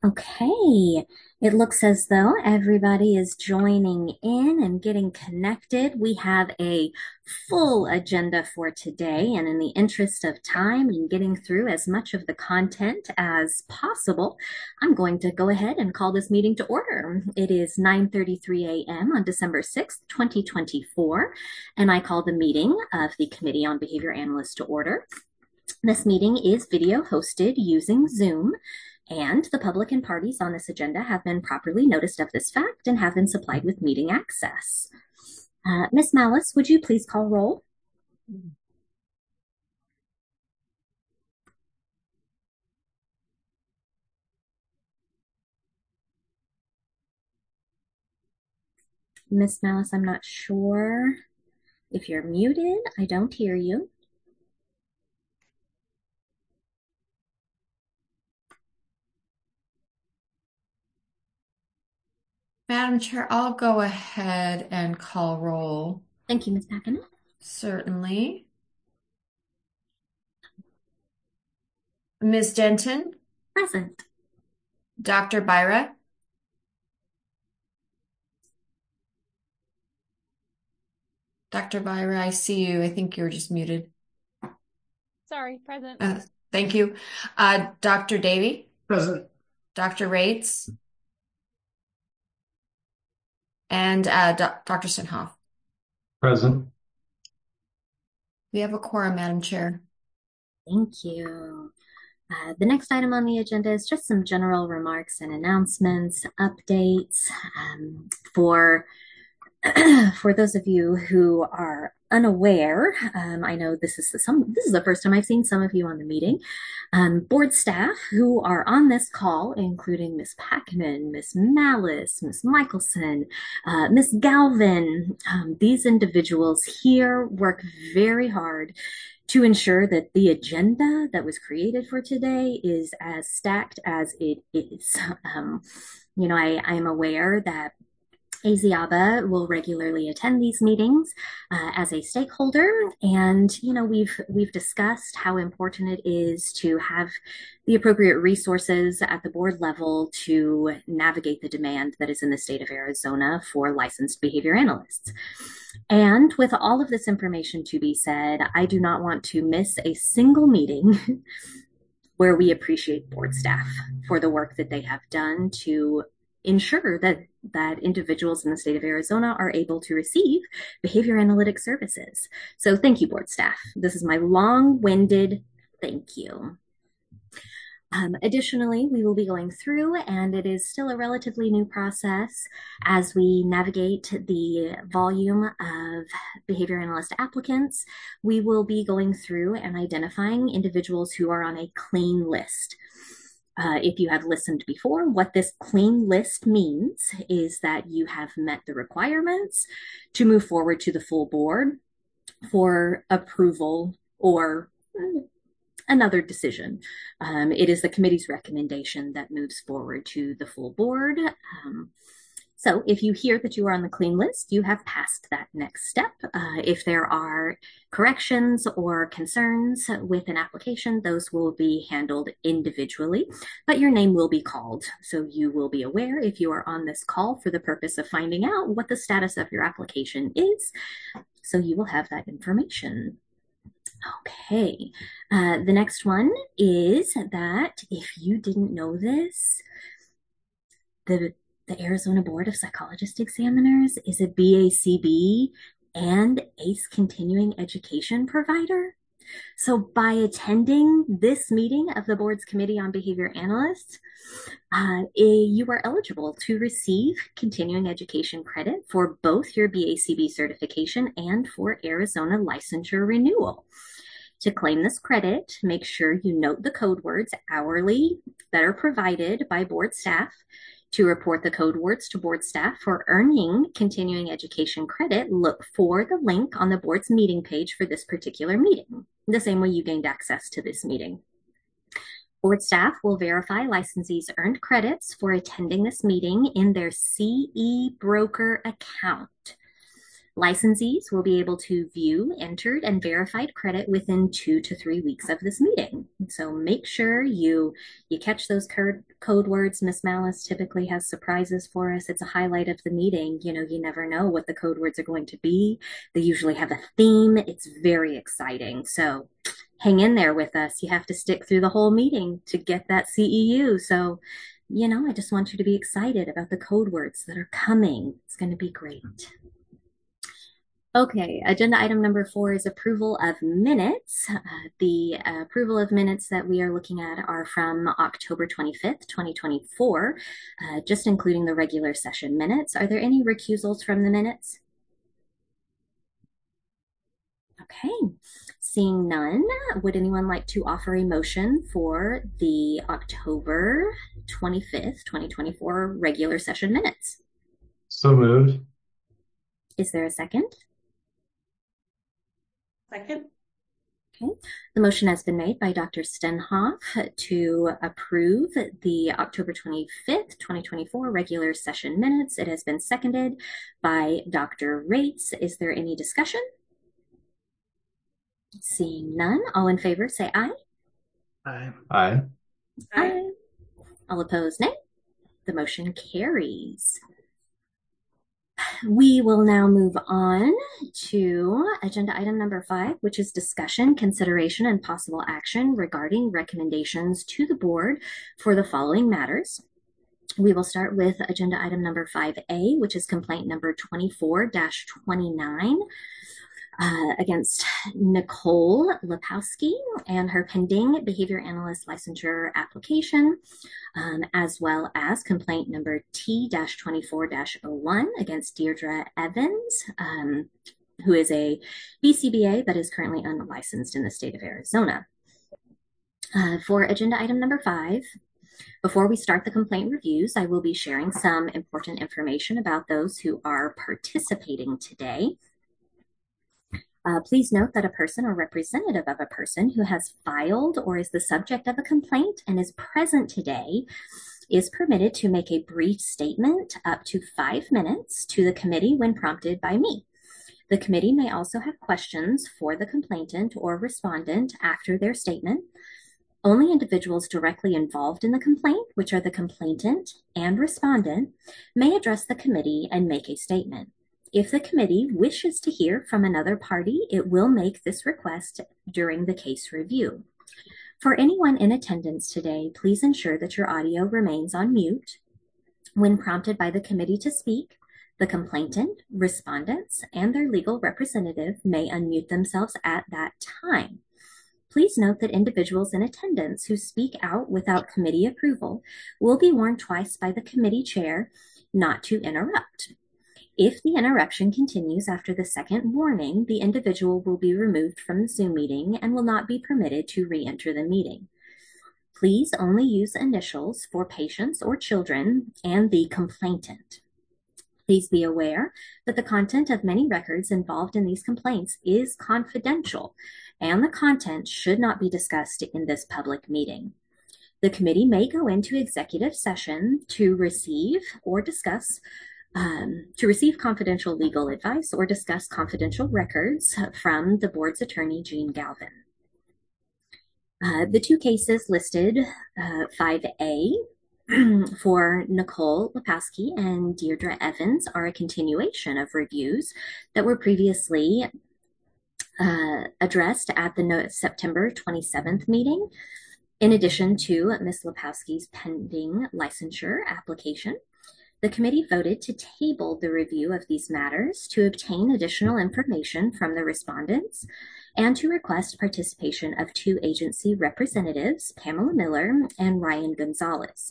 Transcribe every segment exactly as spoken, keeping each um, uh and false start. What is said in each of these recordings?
Okay, it looks as though everybody is joining in and getting connected. We have a full agenda for today, and in the interest of time and getting through as much of the content as possible, I'm going to go ahead and call this meeting to order. It is nine thirty-three a m on December sixth, twenty twenty-four, and I call the meeting of the Committee on Behavior Analysts to order. This meeting is video hosted using Zoom, and the public and parties on this agenda have been properly noticed of this fact and have been supplied with meeting access. Uh, Miz Malice, would you please call roll? Miz Malice, I'm not sure if you're muted. I don't hear you. Madam Chair, I'll go ahead and call roll. Thank you, Miz Packard. Certainly. Miz Denton? Present. Doctor Byra? Doctor Byra, I see you. I think you're just muted. Sorry, present. Uh, thank you. Uh, Doctor Davy? Present. Doctor Rates? And uh, Do Doctor Sinhoff? Present. We have a quorum, Madam Chair. Thank you. Uh, the next item on the agenda is just some general remarks and announcements, updates um, for for those of you who are unaware. Um, I know this is the, some this is the first time I've seen some of you on the meeting. Um, board staff who are on this call, including Miss Packman, Miss Malice, Miss Michelson, uh, Miss Galvin. Um, these individuals here work very hard to ensure that the agenda that was created for today is as stacked as it is. Um, you know, I, I am aware that Aziaba will regularly attend these meetings uh, as a stakeholder, and you know we've we've discussed how important it is to have the appropriate resources at the board level to navigate the demand that is in the state of Arizona for licensed behavior analysts. And with all of this information to be said, I do not want to miss a single meeting where we appreciate board staff for the work that they have done to ensure that that individuals in the state of Arizona are able to receive behavior analytic services. So thank you, board staff. This is my long-winded thank you. Um, additionally, we will be going through, and it is still a relatively new process as we navigate the volume of behavior analyst applicants. We will be going through and identifying individuals who are on a clean list. Uh, if you have listened before, what this clean list means is that you have met the requirements to move forward to the full board for approval or another decision. Um, it is the committee's recommendation that moves forward to the full board. Um, so if you hear that you are on the clean list, you have passed that next step. Uh, if there are corrections or concerns with an application, those will be handled individually, but your name will be called. So you will be aware if you are on this call for the purpose of finding out what the status of your application is. So you will have that information. Okay, uh, the next one is that if you didn't know this, the the Arizona Board of Psychologist Examiners is a B A C B and ACE continuing education provider. So by attending this meeting of the board's Committee on Behavior Analysts, uh, you are eligible to receive continuing education credit for both your B A C B certification and for Arizona licensure renewal. To claim this credit, make sure you note the code words hourly that are provided by board staff. To report the code words to board staff for earning continuing education credit, look for the link on the board's meeting page for this particular meeting, the same way you gained access to this meeting. Board staff will verify licensees' earned credits for attending this meeting in their C E Broker account. Licensees will be able to view entered and verified credit within two to three weeks of this meeting. So make sure you you catch those code, code words. Miss Malice typically has surprises for us. It's a highlight of the meeting. You know, you never know what the code words are going to be. They usually have a theme. It's very exciting. So hang in there with us. You have to stick through the whole meeting to get that C E U. So, you know, I just want you to be excited about the code words that are coming. It's going to be great. Okay, agenda item number four is approval of minutes. Uh, the uh, approval of minutes that we are looking at are from October twenty-fifth, twenty twenty-four, uh, just including the regular session minutes. Are there any recusals from the minutes? Okay, seeing none, would anyone like to offer a motion for the October twenty-fifth, twenty twenty-four regular session minutes? So moved. Is there a second? Second. Okay, the motion has been made by Doctor Stenhoff to approve the October twenty-fifth, twenty twenty-four regular session minutes. It has been seconded by Doctor Rates. Is there any discussion? Seeing none, all in favor say aye. Aye. Aye. Aye. All opposed, nay. The motion carries. We will now move on to agenda item number five, which is discussion, consideration, and possible action regarding recommendations to the board for the following matters. We will start with agenda item number five A, which is complaint number twenty-four dash twenty-nine. Uh, against Nicole Lepowski and her pending behavior analyst licensure application, um, as well as complaint number T twenty-four dash oh one against Deirdre Evans, um, who is a B C B A but is currently unlicensed in the state of Arizona. Uh, for agenda item number five, before we start the complaint reviews, I will be sharing some important information about those who are participating today. Uh, please note that a person or representative of a person who has filed or is the subject of a complaint and is present today is permitted to make a brief statement up to five minutes to the committee when prompted by me. The committee may also have questions for the complainant or respondent after their statement. Only individuals directly involved in the complaint, which are the complainant and respondent, may address the committee and make a statement. If the committee wishes to hear from another party, it will make this request during the case review. For anyone in attendance today, please ensure that your audio remains on mute. When prompted by the committee to speak, the complainant, respondents, and their legal representative may unmute themselves at that time. Please note that individuals in attendance who speak out without committee approval will be warned twice by the committee chair not to interrupt. If the interruption continues after the second warning, the individual will be removed from the Zoom meeting and will not be permitted to re-enter the meeting. Please only use initials for patients or children and the complainant. Please be aware that the content of many records involved in these complaints is confidential, and the content should not be discussed in this public meeting. The committee may go into executive session to receive or discuss Um, to receive confidential legal advice or discuss confidential records from the board's attorney, Jean Galvin. Uh, the two cases listed, uh, five A for Nicole Lepowski and Deirdre Evans, are a continuation of reviews that were previously uh, addressed at the no- September twenty-seventh meeting, in addition to Miz Lepowski's pending licensure application. The committee voted to table the review of these matters to obtain additional information from the respondents and to request participation of two agency representatives, Pamela Miller and Ryan Gonzalez,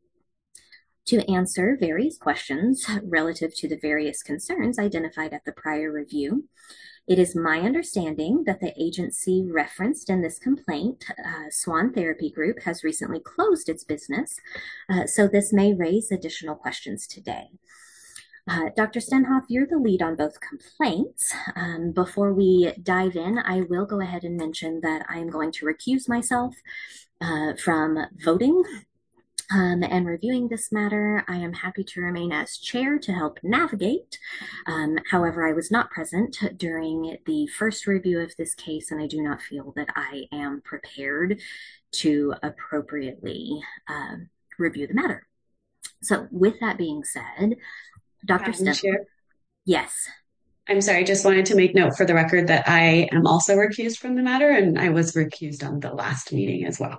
to answer various questions relative to the various concerns identified at the prior review. It is my understanding that the agency referenced in this complaint, uh, Swan Therapy Group, has recently closed its business, uh, so this may raise additional questions today. Uh, Doctor Stenhoff, you're the lead on both complaints. Um, before we dive in, I will go ahead and mention that I am going to recuse myself uh, from voting Um, and reviewing this matter, I am happy to remain as chair to help navigate. Um, however, I was not present during the first review of this case, and I do not feel that I am prepared to appropriately uh, review the matter. So, with that being said, Doctor Madam Stenhoff. Chair, Yes. I'm sorry, just wanted to make note for the record that I am also recused from the matter, and I was recused on the last meeting as well.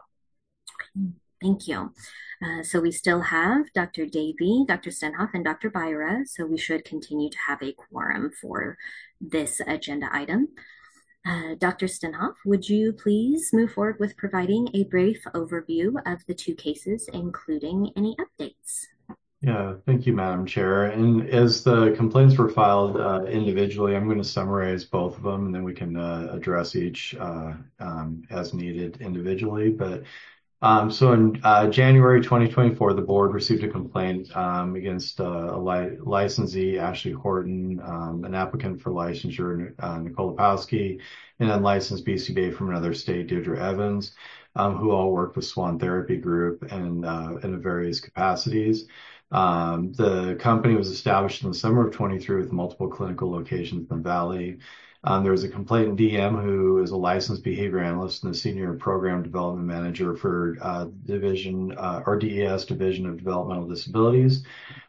Thank you. Uh, so we still have Doctor Davey, Doctor Stenhoff, and Doctor Byra, so we should continue to have a quorum for this agenda item. Uh, Doctor Stenhoff, would you please move forward with providing a brief overview of the two cases, including any updates? Yeah, thank you, Madam Chair. And as the complaints were filed uh, individually, I'm going to summarize both of them, and then we can uh, address each uh, um, as needed individually. But Um, so in uh, January twenty twenty-four, the board received a complaint um, against uh, a li- licensee, Ashley Horton, um, an applicant for licensure, uh, Nicole Lepowski, and unlicensed B C B A from another state, Deirdre Evans, um, who all work with Swan Therapy Group and uh, in various capacities. Um, the company was established in the summer of twenty-three with multiple clinical locations in the Valley. Um, there was a complainant D M who is a licensed behavior analyst and the senior program development manager for uh, division uh, or D E S Division of Developmental Disabilities.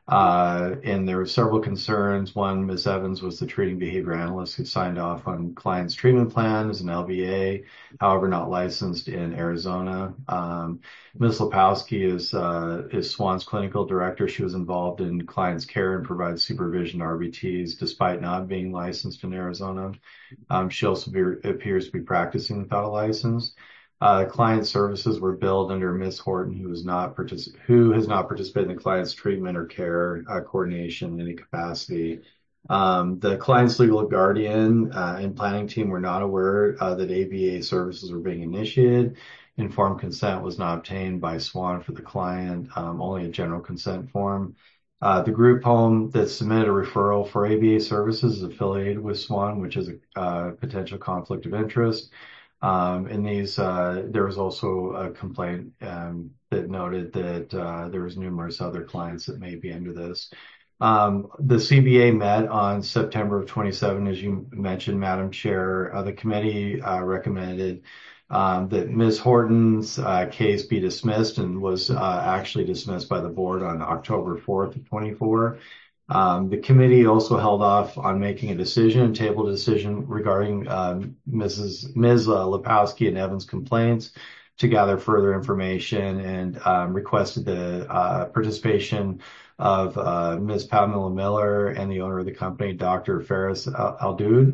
Uh, and there were several concerns. One, Miz Evans was the treating behavior analyst who signed off on clients' treatment plan as an L B A, however, not licensed in Arizona. Um, Miz Lepowski is uh, is Swan's clinical director. She was involved in clients' care and provides supervision to R B Ts despite not being licensed in Arizona. Um, she also be, appears to be practicing without a license. Uh, client services were billed under Miz Horton, who is not particip- who has not participated in the client's treatment or care uh, coordination in any capacity. Um, the client's legal guardian uh, and planning team were not aware uh, that A B A services were being initiated. Informed consent was not obtained by Swan for the client, um, only a general consent form. Uh, the group home that submitted a referral for A B A services is affiliated with Swan, which is a uh, potential conflict of interest. Um, in these, uh, there was also a complaint um, that noted that uh, there was numerous other clients that may be under this. Um, the C B A met on September of twenty-seven, as you mentioned, Madam Chair. Uh, the committee uh, recommended um, that Miz Horton's uh, case be dismissed and was uh, actually dismissed by the board on October fourth of twenty-four. Um, the committee also held off on making a decision, tabled a decision regarding um, Missus Miz Uh, Lepowski and Evans' complaints to gather further information and um, requested the uh, participation of uh, Miz Pamela Miller and the owner of the company, Doctor Faris Aldoud.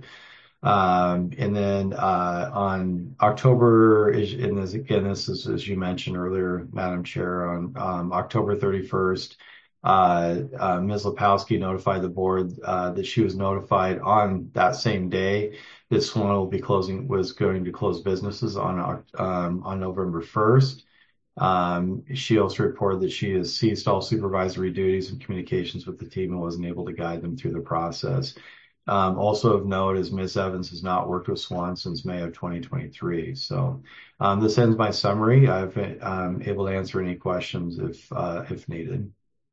Um, and then uh, on October, and this, again, this is, as you mentioned earlier, Madam Chair, on um, October thirty-first, uh, uh, Miz Lepowski notified the board uh, that she was notified on that same day that Swan will be closing, was going to close businesses on um, on November first. Um, she also reported that she has ceased all supervisory duties and communications with the team and wasn't able to guide them through the process. Um, also of note is Miz Evans has not worked with Swan since May of twenty twenty-three. So um, this ends my summary. I've been um, able to answer any questions if uh, if needed.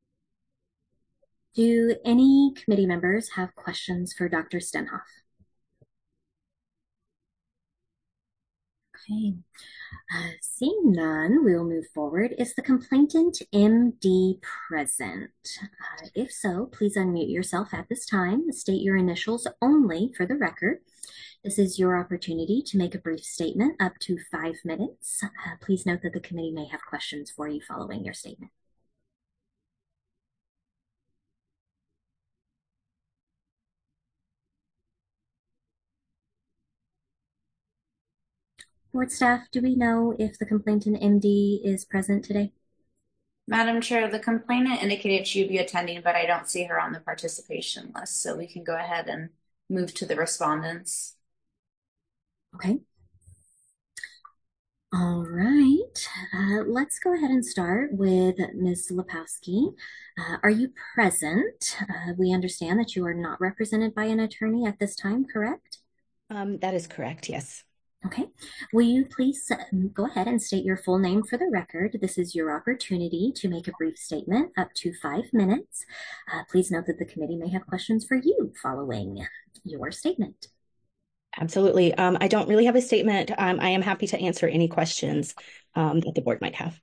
Do any committee members have questions for Doctor Stenhoff? Okay. Uh, seeing none, we will move forward. Is the complainant M D present? Uh, if so, please unmute yourself at this time. State your initials only for the record. This is your opportunity to make a brief statement up to five minutes. Uh, please note that the committee may have questions for you following your statement. Board staff, do we know if the complainant M D is present today? Madam Chair, the complainant indicated she would be attending, but I don't see her on the participation list, so we can go ahead and move to the respondents. Okay. All right. Uh, let's go ahead and start with Miz Lepowski. Uh, are you present? Uh, we understand that you are not represented by an attorney at this time, correct? Um, that is correct, yes. Okay. Will you please um, go ahead and state your full name for the record? This is your opportunity to make a brief statement up to five minutes. Uh, please note that the committee may have questions for you following your statement. Absolutely. Um, I don't really have a statement. Um, I am happy to answer any questions um, that the board might have.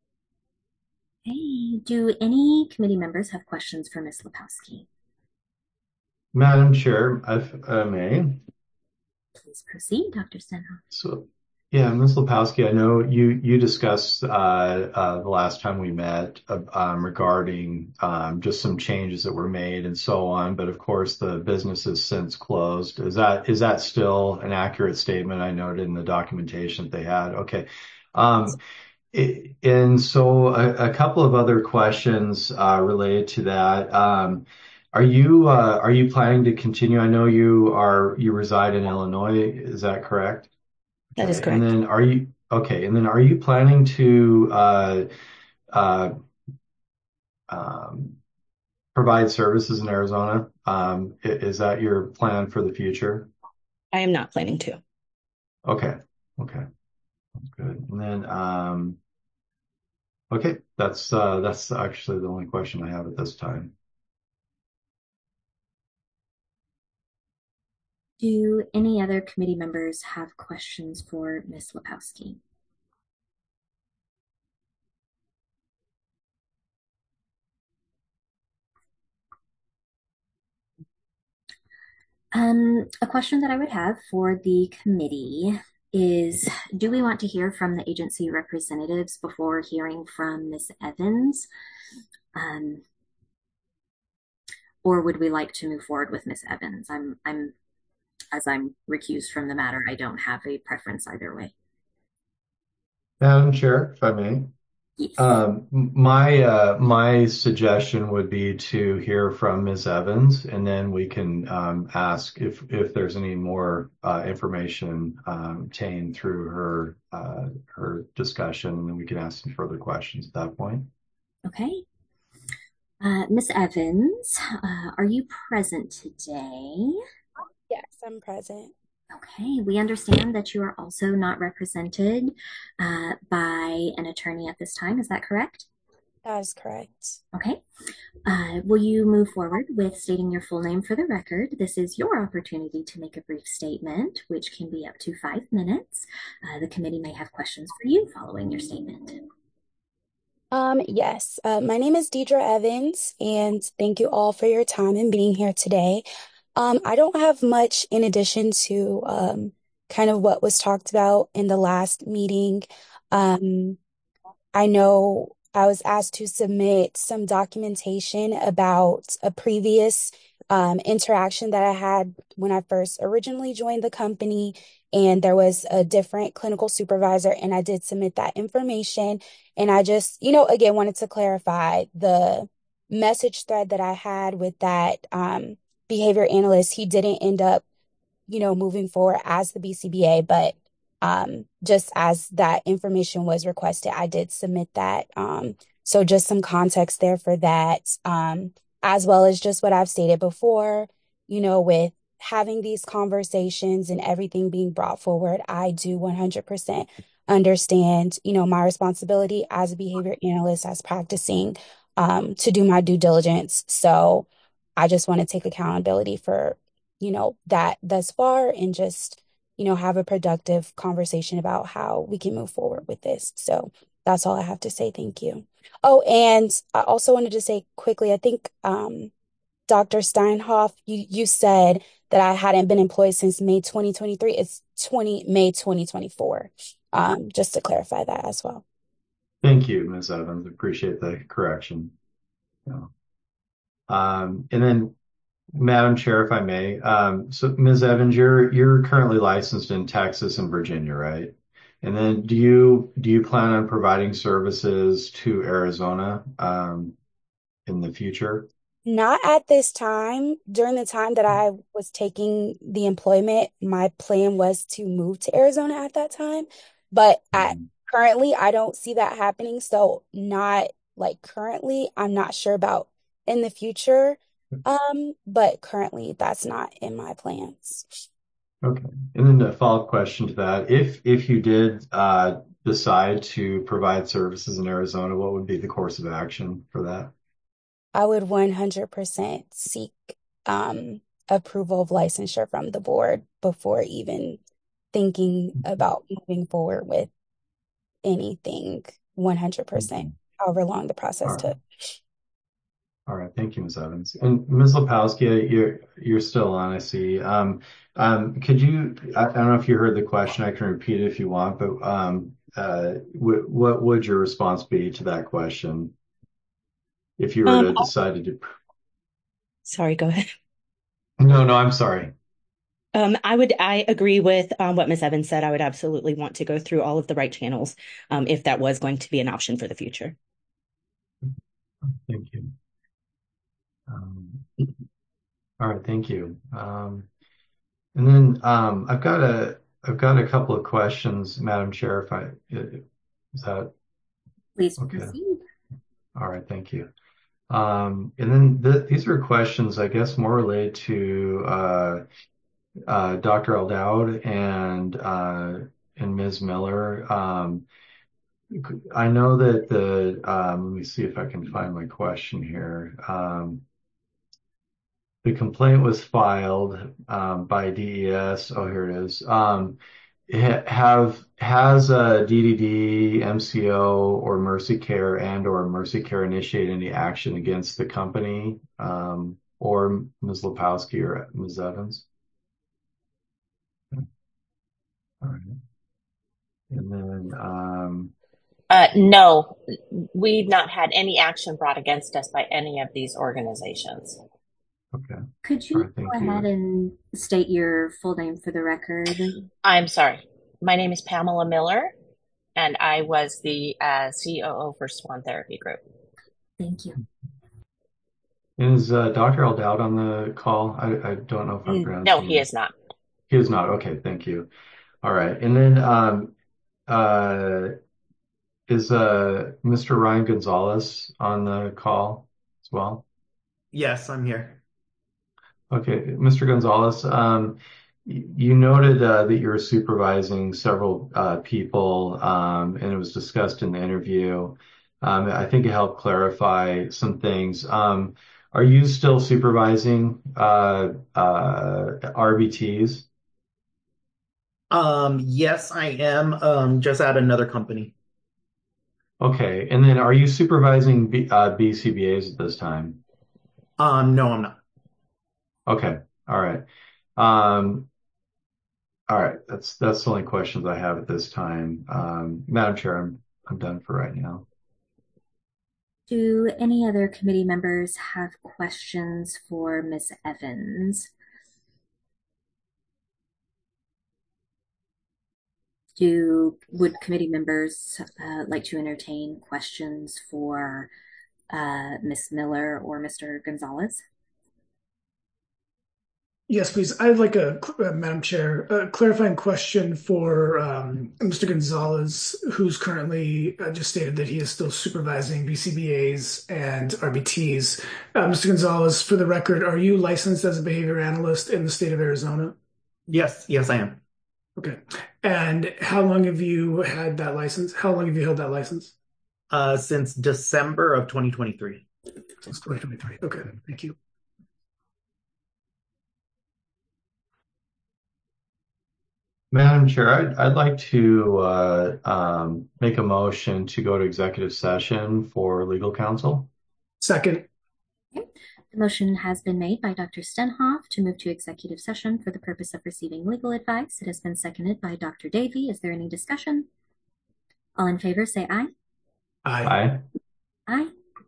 Okay. Do any committee members have questions for Miz Lepowski? Madam Chair, if I may. Please proceed, Doctor Stenhoff. So, yeah, Miz Lepowski, I know you you discussed uh, uh, the last time we met uh, um, regarding um, just some changes that were made and so on, but of course the business has since closed. Is that is that still an accurate statement? I noted in the documentation that they had. Okay. Um, it, and so a, a couple of other questions uh, related to that. Um, Are you uh, are you planning to continue? I know you are you reside in Illinois. Is that correct? That is Okay. And correct. then are you okay? And then are you planning to uh, uh, um, provide services in Arizona? Um, i- is that your plan for the future? I am not planning to. Okay. Okay. That's good. And then um, okay, that's uh, that's actually the only question I have at this time. Do any other committee members have questions for Miz Lepowski? Um, a question that I would have for the committee is, do we want to hear from the agency representatives before hearing from Miz Evans? Um, or would we like to move forward with Miz Evans? I'm, I'm, as I'm recused from the matter, I don't have a preference either way. Madam Chair, if I may. Yes. Um, my uh, my suggestion would be to hear from Miz Evans, and then we can um, ask if if there's any more uh, information um, obtained through her uh, her discussion, and then we can ask some further questions at that point. Okay. Uh, Miz Evans, uh, are you present today? Yes, I'm present. Okay, we understand that you are also not represented uh, by an attorney at this time. Is that correct? That is correct. Okay. Uh, will you move forward with stating your full name for the record? This is your opportunity to make a brief statement, which can be up to five minutes. Uh, the committee may have questions for you following your statement. Um, yes, uh, my name is Deidre Evans, and thank you all for your time and being here today. Um, I don't have much in addition to um, kind of what was talked about in the last meeting. Um, I know I was asked to submit some documentation about a previous um, interaction that I had when I first originally joined the company, and there was a different clinical supervisor, and I did submit that information. And I just, you know, again, wanted to clarify the message thread that I had with that um, behavior analyst. He didn't end up, you know, moving forward as the B C B A, but um, just as that information was requested, I did submit that. Um, so just some context there for that, um, as well as just what I've stated before, you know, with having these conversations and everything being brought forward, I do one hundred percent understand, you know, my responsibility as a behavior analyst, as practicing, um, to do my due diligence. So I just want to take accountability for, you know, that thus far and just, you know, have a productive conversation about how we can move forward with this. So that's all I have to say. Thank you. Oh, and I also wanted to say quickly, I think um, Doctor Steinhoff, you, you said that I hadn't been employed since May twenty twenty-three. It's twenty May twenty twenty-four. Um, just to clarify that as well. Thank you, Miz Evans. Appreciate the correction. Yeah. Um, and then, Madam Chair, if I may, um, so Miz Evans, you're you're currently licensed in Texas and Virginia, right? And then, do you do you plan on providing services to Arizona um, in the future? Not at this time. During the time that I was taking the employment, my plan was to move to Arizona at that time. But at Mhm. currently, I don't see that happening. So not like currently, I'm not sure about in the future. Um, but currently that's not in my plans. Okay. And then a follow-up question to that. If if you did uh, decide to provide services in Arizona, what would be the course of action for that? I would one hundred percent seek um, approval of licensure from the board before even thinking about moving forward with anything one hundred percent, Mhm. however long the All process right. took. All right. Thank you, Miz Evans. And Miz Lepowski, you're you're still on, I see. Um, um, could you, I, I don't know if you heard the question. I can repeat it if you want, but um, uh, w what would your response be to that question if you were Um, to decide to do? sorry, go ahead. No, no, I'm sorry. Um, I would, I agree with um, what Miz Evans said. I would absolutely want to go through all of the right channels um, if that was going to be an option for the future. Thank you. Um, all right, thank you. Um, and then um, I've got a I've got a couple of questions, Madam Chair. If I is that Please okay? proceed. All right, thank you. Um, and then th these are questions, I guess, more related to uh, uh, Doctor Aldoud and uh, and Miz Miller. Um, I know that the um, let me see if I can find my question here. Um, the complaint was filed um, by D E S. Oh, here it is. Um, ha- have has uh, D D D, M C O, or Mercy Care and or Mercy Care initiated any action against the company um, or Miz Lepowski or Miz Evans? All right. And then um, Uh, no, we've not had any action brought against us by any of these organizations. okay. Could All you right. Thank go ahead you. and state your full name for the record? I'm sorry. My name is Pamela Miller, and I was the uh, C O O for Swan Therapy Group. Thank you. Is uh, Doctor Aldoud on the call? I, I don't know if I'm Mm, No, he pronouncing. is not. He is not. Okay. Thank you. All right. And then um, uh, is uh, Mister Ryan Gonzalez on the call as well? Yes, I'm here. Okay, Mister Gonzalez, um, y- you noted uh, that you're supervising several uh, people, um, and it was discussed in the interview. Um, I think it helped clarify some things. Um, are you still supervising uh, uh, R B Ts? Um, yes, I am. Um, just at another company. Okay, and then are you supervising B, uh, B C B As at this time? Um, no, I'm not. Okay, all right. Um, all right, that's that's the only questions I have at this time. Um, Madam Chair, I'm I'm done for right now. Do any other committee members have questions for Miz Evans? Do would committee members uh, like to entertain questions for uh, Miz Miller or Mister Gonzalez? Yes, please. I'd like a, uh, Madam Chair, a clarifying question for um, Mister Gonzalez, who's currently uh, just stated that he is still supervising B C B As and R B Ts. Uh, Mister Gonzalez, for the record, are you licensed as a behavior analyst in the state of Arizona? Yes, yes, I am. Okay. And how long have you had that license? How long have you held that license? Uh, since December of twenty twenty-three. Since twenty twenty-three. Okay, thank you. Madam Chair, I'd, I'd like to uh, um, make a motion to go to executive session for legal counsel. Second. Okay. The motion has been made by Doctor Stenhoff to move to executive session for the purpose of receiving legal advice. It has been seconded by Doctor Davey. Is there any discussion? All in favor, say aye. Aye. Aye. Aye.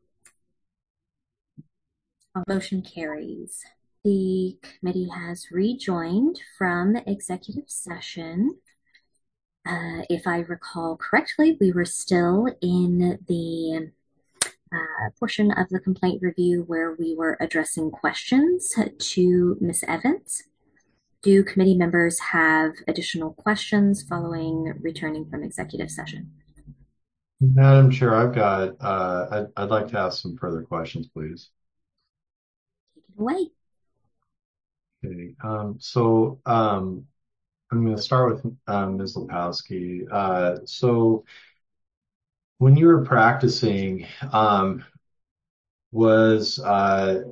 All motion carries. The committee has rejoined from executive session. Uh, if I recall correctly, we were still in the uh, portion of the complaint review where we were addressing questions to Miz Evans. Do committee members have additional questions following returning from executive session? Madam Chair, I've got, uh, I'd, I'd like to ask some further questions, please. Take it away. Okay. Um, so, um, I'm going to start with um, Miz Lepowski. Uh, so when you were practicing, um, was uh,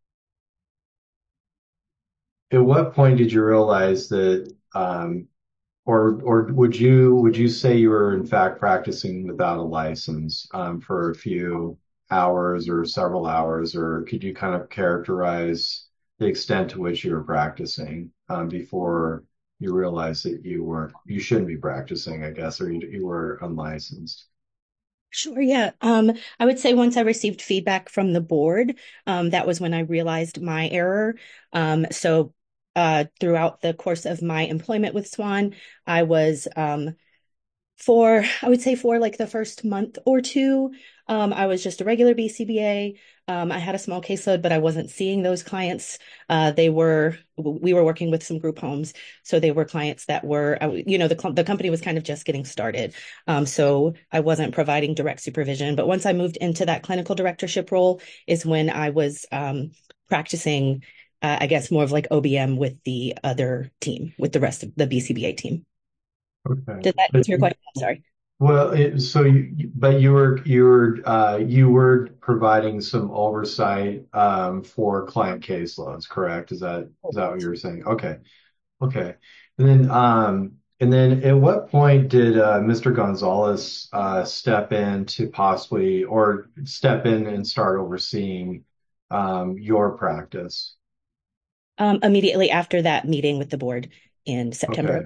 at what point did you realize that, um, or or would you would you say you were in fact practicing without a license um, for a few hours or several hours, or could you kind of characterize the extent to which you were practicing um, before you realized that you weren't you shouldn't be practicing, I guess, or you, you were unlicensed? Sure, yeah. Um, I would say once I received feedback from the board, um, that was when I realized my error. Um, so uh, throughout the course of my employment with Swan, I was um, for, I would say for like the first month or two, um, I was just a regular B C B A. Um, I had a small caseload, but I wasn't seeing those clients. Uh, they were, we were working with some group homes. So they were clients that were, uh, you know, the, the company was kind of just getting started. Um, so I wasn't providing direct supervision. But once I moved into that clinical directorship role is when I was um, practicing, uh, I guess, more of like O B M with the other team, with the rest of the B C B A team. Okay. Does that But answer your question? I'm sorry. well, it, so you, but you were you were uh, you were providing some oversight um, for client caseloads, correct? Is that is that what you were saying? Okay, okay. And then um, and then at what point did uh, Mister Gonzalez uh, step in to possibly or step in and start overseeing um, your practice? Um, immediately after that meeting with the board in September. Okay.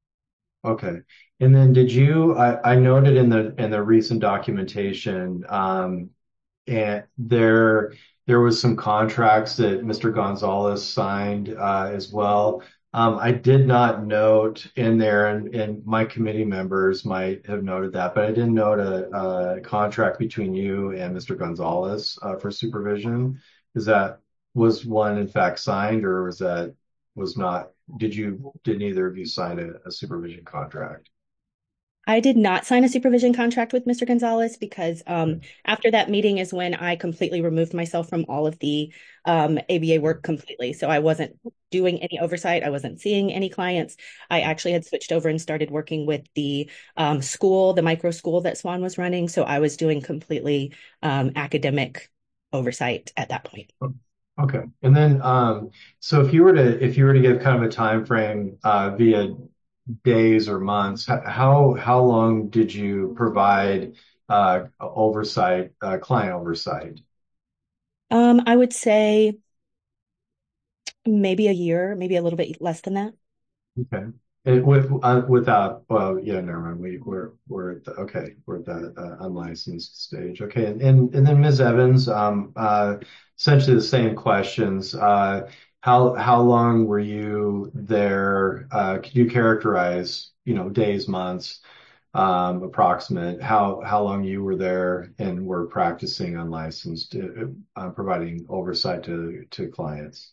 Okay. And then did you, I, I noted in the in the recent documentation, um, and there there was some contracts that Mister Gonzalez signed uh, as well. Um, I did not note in there, and, and my committee members might have noted that, but I didn't note a, a contract between you and Mister Gonzalez uh, for supervision. Is that was one in fact signed, or was that was not? Did you did neither of you sign a, a supervision contract? I did not sign a supervision contract with Mister Gonzalez because um, Okay. after that meeting is when I completely removed myself from all of the um, A B A work completely. So I wasn't doing any oversight. I wasn't seeing any clients. I actually had switched over and started working with the um, school, the micro school that Swan was running. So I was doing completely um, academic oversight at that point. Okay. And then, um, so if you were to if you were to give kind of a time frame uh, via days or months, h- how how long did you provide uh, oversight, uh, client oversight? Um, I would say maybe a year, maybe a little bit less than that. Okay. And with uh, without well, yeah, never mind. We we're we're at the okay, we're at the uh, unlicensed stage. Okay, and and, and then Miz Evans, um, uh, essentially the same questions. Uh, how how long were you there? Uh, could you characterize, you know, days, months, um, approximate, how how long you were there and were practicing unlicensed, uh, uh, providing oversight to to clients?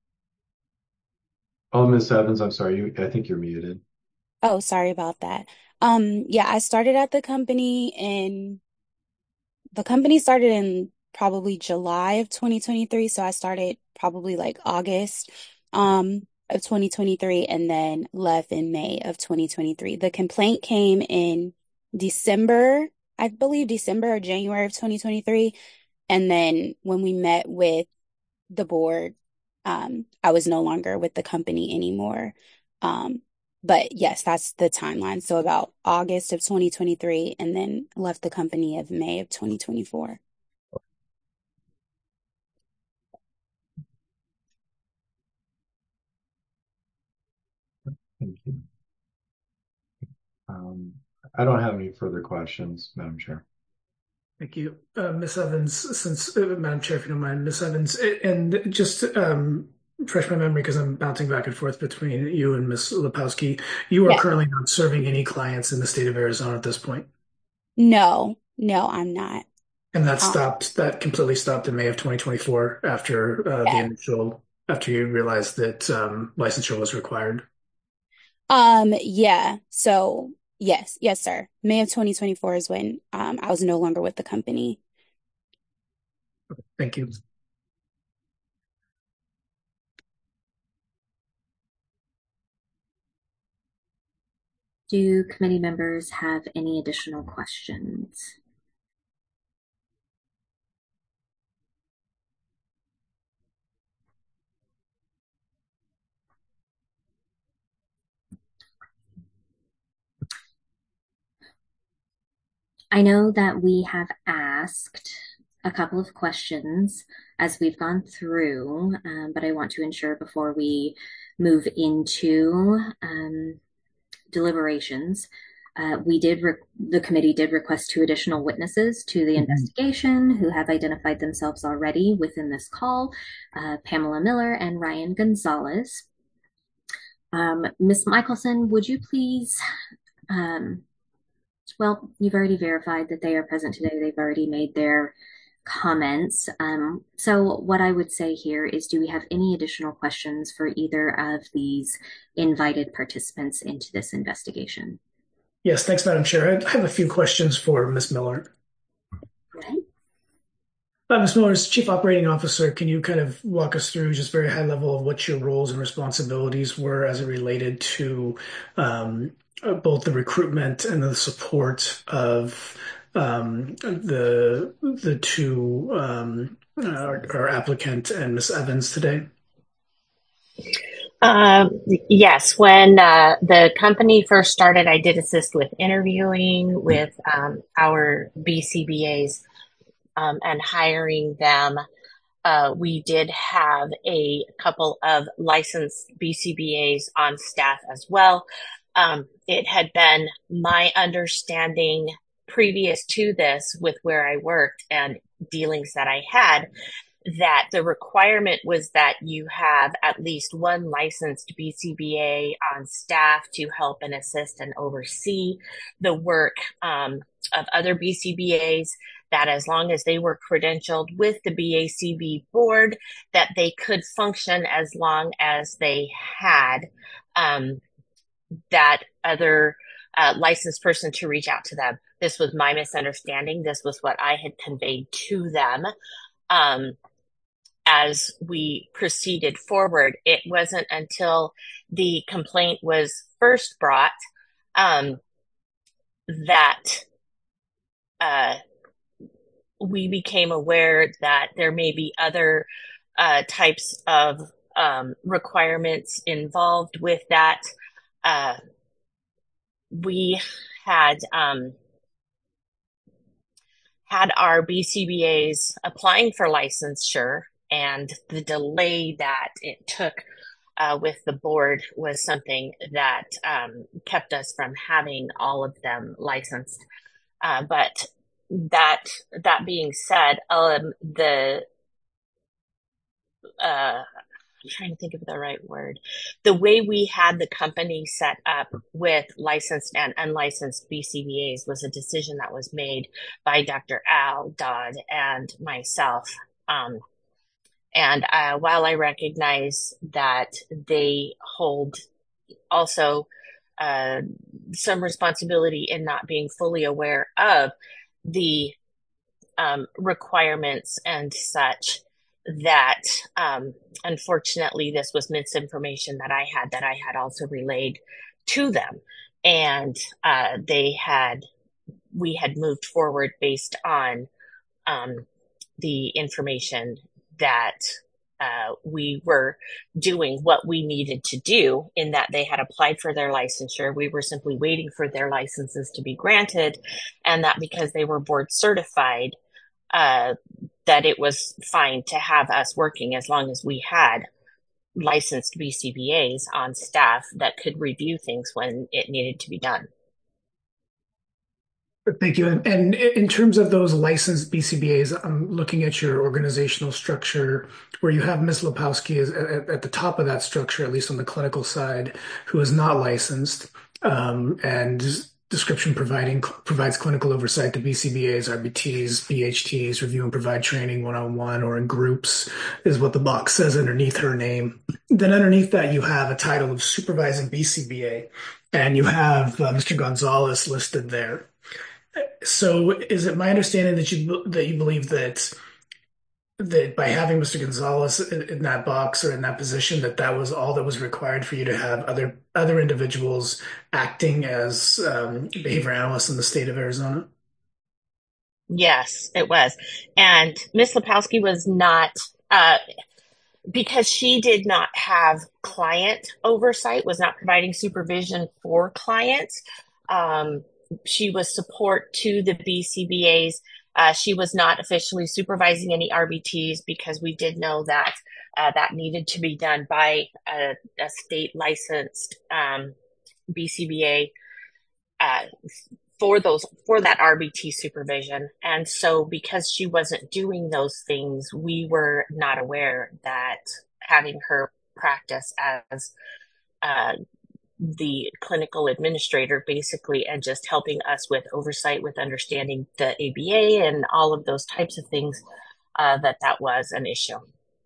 Oh, Miss Evans, I'm sorry, you, I think you're muted. Oh, sorry about that. Um, yeah, I started at the company in the company started in probably July of twenty twenty-three. So I started probably like August um of twenty twenty-three and then left in May of twenty twenty-three. The complaint came in December, I believe December or January of twenty twenty-three. And then when we met with the board, um, I was no longer with the company anymore. Um, but yes, that's the timeline. So about August of twenty twenty-three and then left the company of May of twenty twenty-four. Thank you. Um, I don't have any further questions, Madam Chair. Thank you. Uh, Miss Evans, since, uh, Madam Chair, if you don't mind, Miss Evans, eh, and just um, refresh my memory because I'm bouncing back and forth between you and Miss Lepowski. You are Yeah. currently not serving any clients in the state of Arizona at this point. No, no, I'm not. And that Um, stopped, that completely stopped in May of twenty twenty-four after uh, the yeah. initial, after you realized that um, licensure was required. Um, yeah. So yes, yes, sir. May of twenty twenty-four is when um I was no longer with the company. Thank you. Do committee members have any additional questions? I know that we have asked a couple of questions as we've gone through, um, but I want to ensure before we move into um, deliberations, uh, we did, re- the committee did request two additional witnesses to the Mhm. investigation who have identified themselves already within this call, uh, Pamela Miller and Ryan Gonzalez. Um, Miz Michelson, would you please, um, well, you've already verified that they are present today. They've already made their comments. Um, so what I would say here is, do we have any additional questions for either of these invited participants into this investigation? Yes, thanks, Madam Chair. I have a few questions for Miz Miller. Okay. Uh, Miz Miller, as Chief Operating Officer, can you kind of walk us through just very high level of what your roles and responsibilities were as it related to um, uh, both the recruitment and the support of um, the the two um, our, our applicant and Miz Evans today? Um, yes, when uh, the company first started, I did assist with interviewing with um, our B C B As um, and hiring them. Uh, we did have a couple of licensed B C B As on staff as well. Um, it had been my understanding previous to this with where I worked and dealings that I had, that the requirement was that you have at least one licensed B C B A on staff to help and assist and oversee the work um, of other B C B As, that as long as they were credentialed with the B A C B board, that they could function as long as they had um, that other uh, licensed person to reach out to them. This was my misunderstanding. This was what I had conveyed to them. Um, as we proceeded forward, it wasn't until the complaint was first brought um, that uh, we became aware that there may be other uh, types of um, requirements involved with that. Uh, we had um, had our B C B As applying for licensure, and the delay that it took uh, with the board was something that um, kept us from having all of them licensed. Uh, but that that being said, um, the uh, I'm trying to think of the right word. The way we had the company set up with licensed and unlicensed B C B As was a decision that was made by Doctor Al Dodd and myself. Um, and uh, while I recognize that they hold also uh, some responsibility in not being fully aware of the um, requirements and such, that um, unfortunately this was misinformation that I had that I had also relayed to them, and uh, they had we had moved forward based on um, the information that uh, we were doing what we needed to do, in that they had applied for their licensure. We were simply waiting for their licenses to be granted, and that because they were board certified, uh, that it was fine to have us working as long as we had licensed B C B As on staff that could review things when it needed to be done. Thank you. And, and in terms of those licensed B C B As, I'm looking at your organizational structure where you have Miz Lepowski is at, at the top of that structure, at least on the clinical side, who is not licensed, um, and description providing provides clinical oversight to B C B As, R B Ts, B H Ts, review and provide training one-on-one or in groups is what the box says underneath her name. Then underneath that, you have a title of supervising B C B A, and you have uh, Mister Gonzalez listed there. So is it my understanding that you that you believe that that by having Mister Gonzalez in, in that box or in that position, that that was all that was required for you to have other other individuals acting as um, behavior analysts in the state of Arizona? Yes, it was. And Miss Lepowski was not, uh, because she did not have client oversight, was not providing supervision for clients. Um, she was support to the B C B As. Uh, she was not officially supervising any R B Ts because we did know that uh, that needed to be done by a, a state licensed um, B C B A uh, for those for that R B T supervision. And so because she wasn't doing those things, we were not aware that having her practice as uh, the clinical administrator basically and just helping us with oversight with understanding the A B A and all of those types of things, uh, that that was an issue.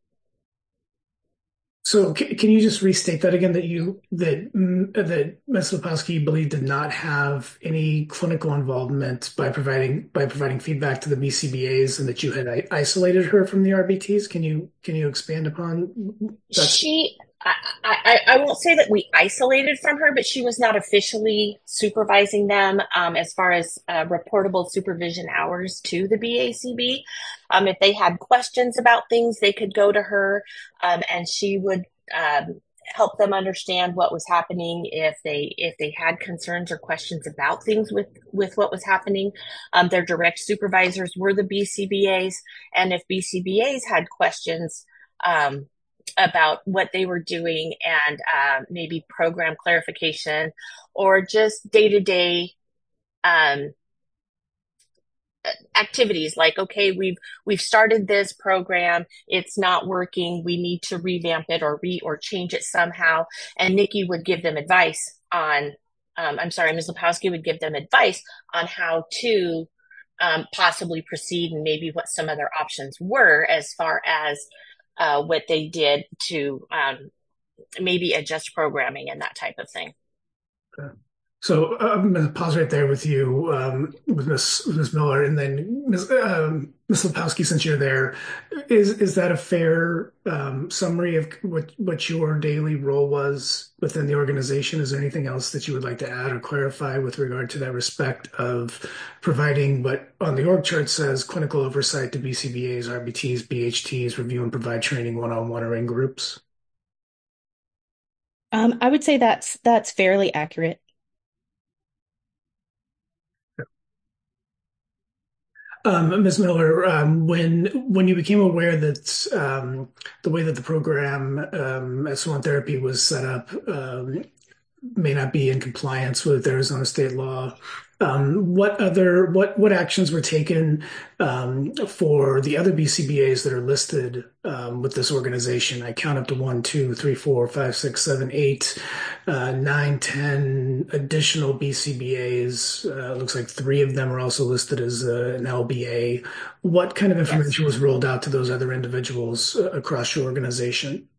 So c- can you just restate that again, that you that mm, that Miz Lepowski, you believe, did not have any clinical involvement by providing by providing feedback to the B C B As, and that you had i- isolated her from the R B Ts? Can you can you expand upon that? She, I, I, I won't say that we isolated from her, but she was not officially supervising them um, as far as uh, reportable supervision hours to the B A C B. Um, if they had questions about things, they could go to her, um, and she would um, help them understand what was happening. If they if they had concerns or questions about things with with what was happening, um, their direct supervisors were the B C B As, and if B C B As had questions Um, about what they were doing and um, maybe program clarification or just day-to-day um, activities like, okay, we've we've started this program, it's not working, we need to revamp it or re or change it somehow. And Nikki would give them advice on, um, I'm sorry, Miz Lepowski would give them advice on how to um, possibly proceed and maybe what some other options were as far as uh, what they did to um, maybe adjust programming and that type of thing. Okay. So uh, I'm going to pause right there with you, um, with Miz Miz Miller, and then Miz Um, Miz Lepowski, since you're there, is is that a fair um, summary of what what your daily role was within the organization? Is there anything else that you would like to add or clarify with regard to that respect of providing what on the org chart says clinical oversight to B C B As, R B Ts, B H Ts, review and provide training one-on-one or in groups? Um, I would say that's that's fairly accurate. Um, Miz Miller, um, when when you became aware that um, the way that the program um, S one therapy was set up um, may not be in compliance with Arizona state law, um, what other what what actions were taken um, for the other B C B As that are listed um, with this organization? I count up to one, two, three, four, five, six, seven, eight, uh, nine, ten additional B C B As. Uh, looks like three of them are also listed as uh, an L B A. What kind of information Yes. was rolled out to those other individuals uh, across your organization?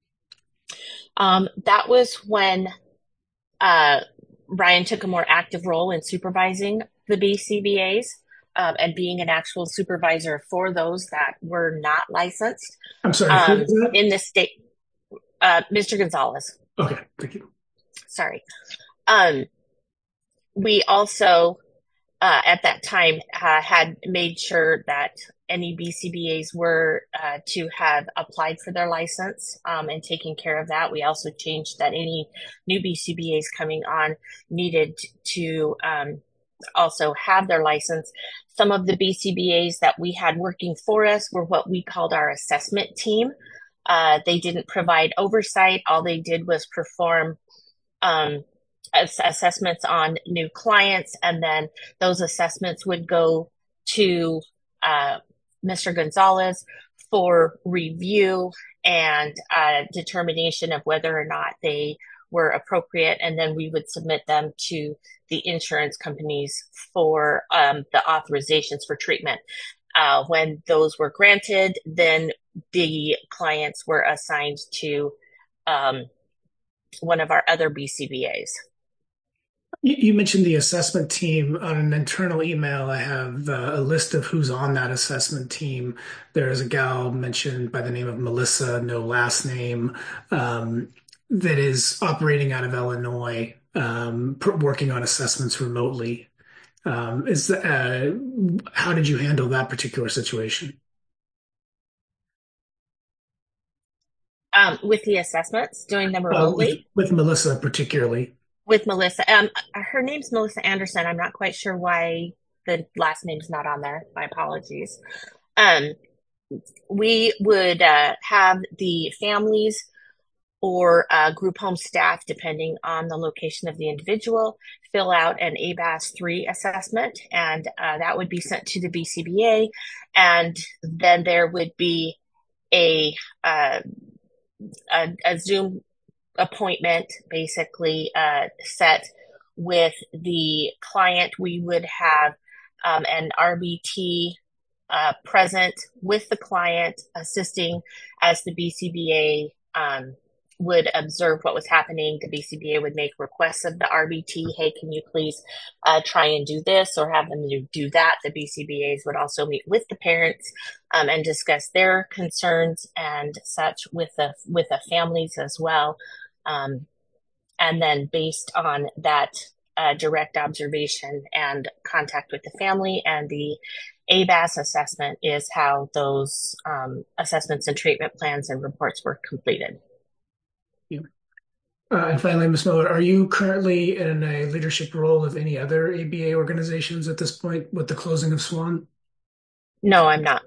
Um, that was when uh, Ryan took a more active role in supervising the B C B As um, and being an actual supervisor for those that were not licensed I'm sorry, who um, was that? in the state. Uh, Mister Gonzalez, Okay, thank you. sorry. Um, we also, uh, at that time, uh, had made sure that any B C B As were uh, to have applied for their license um, and taking care of that. We also changed that any new B C B As coming on needed to um, also have their license. Some of the B C B As that we had working for us were what we called our assessment team. Uh, they didn't provide oversight. All they did was perform um, ass- assessments on new clients, and then those assessments would go to uh, Mister Gonzalez for review and uh, determination of whether or not they were appropriate, and then we would submit them to the insurance companies for um, the authorizations for treatment. Uh, when those were granted, then the clients were assigned to um, one of our other B C B As. You, you mentioned the assessment team. On an internal email, I have uh, a list of who's on that assessment team. There's a gal mentioned by the name of Melissa, no last name, um, that is operating out of Illinois, um, pr- working on assessments remotely. Um, is uh, How did you handle that particular situation? Um, with the assessments, doing them Uh, with, remotely. with Melissa particularly. With Melissa. Um, her name's Melissa Anderson. I'm not quite sure why the last name's not on there. My apologies. Um, we would uh, have the families or uh, group home staff, depending on the location of the individual, fill out an A B A S three assessment, and uh, that would be sent to the B C B A. And then there would be a, uh, a, a Zoom appointment basically uh, set with the client. We would have um, an R B T uh, present with the client, assisting as the B C B A um, would observe what was happening. The B C B A would make requests of the R B T. Hey, can you please uh, try and do this, or have them do that? The B C B As would also meet with the parents um, and discuss their concerns and such with the with the families as well. Um, and then based on that uh, direct observation and contact with the family and the A B A S assessment is how those um, assessments and treatment plans and reports were completed. Yeah. Uh, and finally, Miz Miller, are you currently in a leadership role of any other A B A organizations at this point with the closing of Swan? No, I'm not.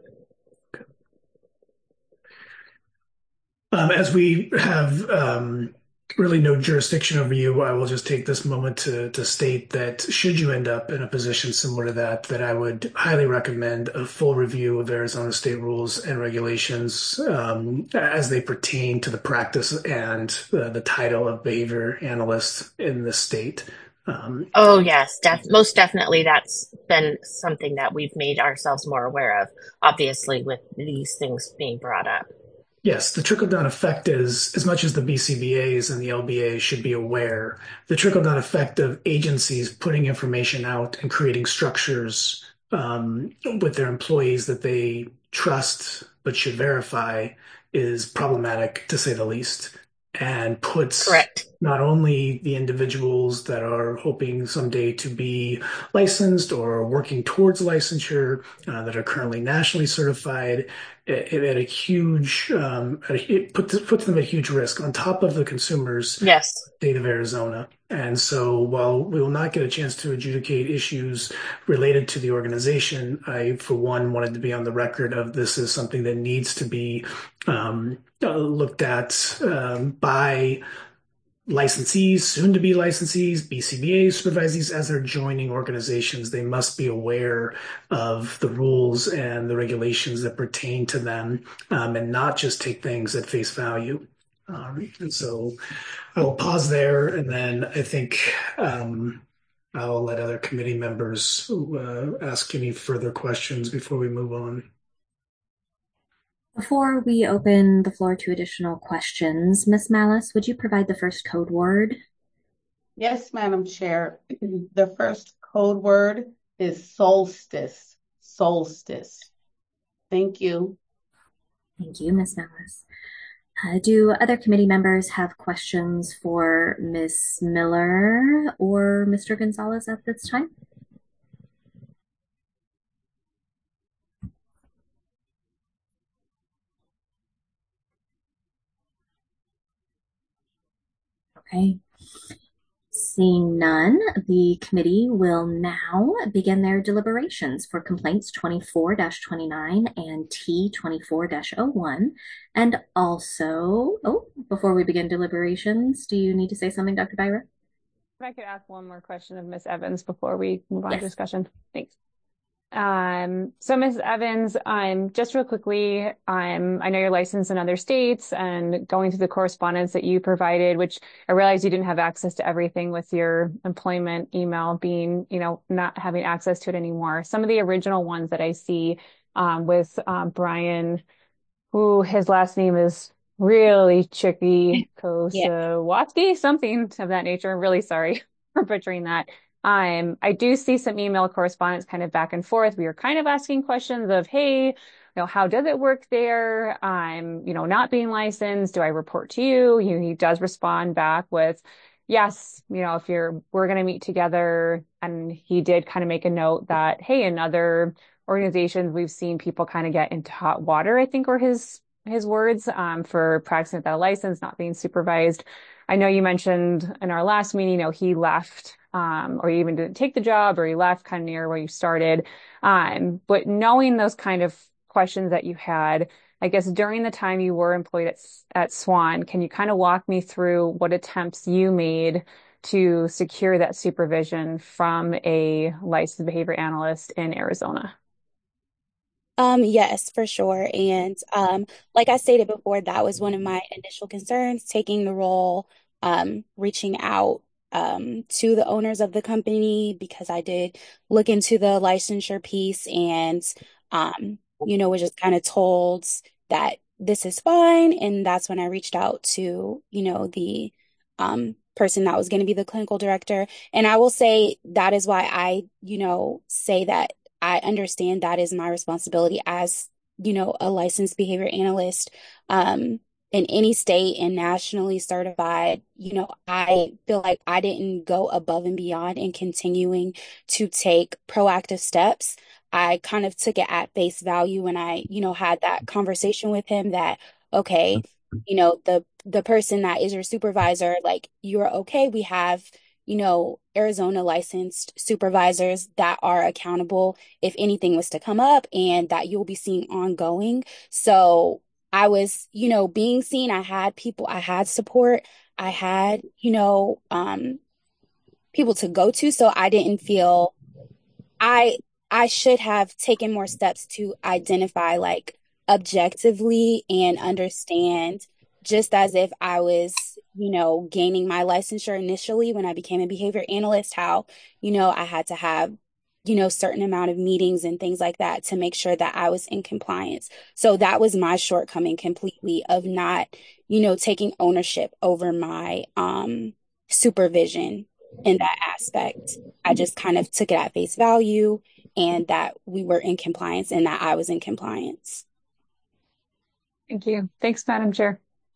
Um, as we have um, really no jurisdiction over you, I will just take this moment to, to state that should you end up in a position similar to that, that I would highly recommend a full review of Arizona state rules and regulations um, as they pertain to the practice and uh, the title of behavior analyst in the state. Um, oh, yes, def- most definitely. That's been something that we've made ourselves more aware of, obviously, with these things being brought up. Yes, the trickle-down effect is, as much as the B C B As and the L B As should be aware, the trickle-down effect of agencies putting information out and creating structures um, with their employees that they trust but should verify is problematic, to say the least, and puts Correct. not only the individuals that are hoping someday to be licensed or working towards licensure uh, that are currently nationally certified at, at a huge, um, it puts, puts them at huge risk on top of the consumers' yes. state of Arizona. And so while we will not get a chance to adjudicate issues related to the organization, I, for one, wanted to be on the record of this is something that needs to be um, uh, looked at um, by licensees, soon to be licensees, B C B As, supervisees as they're joining organizations. They must be aware of the rules and the regulations that pertain to them um, and not just take things at face value. Um, and so I will pause there, and then I think um, I'll let other committee members uh, ask any further questions before we move on. Before we open the floor to additional questions, Miz Malice, would you provide the first code word? Yes, Madam Chair. The first code word is solstice. Solstice. Thank you. Thank you, Miz Malice. Uh, do other committee members have questions for Miz Miller or Mister Gonzalez at this time? Okay. Seeing none, the committee will now begin their deliberations for complaints twenty-four dash twenty-nine and T twenty-four dash oh one. And also, oh, before we begin deliberations, do you need to say something, Doctor Byra? If I could ask one more question of Miz Evans before we move on Yes. to discussion. Thanks. Um, so Miz Evans, I'm just real quickly, I'm, I know you're licensed in other states, and going through the correspondence that you provided, which I realized you didn't have access to everything with your employment email being, you know, not having access to it anymore. Some of the original ones that I see, um, with, um, Brian, who his last name is really tricky, Kosawatsky, something of that nature. I'm really sorry. for butchering that. Um, I do see some email correspondence kind of back and forth. We were kind of asking questions of, hey, you know, how does it work there? I'm, you know, not being licensed. Do I report to you? He, he does respond back with, yes, you know, if you're, we're going to meet together. And he did kind of make a note that, hey, in other organizations, we've seen people kind of get into hot water, I think were his, his words, um, for practicing without a license, not being supervised. I know you mentioned in our last meeting, you know, he left, um, or he even didn't take the job, or he left kind of near where you started. Um, but knowing those kind of questions that you had, I guess during the time you were employed at, at Swan, can you kind of walk me through what attempts you made to secure that supervision from a licensed behavior analyst in Arizona? Um, yes, for sure. And um, like I stated before, that was one of my initial concerns, taking the role, um, reaching out um, to the owners of the company because I did look into the licensure piece and, um, you know, was just kind of told that this is fine. And that's when I reached out to, you know, the um, person that was going to be the clinical director. And I will say that is why I, you know, say that I understand that is my responsibility as, you know, a licensed behavior analyst um, in any state and nationally certified. You know, I feel like I didn't go above and beyond in continuing to take proactive steps. I kind of took it at face value when I, you know, had that conversation with him that, okay, you know, the the person that is your supervisor, like you're okay. We have, you know, Arizona licensed supervisors that are accountable if anything was to come up and that you'll be seeing ongoing. So I was, you know, being seen. I had people, I had support, I had, you know, um, people to go to. So I didn't feel I I should have taken more steps to identify like objectively and understand just as if I was, you know, gaining my licensure initially when I became a behavior analyst, how, you know, I had to have, you know, certain amount of meetings and things like that to make sure that I was in compliance. So that was my shortcoming completely of not, you know, taking ownership over my um supervision in that aspect. I just kind of took it at face value and that we were in compliance and that I was in compliance. Thank you. Thanks, Madam Chair.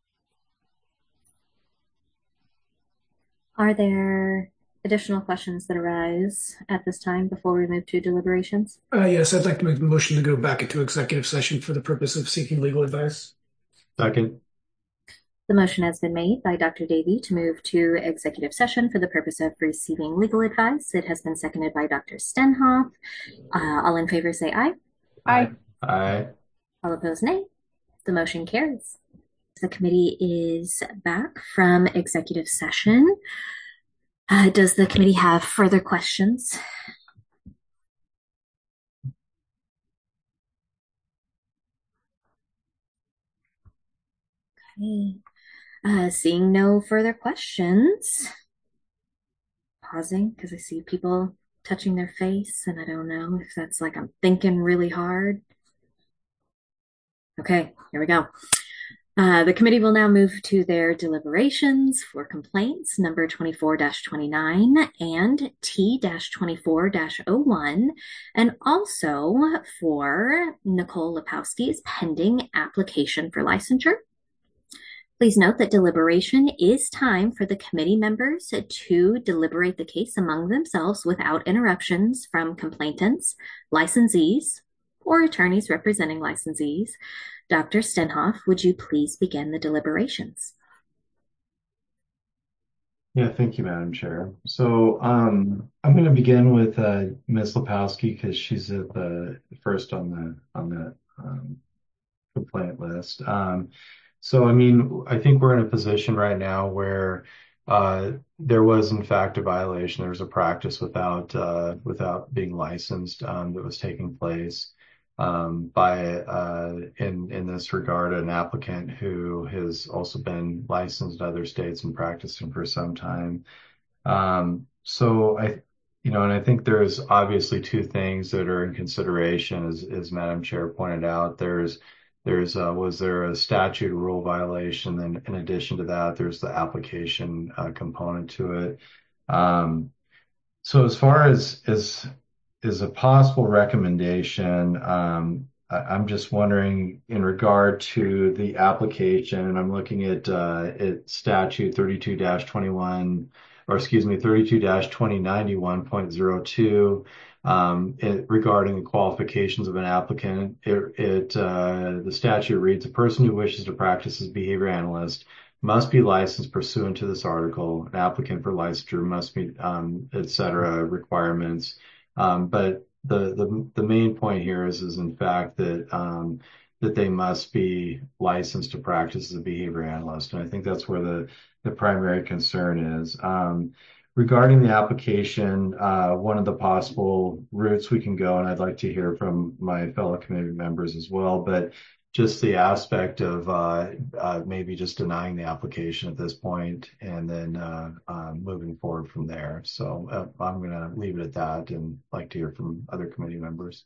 Are there additional questions that arise at this time before we move to deliberations? Uh, yes, I'd like to make the motion to go back into executive session for the purpose of seeking legal advice. Second. The motion has been made by Doctor Davey to move to executive session for the purpose of receiving legal advice. It has been seconded by Doctor Stenhoff. Uh, all in favor say aye. Aye. Aye. All opposed, nay. The motion carries. The committee is back from executive session. Uh, does the committee have further questions? Okay. Uh, seeing no further questions. Pausing because I see people touching their face and I don't know if that's like I'm thinking really hard. Okay, here we go. Uh, the committee will now move to their deliberations for complaints number twenty-four dash twenty-nine and T twenty-four dash oh one, and also for Nicole Lepowski's pending application for licensure. Please note that deliberation is time for the committee members to deliberate the case among themselves without interruptions from complainants, licensees, or attorneys representing licensees. Doctor Stenhoff, would you please begin the deliberations? Yeah, thank you, Madam Chair. So um, I'm going to begin with uh, Miz Lepowski because she's at the first on the on the um, complaint list. Um, so, I mean, I think we're in a position right now where uh, there was, in fact, a violation. There was a practice without uh, without being licensed um, that was taking place um, by, uh, in in this regard, an applicant who has also been licensed in other states and practicing for some time. Um, so I, you know, and I think there's obviously two things that are in consideration, as, as Madam Chair pointed out. There's, there's, uh, was there a statute rule violation? And in addition to that, there's the application uh, component to it. Um, so as far as as is a possible recommendation, um, I, I'm just wondering in regard to the application, and I'm looking at uh, at statute thirty-two twenty-one, or excuse me, thirty-two twenty ninety-one point zero two. Um, it, regarding the qualifications of an applicant, it, it uh, the statute reads: a person who wishes to practice as a behavior analyst must be licensed pursuant to this article. An applicant for licensure must meet, um, et cetera, requirements. Um, but the, the the main point here is is in fact that um, that they must be licensed to practice as a behavior analyst, and I think that's where the the primary concern is. Um, regarding the application, uh, one of the possible routes we can go, and I'd like to hear from my fellow committee members as well, but just the aspect of uh, uh, maybe just denying the application at this point and then uh, uh, moving forward from there. So uh, I'm going to leave it at that and like to hear from other committee members.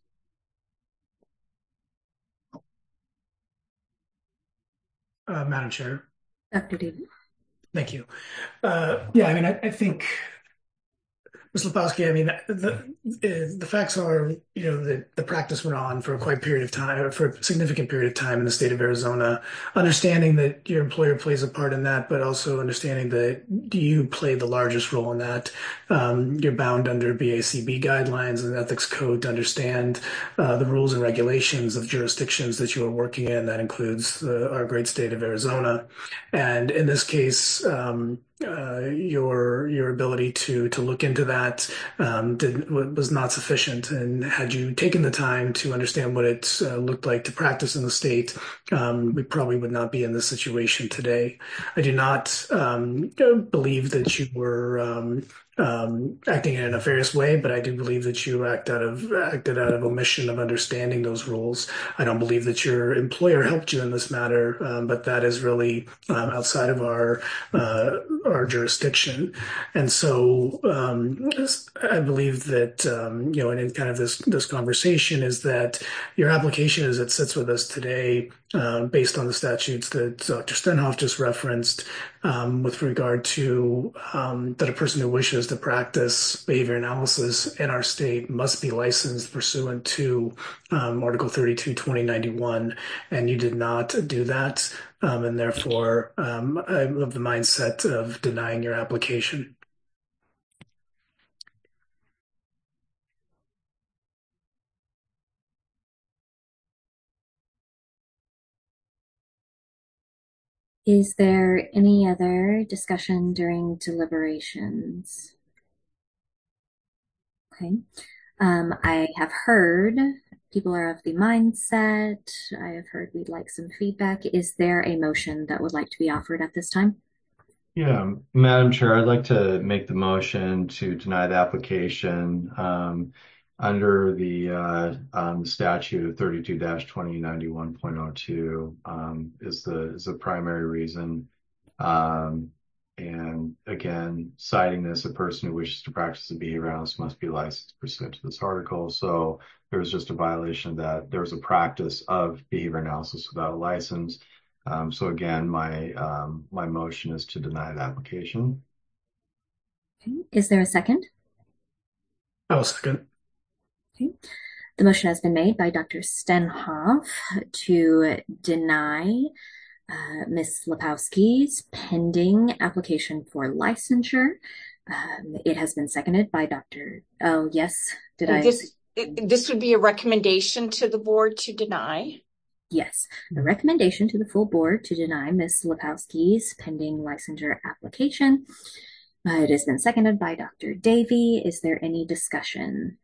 Uh, Madam Chair. Doctor David. Thank you. Uh, yeah, I mean, I, I think, Miz Lepowski, I mean, the the facts are, you know, that the practice went on for a quite period of time, for a significant period of time in the state of Arizona. Understanding that your employer plays a part in that, but also understanding that you play the largest role in that. Um, you're bound under B A C B guidelines and ethics code to understand uh, the rules and regulations of jurisdictions that you are working in. That includes uh, our great state of Arizona, and in this case, um, Uh, your your ability to to look into that um, did, was not sufficient. And had you taken the time to understand what it uh, looked like to practice in the state, um, we probably would not be in this situation today. I do not um, believe that you were um, um, acting in a nefarious way, but I do believe that you act out of acted out of omission of understanding those rules. I don't believe that your employer helped you in this matter, um, but that is really um, outside of our uh, our jurisdiction. And so um, I believe that, um, you know, and in kind of this, this conversation is that your application as it sits with us today, uh, based on the statutes that Doctor Stenhoff just referenced, um, with regard to um, that a person who wishes to practice behavior analysis in our state must be licensed pursuant to um, Article thirty-two twenty ninety-one, and you did not do that. Um, and therefore, um, I'm of the mindset of denying your application. Is there any other discussion during deliberations? Okay. Um, I have heard people are of the mindset. I have heard we'd like some feedback. Is there a motion that would like to be offered at this time? Yeah, Madam Chair, I'd like to make the motion to deny the application um, under the uh, um, statute of thirty-two twenty ninety-one point oh two um, is the is the primary reason. Um, and again, citing this, a person who wishes to practice a behavior analyst must be licensed pursuant to this article. So there was just a violation of that. There was a practice of behavior analysis without a license. Um, so again, my um, my motion is to deny the application. Okay. Is there a second? I'll second. Okay. The motion has been made by Doctor Stenhoff to deny uh, Miz Lepowski's pending application for licensure. Um, it has been seconded by Doctor Oh, yes. Did I? This, this would be a recommendation to the board to deny? Yes, a recommendation to the full board to deny Miz Lepowski's pending licensure application. Uh, it has been seconded by Doctor Davey. Is there any discussion?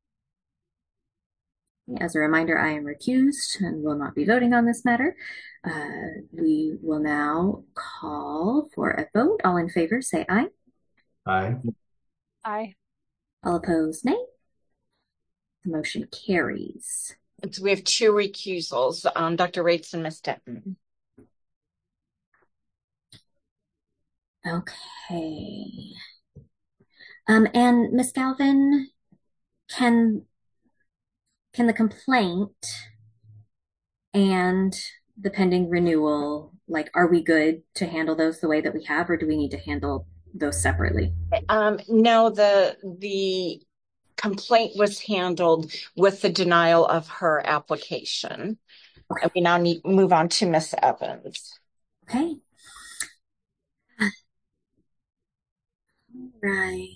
As a reminder, I am recused and will not be voting on this matter. Uh, we will now call for a vote. All in favor, say aye. Aye. Aye. All opposed, nay. The motion carries. So we have two recusals, um, Doctor Rates and Miz Denton. Okay. Um, and Miz Galvin, can can the complaint and the pending renewal, like, are we good to handle those the way that we have, or do we need to handle those separately? Um, no, the the complaint was handled with the denial of her application. Okay. And we now need to move on to Miss Evans. Okay. Right.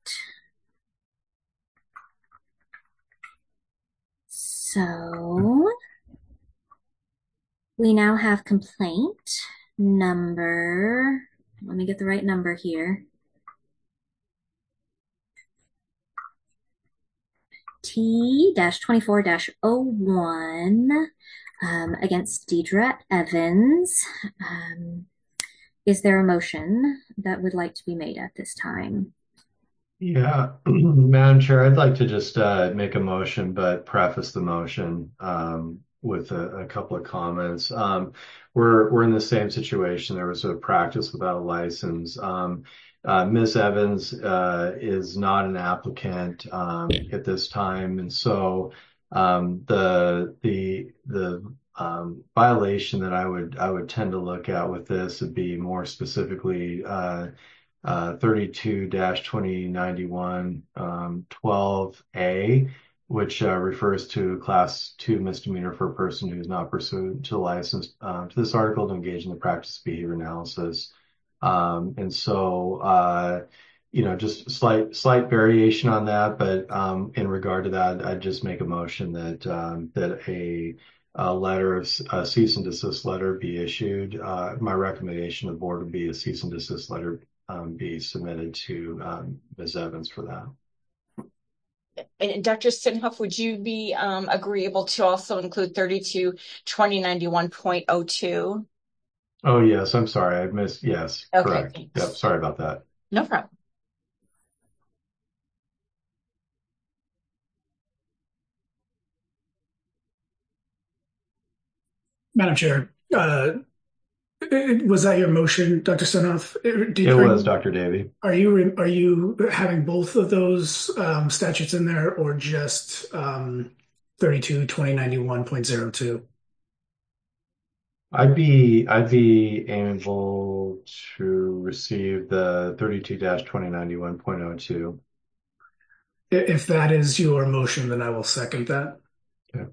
So we now have complaint number, let me get the right number here. T twenty-four dash oh one um, against Deidre Evans. Um, is there a motion that would like to be made at this time? Yeah, Madam Chair, I'd like to just uh, make a motion, but preface the motion um, with a, a couple of comments. Um, we're we're in the same situation. There was a practice without a license. Um, uh, Miz Evans uh, is not an applicant um, at this time, and so um, the the the um, violation that I would I would tend to look at with this would be more specifically. Uh, Uh, thirty-two twenty ninety-one um, twelve A, which uh, refers to class two misdemeanor for a person who is not pursuant to license uh, to this article to engage in the practice of behavior analysis. Um, and so, uh, you know, just slight slight variation on that, but um, in regard to that, I'd just make a motion that um, that a a letter of a cease and desist letter be issued. Uh, my recommendation to the board would be a cease and desist letter Um, be submitted to um, Miz Evans for that. And Doctor Stenhoff, would you be um, agreeable to also include thirty-two twenty ninety-one point oh two? Oh, yes. I'm sorry. I missed. Yes, Okay, correct. thanks. Yep. Sorry about that. No problem. Madam Chair, uh, was that your motion, Doctor Stenhoff? Did, it was, Doctor Davey. Are you are you having both of those um, statutes in there, or just um, thirty-two twenty ninety-one point oh two? I'd be I'd be able to receive the thirty-two twenty ninety-one point oh two. If that is your motion, then I will second that. Okay.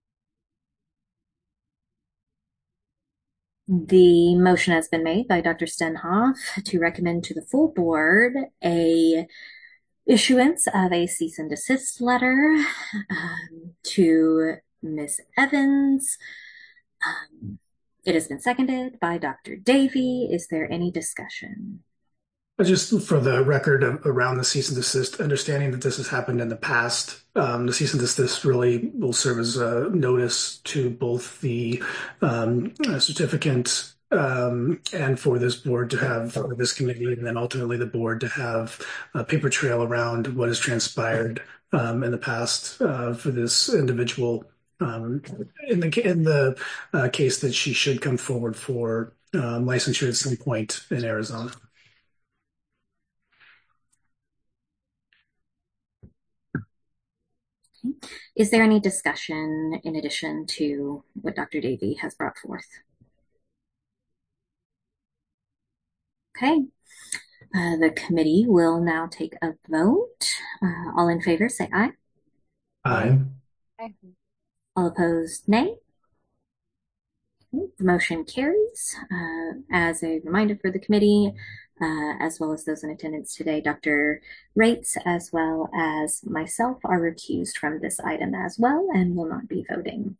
The motion has been made by Doctor Stenhoff to recommend to the full board a issuance of a cease and desist letter um, to Miz Evans. Um, it has been seconded by Doctor Davey. Is there any discussion? Just for the record around the cease and desist, understanding that this has happened in the past, um, the cease and desist really will serve as a notice to both the um, certificant um, and for this board to have, or this committee, and then ultimately the board to have a paper trail around what has transpired um, in the past uh, for this individual um, in the in the uh, case that she should come forward for um, licensure at some point in Arizona. Is there any discussion in addition to what Doctor Davey has brought forth? Okay. Uh, the committee will now take a vote. Uh, all in favor, say aye. Aye. Aye. All opposed, nay. The motion carries. Uh, as a reminder for the committee, uh, as well as those in attendance today, Doctor Rates, as well as myself, are recused from this item as well and will not be voting.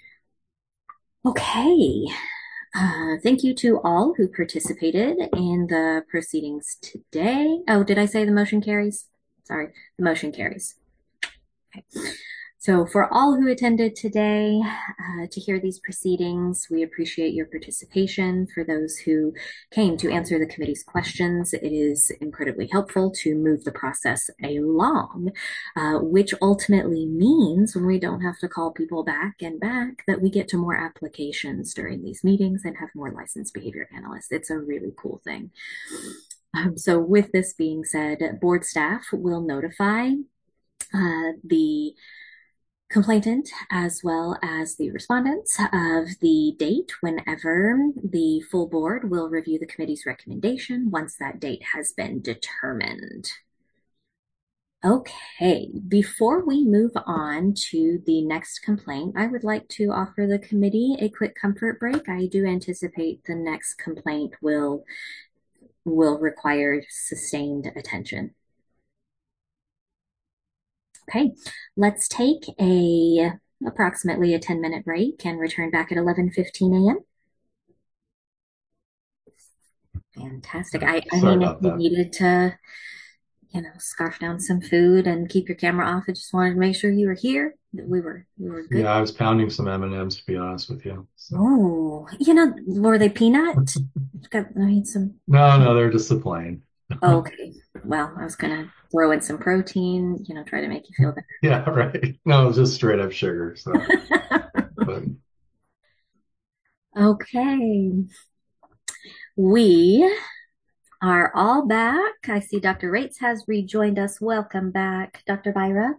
Okay. Uh, thank you to all who participated in the proceedings today. Oh, did I say the motion carries? Sorry, the motion carries. Okay. So for all who attended today uh, to hear these proceedings, we appreciate your participation. For those who came to answer the committee's questions, it is incredibly helpful to move the process along, uh, which ultimately means when we don't have to call people back and back, that we get to more applications during these meetings and have more licensed behavior analysts. It's a really cool thing. Um, so with this being said, board staff will notify uh, the complainant as well as the respondents of the date whenever the full board will review the committee's recommendation once that date has been determined. Okay, before we move on to the next complaint, I would like to offer the committee a quick comfort break. I do anticipate the next complaint will, will require sustained attention. Okay, let's take a approximately a ten minute break and return back at eleven fifteen a m Fantastic. I, I Sorry mean, if about you that. needed to, you know, scarf down some food and keep your camera off, I just wanted to make sure you were here, that we were, we were good. Yeah, I was pounding some M and M's to be honest with you. So. Oh, you know, were they peanut? Got, I mean, some. No, no, they're just the plain. Okay. Well, I was gonna throw in some protein, you know, try to make you feel better. Yeah, right. No, it was just straight up sugar. So. But. Okay. We are all back. I see Doctor Rates has rejoined us. Welcome back, Doctor Byra.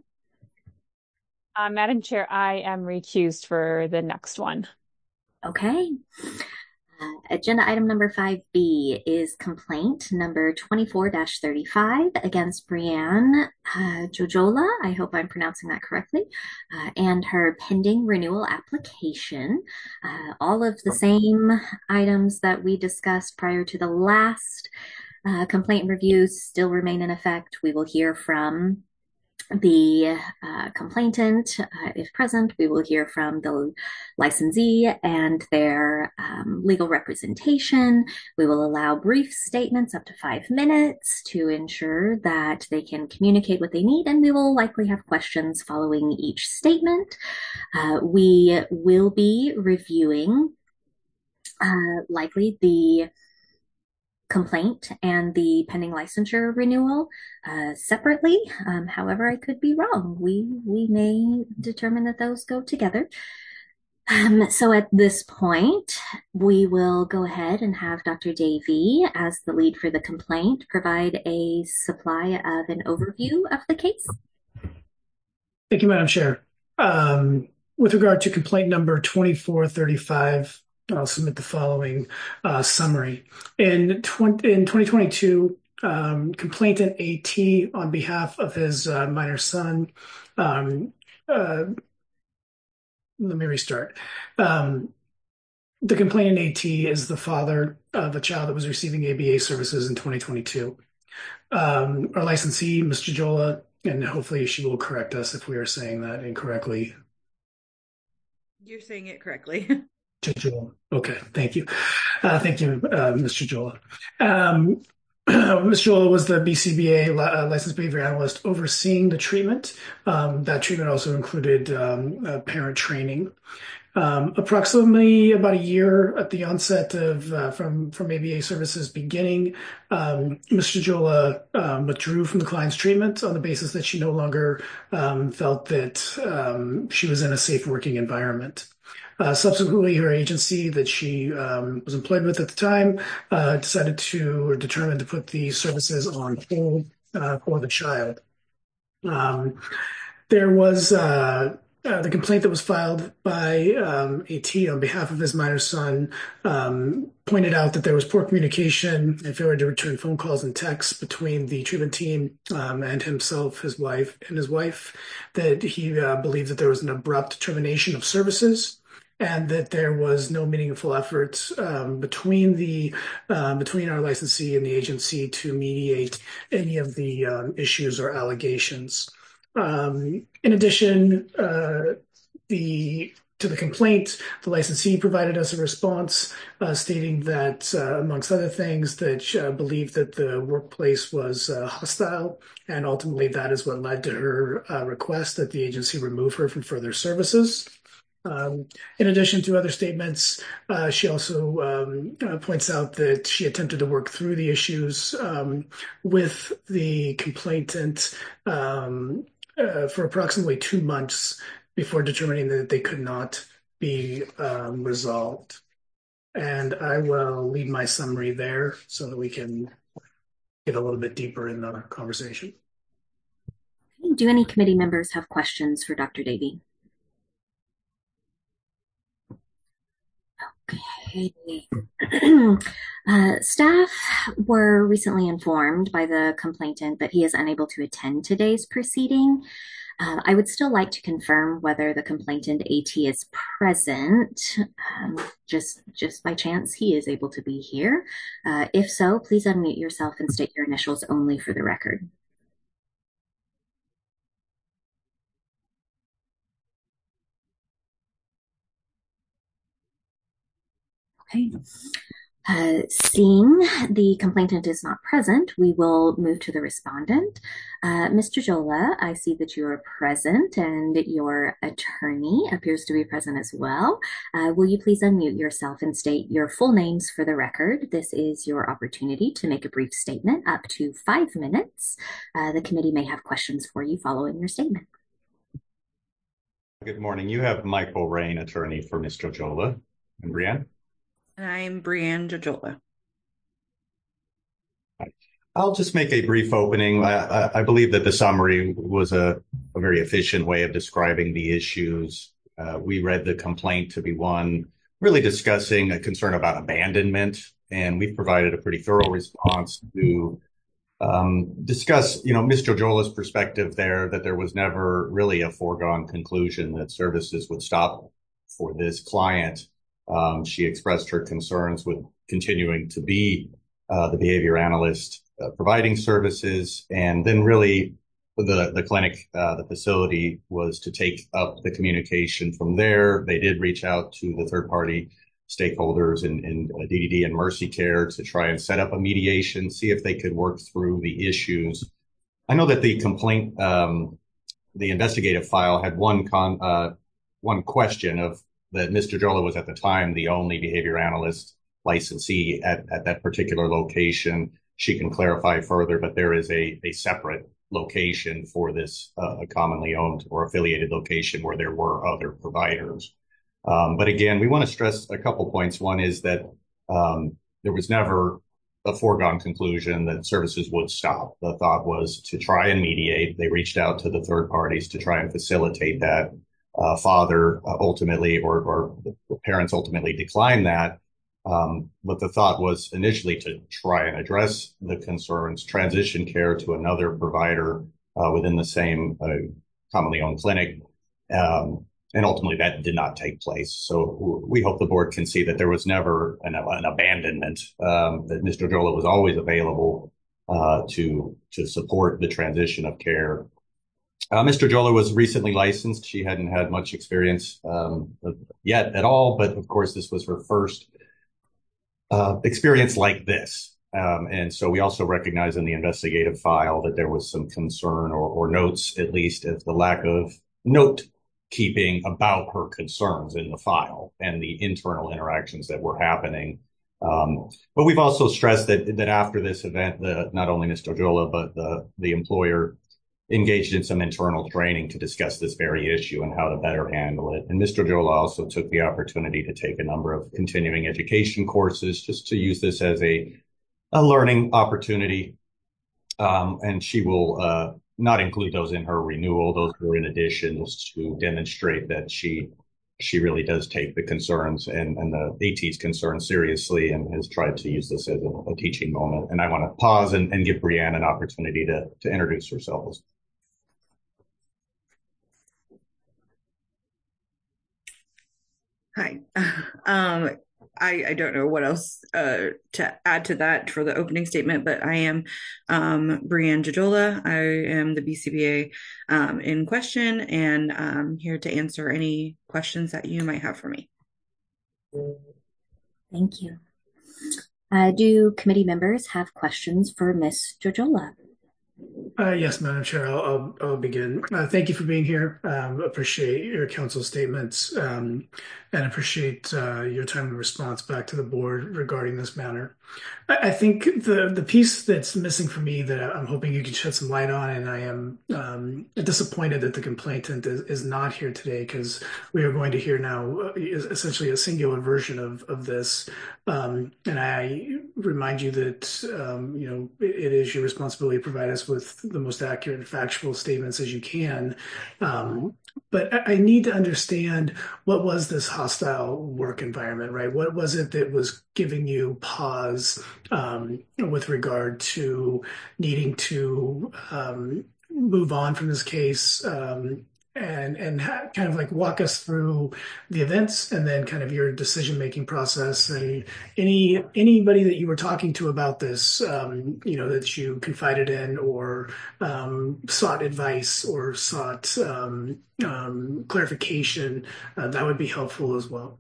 Uh, Madam Chair, I am recused for the next one. Okay. Uh, agenda item number five B is complaint number twenty-four dash thirty-five against Brianne uh, Jojola, I hope I'm pronouncing that correctly, uh, and her pending renewal application. Uh, all of the same items that we discussed prior to the last uh, complaint review still remain in effect. We will hear from the uh, complainant, uh, if present. We will hear from the licensee and their um, legal representation. We will allow brief statements up to five minutes to ensure that they can communicate what they need, and we will likely have questions following each statement. Uh, we will be reviewing uh, likely the complaint and the pending licensure renewal uh, separately. Um, however, I could be wrong. We we may determine that those go together. Um, so at this point, we will go ahead and have Doctor Davey, as the lead for the complaint, provide a supply of an overview of the case. Thank you, Madam Chair. Um, with regard to complaint number twenty-four thirty-five, I'll submit the following uh, summary. In, twenty, in twenty twenty-two, um, complainant A T, on behalf of his uh, minor son, um, uh, let me restart. Um, the complainant A T is the father of a child that was receiving A B A services in twenty twenty-two. Um, our licensee, Miz Jojola, and hopefully she will correct us if we are saying that incorrectly. You're saying it correctly. Jojola. Okay, thank you. Uh, thank you, uh, Mister Jojola. Um, Miz Jojola was the B C B A uh, licensed behavior analyst overseeing the treatment. Um, that treatment also included um, uh, parent training. Um, approximately about a year at the onset of uh, from from A B A services beginning, um, Mister Jojola um, withdrew from the client's treatment on the basis that she no longer um, felt that um, she was in a safe working environment. Uh, subsequently, her agency that she um, was employed with at the time uh, decided to or determined to put the services on hold uh, for the child. Um, there was uh, uh, the complaint that was filed by um, A T on behalf of his minor son um, pointed out that there was poor communication and failure to return phone calls and texts between the treatment team um, and himself, his wife, and his wife, that he uh, believed that there was an abrupt termination of services, and that there was no meaningful effort um, between the uh, between our licensee and the agency to mediate any of the um, issues or allegations. Um, in addition, uh, the to the complaint, the licensee provided us a response uh, stating that, uh, amongst other things, that she uh, believed that the workplace was uh, hostile, and ultimately that is what led to her uh, request that the agency remove her from further services. Um, in addition to other statements, uh, she also um, uh, points out that she attempted to work through the issues um, with the complainant um, uh, for approximately two months before determining that they could not be um, resolved. And I will leave my summary there so that we can get a little bit deeper in the conversation. Do any committee members have questions for Doctor Davey? Okay. uh, staff were recently informed by the complainant that he is unable to attend today's proceeding. Uh, I would still like to confirm whether the complainant AT is present. Um, just, just by chance, he is able to be here. Uh, if so, please unmute yourself and state your initials only for the record. Okay. Uh, seeing the complainant is not present, we will move to the respondent. Uh, Mister Jola, I see that you are present and your attorney appears to be present as well. Uh, will you please unmute yourself and state your full names for the record? This is your opportunity to make a brief statement, up to five minutes. Uh, the committee may have questions for you following your statement. Good morning. You have Michael Rain, attorney for Mister Jola. And Brianne? And I'm Brianne Jojola. I'll just make a brief opening. I, I, I believe that the summary was a, a very efficient way of describing the issues. Uh, we read the complaint to be one really discussing a concern about abandonment, and we've provided a pretty thorough response to um, discuss, you know, Miz Jojola's perspective there, that there was never really a foregone conclusion that services would stop for this client. Um, she expressed her concerns with continuing to be uh, the behavior analyst uh, providing services. And then really the, the clinic, uh, the facility was to take up the communication from there. They did reach out to the third party stakeholders in, in D D D and Mercy Care to try and set up a mediation, see if they could work through the issues. I know that the complaint, um, the investigative file had one con, uh, one question of that Mister Jola was at the time the only behavior analyst licensee at, at that particular location. She can clarify further, but there is a, a separate location for this uh, commonly owned or affiliated location where there were other providers. Um, but again, we want to stress a couple points. One is that um, there was never a foregone conclusion that services would stop. The thought was to try and mediate. They reached out to the third parties to try and facilitate that. Uh, father uh, ultimately, or, or the parents ultimately declined that. Um, but the thought was initially to try and address the concerns, transition care to another provider uh, within the same uh, commonly owned clinic. Um, and ultimately that did not take place. So we hope the board can see that there was never an, an abandonment, um, that Mister Jola was always available uh, to, to support the transition of care. Uh, Mister Jola was recently licensed. She hadn't had much experience um, yet at all, but of course this was her first uh, experience like this. Um, and so we also recognize in the investigative file that there was some concern or, or notes, at least, of the lack of note keeping about her concerns in the file and the internal interactions that were happening. Um, but we've also stressed that that after this event, the, not only Mister Jola, but the, the employer engaged in some internal training to discuss this very issue and how to better handle it. And Mister Jola also took the opportunity to take a number of continuing education courses just to use this as a, a learning opportunity. Um, and she will uh, not include those in her renewal. Those were in addition, just to demonstrate that she she really does take the concerns and, and the AT's concerns seriously and has tried to use this as a, a teaching moment. And I want to pause and, and give Brianne an opportunity to, to introduce herself. Hi. Um, I, I don't know what else uh, to add to that for the opening statement, but I am um, Brianne Jojola. I am the B C B A um, in question, and I'm here to answer any questions that you might have for me. Thank you. Uh, do committee members have questions for Miz Jojola? Uh, yes, Madam Chair, I'll, I'll, I'll begin. Uh, thank you for being here. Um, appreciate your council statements um, and appreciate uh, your timely response back to the board regarding this matter. I, I think the, the piece that's missing for me that I'm hoping you can shed some light on, and I am um, disappointed that the complainant is, is not here today because we are going to hear now uh, essentially a singular version of, of this. Um, and I remind you that, um, you know, it, it is your responsibility to provide us with the most accurate and factual statements as you can. Um, but I, I need to understand, what was this hostile work environment, right? What was it that was giving you pause um, with regard to needing to um, move on from this case? Um, and and ha- kind of like walk us through the events and then kind of your decision making process, and any anybody that you were talking to about this, um, you know, that you confided in or um, sought advice or sought um, um, clarification, uh, that would be helpful as well.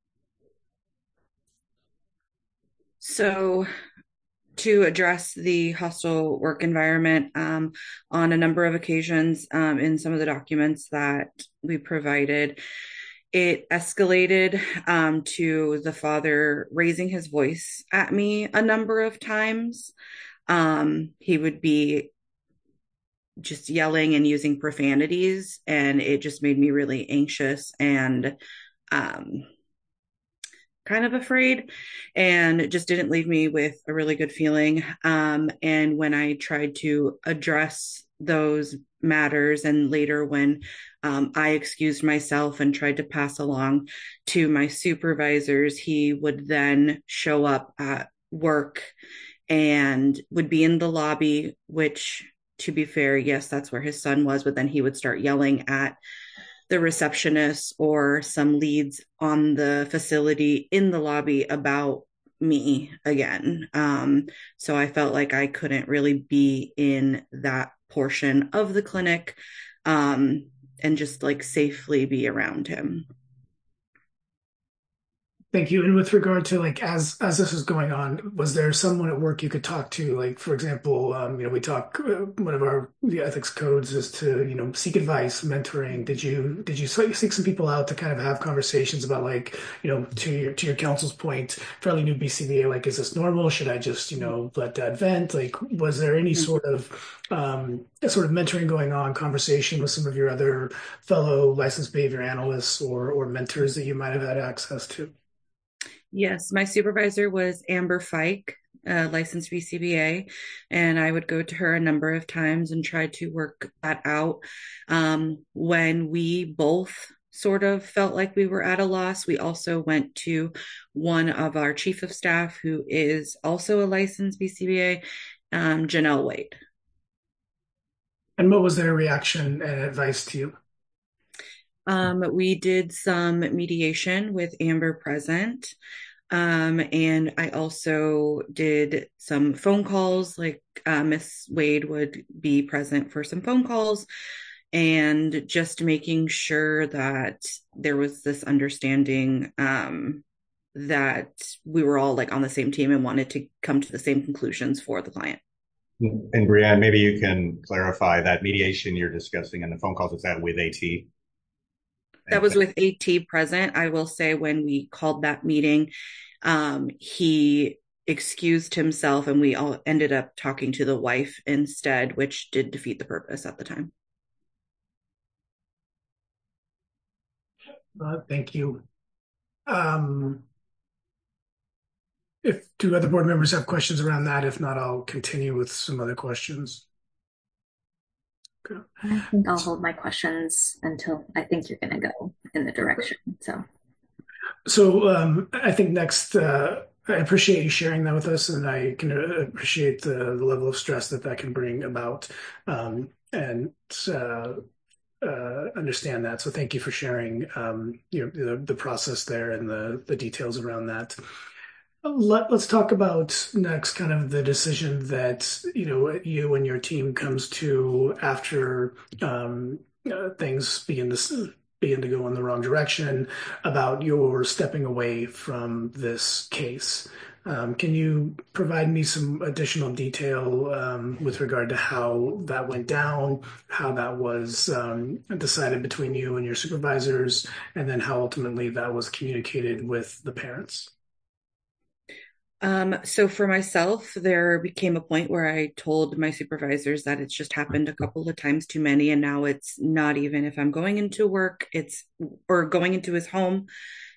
So, to address the hostile work environment, um, on a number of occasions, um, in some of the documents that we provided, it escalated um, to the father raising his voice at me a number of times. Um, he would be just yelling and using profanities, and it just made me really anxious and um, kind of afraid, and it just didn't leave me with a really good feeling. Um, and when I tried to address those matters, and later when um, I excused myself and tried to pass along to my supervisors, he would then show up at work and would be in the lobby, which, to be fair, yes, that's where his son was, but then he would start yelling at the receptionist or some leads on the facility in the lobby about me again. Um, so I felt like I couldn't really be in that portion of the clinic, um, and just like safely be around him. Thank you. And with regard to like, as as this was going on, was there someone at work you could talk to? Like, for example, um, you know, we talk. Uh, one of our the ethics codes is to, you know, seek advice, mentoring. Did you did you seek some people out to kind of have conversations about, like, you know, to your to your counsel's point, fairly new B C B A, like, is this normal? Should I just, you know, let that vent? Like, was there any sort of um, sort of mentoring going on, conversation with some of your other fellow licensed behavior analysts or or mentors that you might have had access to? Yes, my supervisor was Amber Fike, a licensed B C B A, and I would go to her a number of times and try to work that out. Um, when we both sort of felt like we were at a loss, we also went to one of our chief of staff, who is also a licensed B C B A, um, Janelle Wade. And what was their reaction and advice to you? Um, we did some mediation with Amber present. Um, and I also did some phone calls, like uh, Miss Wade would be present for some phone calls, and just making sure that there was this understanding um, that we were all like on the same team and wanted to come to the same conclusions for the client. And Brianne, maybe you can clarify that mediation you're discussing and the phone calls, is that with AT? That was with AT present. I will say when we called that meeting, um, he excused himself and we all ended up talking to the wife instead, which did defeat the purpose at the time. Uh, thank you. Um, if do other board members have questions around that? If not, I'll continue with some other questions. Okay. I think I'll hold my questions until I think you're going to go in the direction. So, so um, I think next, uh, I appreciate you sharing that with us, and I can appreciate the, the level of stress that that can bring about, um, and uh, uh, understand that. So, thank you for sharing um, you know, the, the process there and the the details around that. Let, let's talk about next kind of the decision that, you know, you and your team comes to after um, uh, things begin to begin to go in the wrong direction about your stepping away from this case. Um, can you provide me some additional detail um, with regard to how that went down, how that was um, decided between you and your supervisors, and then how ultimately that was communicated with the parents? Um, so for myself, there became a point where I told my supervisors that it's just happened a couple of times too many. And now it's not even if I'm going into work, it's or going into his home.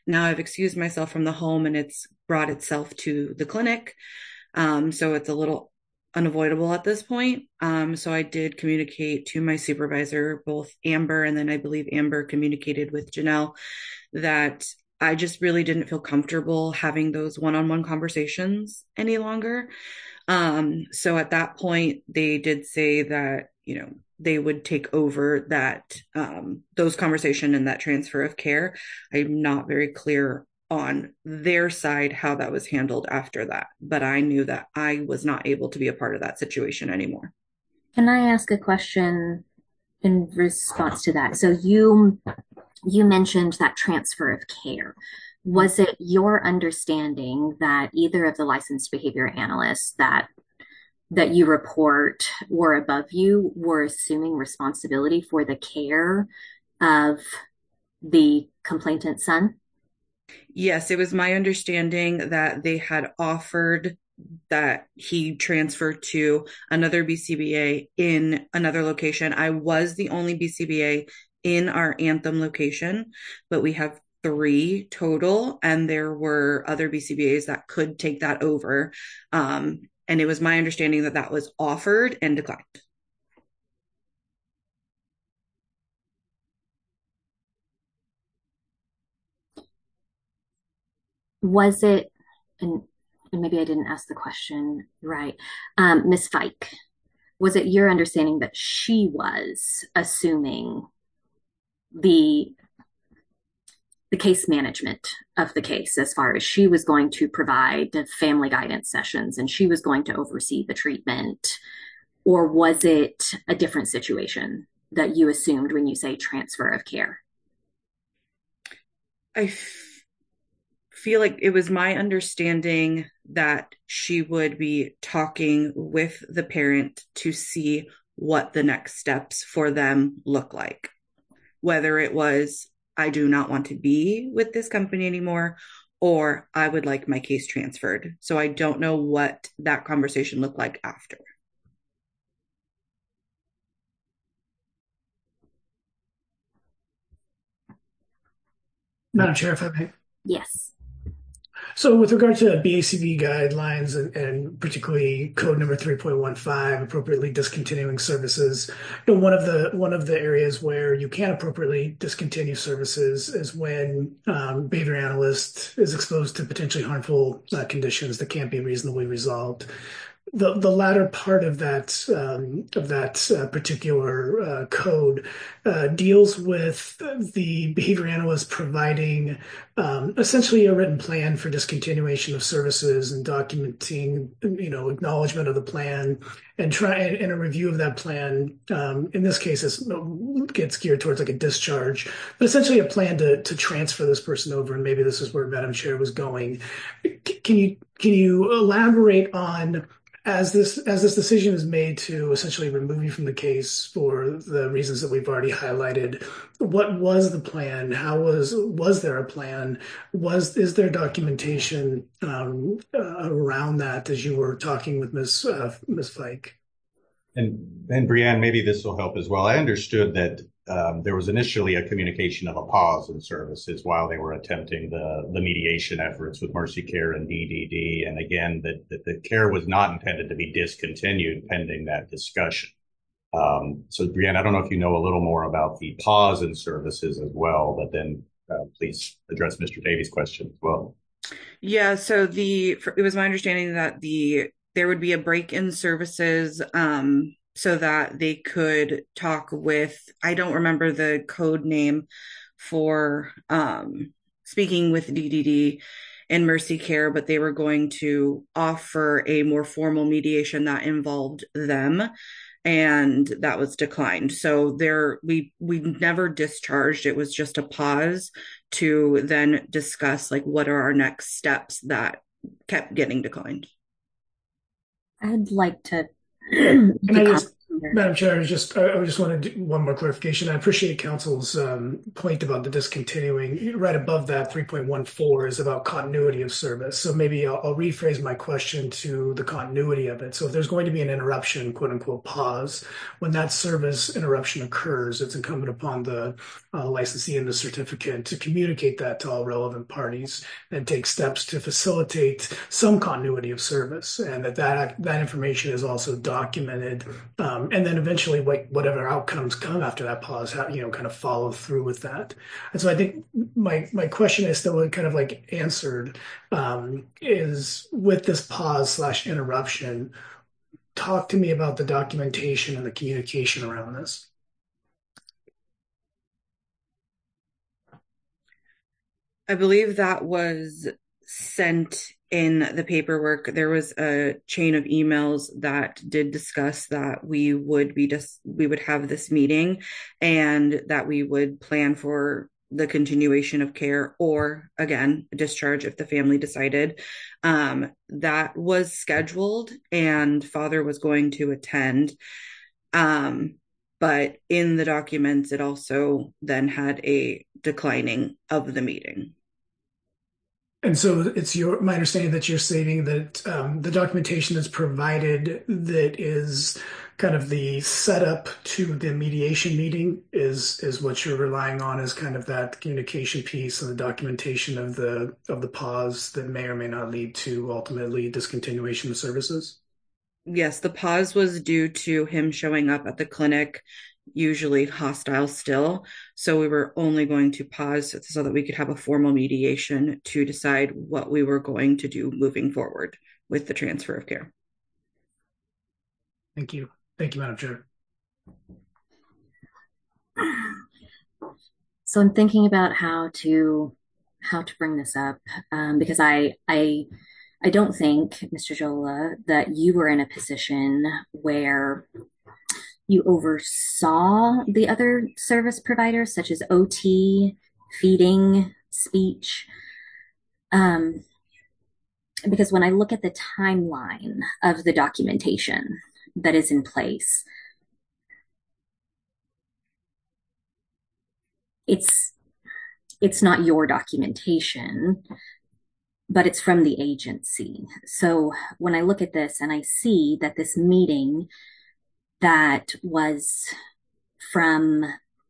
Now I've excused myself from the home and it's brought itself to the clinic. Um, so it's a little unavoidable at this point. Um, so I did communicate to my supervisor, both Amber, and then I believe Amber communicated with Janelle, that I just really didn't feel comfortable having those one-on-one conversations any longer. Um, so at that point, they did say that, you know, they would take over that, um, those conversation and that transfer of care. I'm not very clear on their side how that was handled after that, but I knew that I was not able to be a part of that situation anymore. Can I ask a question in response to that? So you you mentioned that transfer of care. Was it your understanding that either of the licensed behavior analysts that that you report or above you were assuming responsibility for the care of the complainant's son? Yes, it was my understanding that they had offered that he transferred to another B C B A in another location. I was the only B C B A in our Anthem location, but we have three total, and there were other B C B As that could take that over. Um, and it was my understanding that that was offered and declined. Was it, and, and maybe I didn't ask the question right, um, Miz Fike, was it your understanding that she was assuming the the case management of the case, as far as she was going to provide family guidance sessions and she was going to oversee the treatment? Or was it a different situation that you assumed when you say transfer of care? I f- feel like it was my understanding that she would be talking with the parent to see what the next steps for them look like. Whether it was, I do not want to be with this company anymore, or I would like my case transferred. So I don't know what that conversation looked like after. Madam Chair, if I may. Yes. So with regard to B A C V guidelines and, and particularly code number three point one five, appropriately discontinuing services, you know, one of the one of the areas where you can appropriately discontinue services is when um, behavior analyst is exposed to potentially harmful uh, conditions that can't be reasonably resolved. The the latter part of that um, of that uh, particular uh, code uh, deals with the behavior analyst providing um, essentially a written plan for discontinuation of services and documenting, you know, acknowledgement of the plan and try and, and a review of that plan. Um, in this case, it gets geared towards like a discharge, but essentially a plan to to transfer this person over. And maybe this is where Madam Chair was going. Can you can you elaborate on, as this as this decision is made to essentially remove you from the case for the reasons that we've already highlighted, what was the plan? How was was there a plan? Was is there documentation um, uh, around that as you were talking with Miz Uh, Miz Fike? And and Brianne, maybe this will help as well. I understood that um, there was initially a communication of a pause in services while they were attempting the, the mediation efforts with Mercy Care and D D D. And again, that, that the care was not intended to be discontinued pending that discussion. Um, so Brianne, I don't know if you know a little more about the pause in services as well, but then uh, please address Mister Davies' question as well. Yeah, so the it was my understanding that the there would be a break in services um, so that they could talk with, I don't remember the code name for um, speaking with D D D and Mercy Care, but they were going to offer a more formal mediation that involved them, and that was declined. So there, we we never discharged. It was just a pause to then discuss like what are our next steps that kept getting declined. I'd like to. Can I just Madam Chair, I just I just want to do one more clarification. I appreciate Council's um, point about the discontinuing. Right above that, three point one four is about continuity of service. So maybe I'll, I'll rephrase my question to the continuity of it. So if there's going to be an interruption, quote unquote, pause, when that service interruption occurs, it's incumbent upon the uh, licensee and the certificant to communicate that to all relevant parties and take steps to facilitate some continuity of service, and that that, that information is also documented. Um, and then eventually, what, whatever outcomes come after that pause, how, you know, kind of follow through with that. And so I think my my question is still kind of like answered, um, is with this pause slash interruption, talk to me about the documentation and the communication around this. I believe that was sent in the paperwork. There was a chain of emails that did discuss that we would be just we would have this meeting and that we would plan for the continuation of care or, again, discharge if the family decided. Um, that was scheduled and father was going to attend. Um, but in the documents, it also then had a declining of the meeting. And so it's your my understanding that you're stating that um, the documentation that's provided that is kind of the setup to the mediation meeting is is what you're relying on as kind of that communication piece and the documentation of the of the pause that may or may not lead to ultimately discontinuation of services? Yes, the pause was due to him showing up at the clinic, usually hostile still. So we were only going to pause so that we could have a formal mediation to decide what we were going to do moving forward with the transfer of care. Thank you. Thank you, Madam Chair. So I'm thinking about how to how to bring this up um, because I I I don't think, Mister Jola, that you were in a position where you oversaw the other service providers, such as O T, feeding, speech. Um, because when I look at the timeline of the documentation that is in place, it's it's not your documentation, but it's from the agency. So when I look at this and I see that this meeting that was from,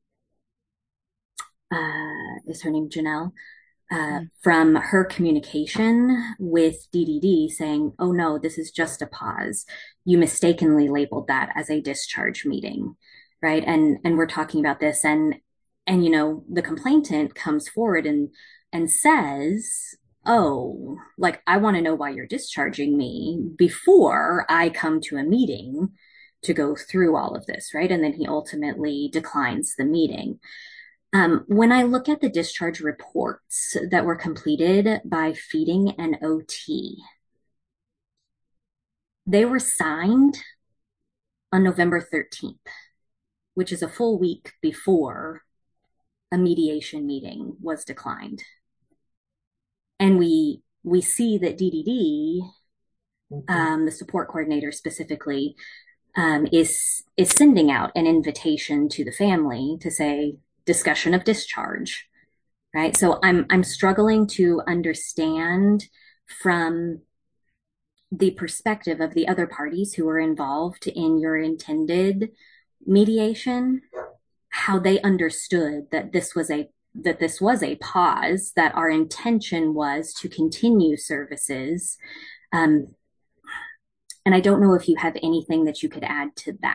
uh, is her name Janelle? Uh, mm-hmm. From her communication with D D D saying, oh no, this is just a pause. You mistakenly labeled that as a discharge meeting, right? And, and we're talking about this and, and, you know, the complainant comes forward and, and says, oh, like, I want to know why you're discharging me before I come to a meeting to go through all of this, right? And then he ultimately declines the meeting. Um, when I look at the discharge reports that were completed by feeding and O T, they were signed on November thirteenth, which is a full week before a mediation meeting was declined. And we we see that D D D, mm-hmm. um, the support coordinator specifically, um, is is sending out an invitation to the family to say discussion of discharge, right? So I'm I'm struggling to understand from the perspective of the other parties who were involved in your intended mediation, how they understood that this was a that this was a pause, that our intention was to continue services. Um, and I don't know if you have anything that you could add to that.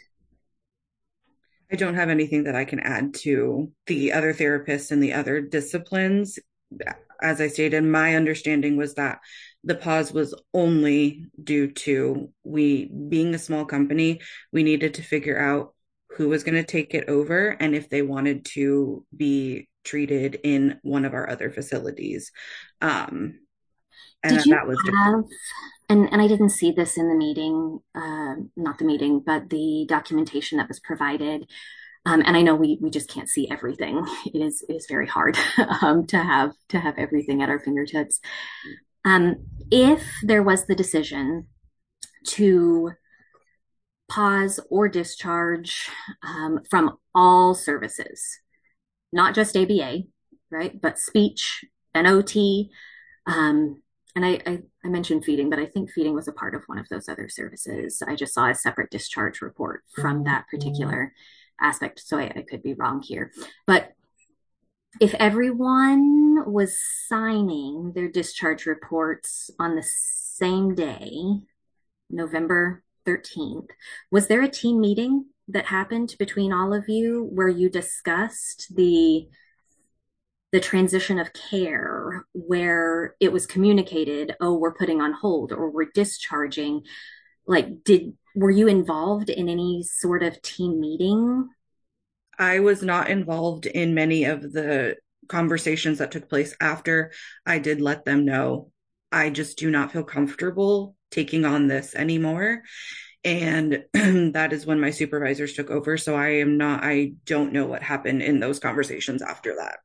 I don't have anything that I can add to the other therapists and the other disciplines. As I stated, my understanding was that the pause was only due to we being a small company, we needed to figure out who was going to take it over and if they wanted to be treated in one of our other facilities. Um, and Did you that was have, and, and I didn't see this in the meeting, uh, not the meeting, but the documentation that was provided. Um, and I know we we just can't see everything. It is it is very hard um, to have to have everything at our fingertips. Um, if there was the decision to pause, or discharge um, from all services, not just A B A, right? But speech, N O T, um, and I, I, I mentioned feeding, but I think feeding was a part of one of those other services. I just saw a separate discharge report from that particular aspect, so I, I could be wrong here. But if everyone was signing their discharge reports on the same day, November thirteenth, was there a team meeting that happened between all of you where you discussed the the transition of care, where it was communicated, oh, we're putting on hold or we're discharging? Like, did were you involved in any sort of team meeting? I was not involved in many of the conversations that took place after. I did let them know I just do not feel comfortable taking on this anymore. And that is when my supervisors took over. So I am not, I don't know what happened in those conversations after that.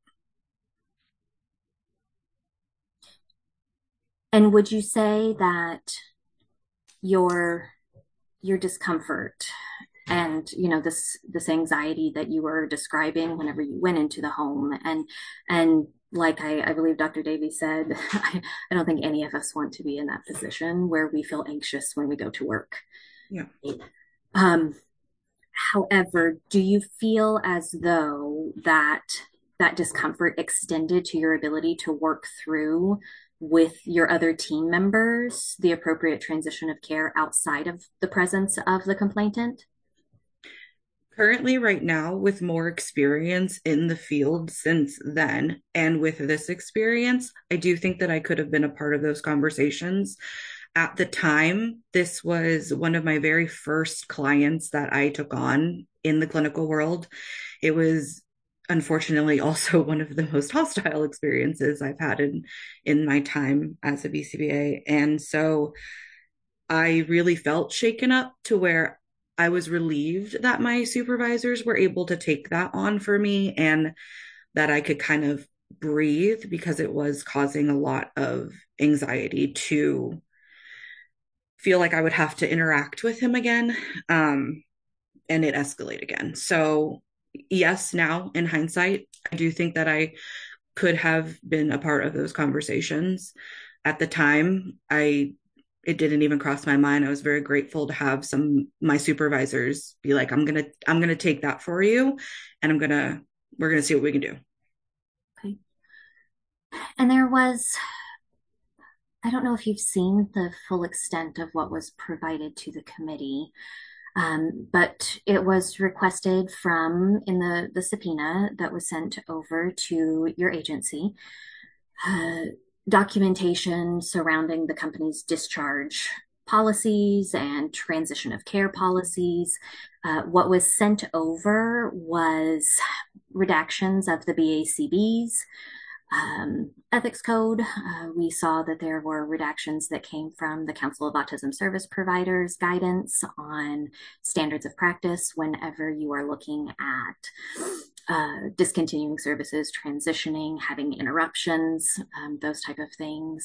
And would you say that your your discomfort and, you know, this this anxiety that you were describing whenever you went into the home, and and like I, I believe Doctor Davey said, I, I don't think any of us want to be in that position where we feel anxious when we go to work. Yeah. Um, however, do you feel as though that that discomfort extended to your ability to work through with your other team members the appropriate transition of care outside of the presence of the complainant? Currently, right now, with more experience in the field since then, and with this experience, I do think that I could have been a part of those conversations. At the time, this was one of my very first clients that I took on in the clinical world. It was unfortunately also one of the most hostile experiences I've had in, in my time as a B C B A. And so I really felt shaken up to where I was relieved that my supervisors were able to take that on for me and that I could kind of breathe, because it was causing a lot of anxiety to feel like I would have to interact with him again. Um, and it escalate again. So yes, now in hindsight, I do think that I could have been a part of those conversations. At the time, I it didn't even cross my mind. I was very grateful to have some my supervisors be like, I'm gonna I'm gonna take that for you, and I'm gonna we're gonna see what we can do. Okay. And there was, I don't know if you've seen the full extent of what was provided to the committee. Um, but it was requested from in the, the subpoena that was sent over to your agency, uh, documentation surrounding the company's discharge policies and transition of care policies. Uh, what was sent over was redactions of the B A C B's Um, ethics code. Uh, we saw that there were redactions that came from the Council of Autism Service Providers guidance on standards of practice whenever you are looking at uh, discontinuing services, transitioning, having interruptions, um, those type of things.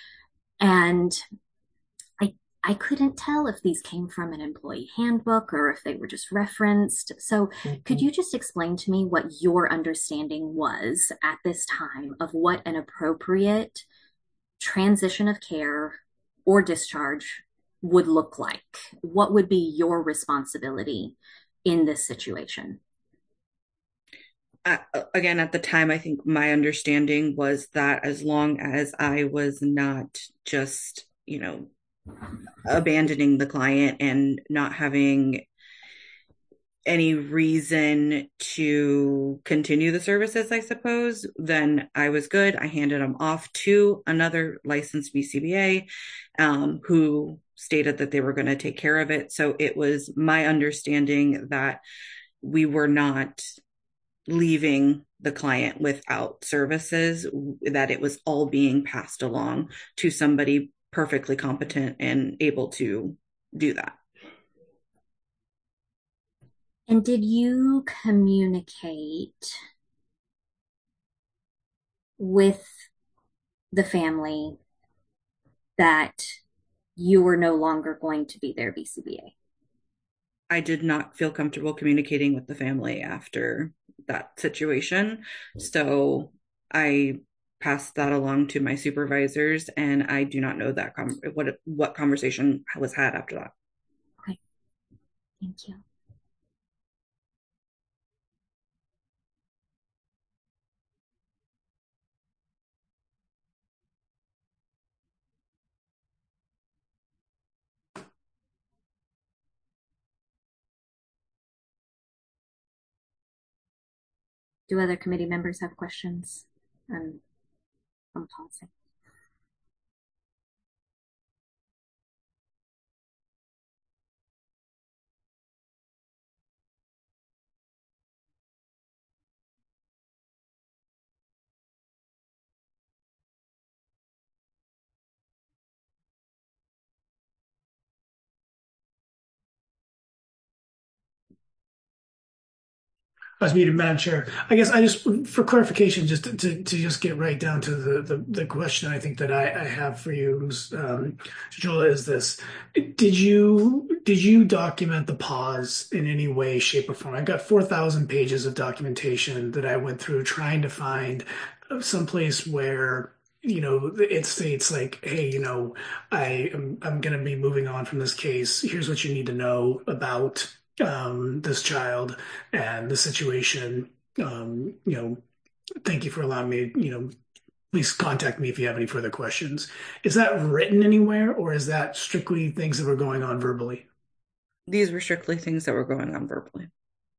And I I couldn't tell if these came from an employee handbook or if they were just referenced. So mm-hmm. Could you just explain to me what your understanding was at this time of what an appropriate transition of care or discharge would look like? What would be your responsibility in this situation? Uh, again, at the time, I think my understanding was that as long as I was not just, you know, abandoning the client and not having any reason to continue the services, I suppose, then I was good. I handed them off to another licensed B C B A um, who stated that they were going to take care of it. So it was my understanding that we were not leaving the client without services, that it was all being passed along to somebody perfectly competent and able to do that. And did you communicate with the family that you were no longer going to be their B C B A? I did not feel comfortable communicating with the family after that situation. So I passed that along to my supervisors, and I do not know that com- what what conversation was had after that. Okay, thank you. Do other committee members have questions? Um, I'm pausing. I was muted, Madam Chair. I guess I just, for clarification, just to, to, to just get right down to the, the, the question I think that I, I have for you, um, Jola, is this. Did you did you document the pause in any way, shape, or form? I got four thousand pages of documentation that I went through trying to find someplace where, you know, it states like, hey, you know, I am I'm going to be moving on from this case. Here's what you need to know about um, this child and the situation. Um, you know, thank you for allowing me, you know, please contact me if you have any further questions. Is that written anywhere, or is that strictly things that were going on verbally? These were strictly things that were going on verbally.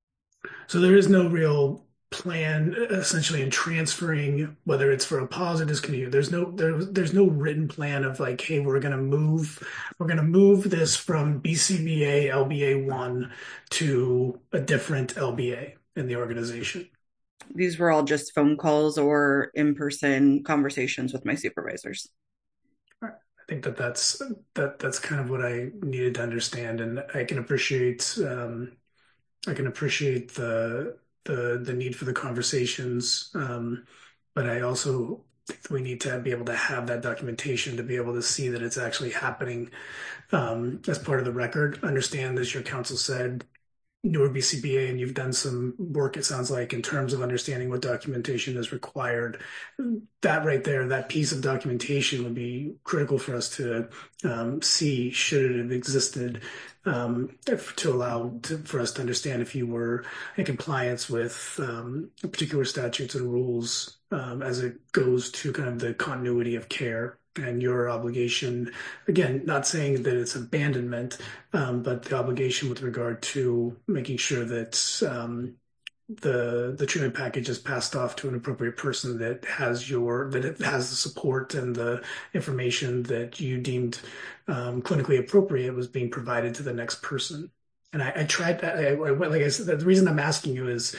So there is no real plan essentially in transferring, whether it's for a pause or discontinue. There's no there, there's no written plan of like, hey, we're gonna move we're gonna move this from B C B A L B A one to a different L B A in the organization. These were all just phone calls or in-person conversations with my supervisors. I think that that's that that's kind of what I needed to understand, and I can appreciate um, I can appreciate the the the need for the conversations, um, but I also think we need to be able to have that documentation to be able to see that it's actually happening um, as part of the record. Understand, as your counsel said, newer B C B A, and you've done some work, it sounds like, in terms of understanding what documentation is required. That right there, that piece of documentation would be critical for us to um, see, should it have existed, um, if, to allow to, for us to understand if you were in compliance with um, particular statutes and rules um, as it goes to kind of the continuity of care and your obligation. Again, not saying that it's abandonment, um, but the obligation with regard to making sure that um, the the treatment package is passed off to an appropriate person that has your that it has the support and the information that you deemed um, clinically appropriate was being provided to the next person. And I, I tried. I, I like I said, the reason I'm asking you is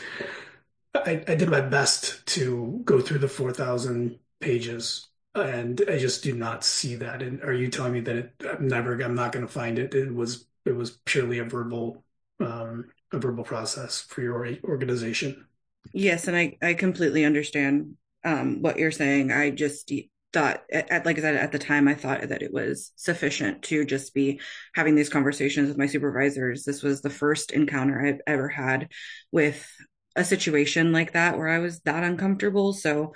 I, I did my best to go through the four thousand pages. And I just do not see that. And are you telling me that it, I'm never, I'm not going to find it? It was, it was purely a verbal, um, a verbal process for your organization. Yes, and I, I completely understand um, what you're saying. I just thought, at, like I said, at the time, I thought that it was sufficient to just be having these conversations with my supervisors. This was the first encounter I've ever had with a situation like that where I was that uncomfortable. So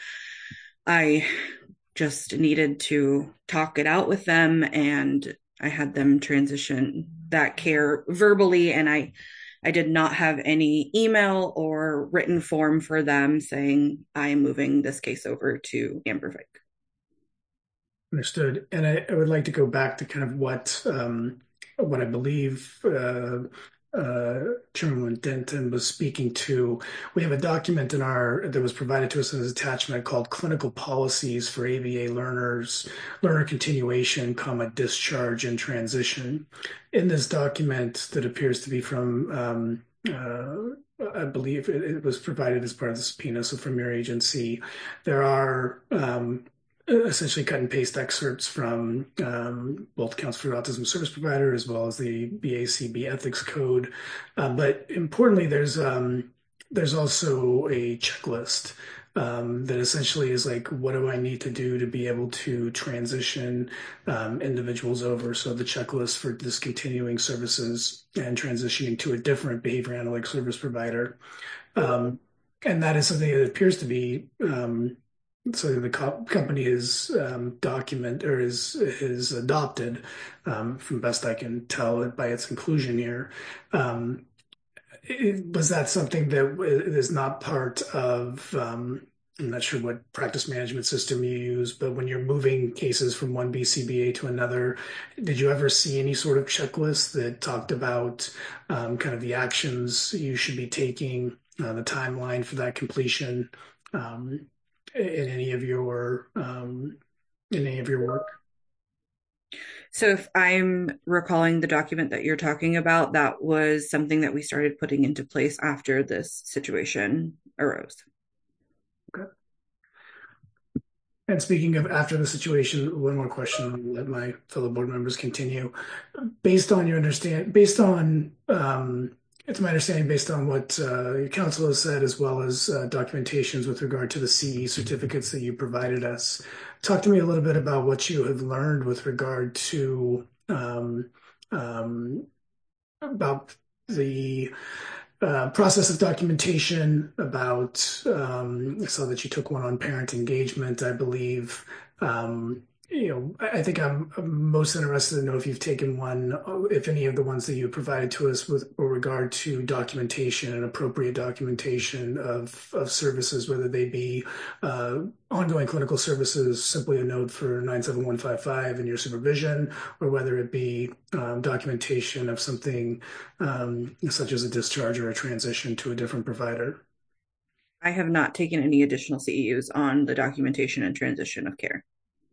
I just needed to talk it out with them, and I had them transition that care verbally, and I I did not have any email or written form for them saying I am moving this case over to Ambervik. Understood. And I, I would like to go back to kind of what um, what I believe uh, uh, Chairman Denton was speaking to. We have a document in our that was provided to us as an attachment called Clinical Policies for A B A Learners, Learner Continuation, comma, Discharge and Transition. In this document that appears to be from, um, uh, I believe it, it was provided as part of the subpoena, so from your agency, there are um, essentially cut and paste excerpts from um, both Council for Autism Service Provider as well as the B A C B Ethics Code. Uh, but importantly, there's um, there's also a checklist um, that essentially is like, what do I need to do to be able to transition um, individuals over? So the checklist for discontinuing services and transitioning to a different behavior analytic service provider. Um, and that is something that appears to be um, so the co- company is um, document or is is adopted, um, from best I can tell by its inclusion here. Um, it, was that something that is not part of? Um, I'm not sure what practice management system you use, but when you're moving cases from one B C B A to another, did you ever see any sort of checklist that talked about um, kind of the actions you should be taking, uh, the timeline for that completion? Um, in any of your um, in any of your work? So if I'm recalling the document that you're talking about, that was something that we started putting into place after this situation arose. Okay. And speaking of after the situation, one more question, I'll let my fellow board members continue. Based on your understand, based on um, it's my understanding, based on what uh, your counsel has said, as well as uh, documentations with regard to the C E certificates that you provided us. Talk to me a little bit about what you have learned with regard to um, um, about the uh, process of documentation, about, um, I saw that you took one on parent engagement, I believe. Um, you know, I I think I'm, I'm most interested to know if you've taken one, if any of the ones that you provided to us with regard to documentation and appropriate documentation of, of services, whether they be uh, ongoing clinical services, simply a note for nine seven one five five in your supervision, or whether it be um, documentation of something um, such as a discharge or a transition to a different provider. I have not taken any additional C E Us on the documentation and transition of care.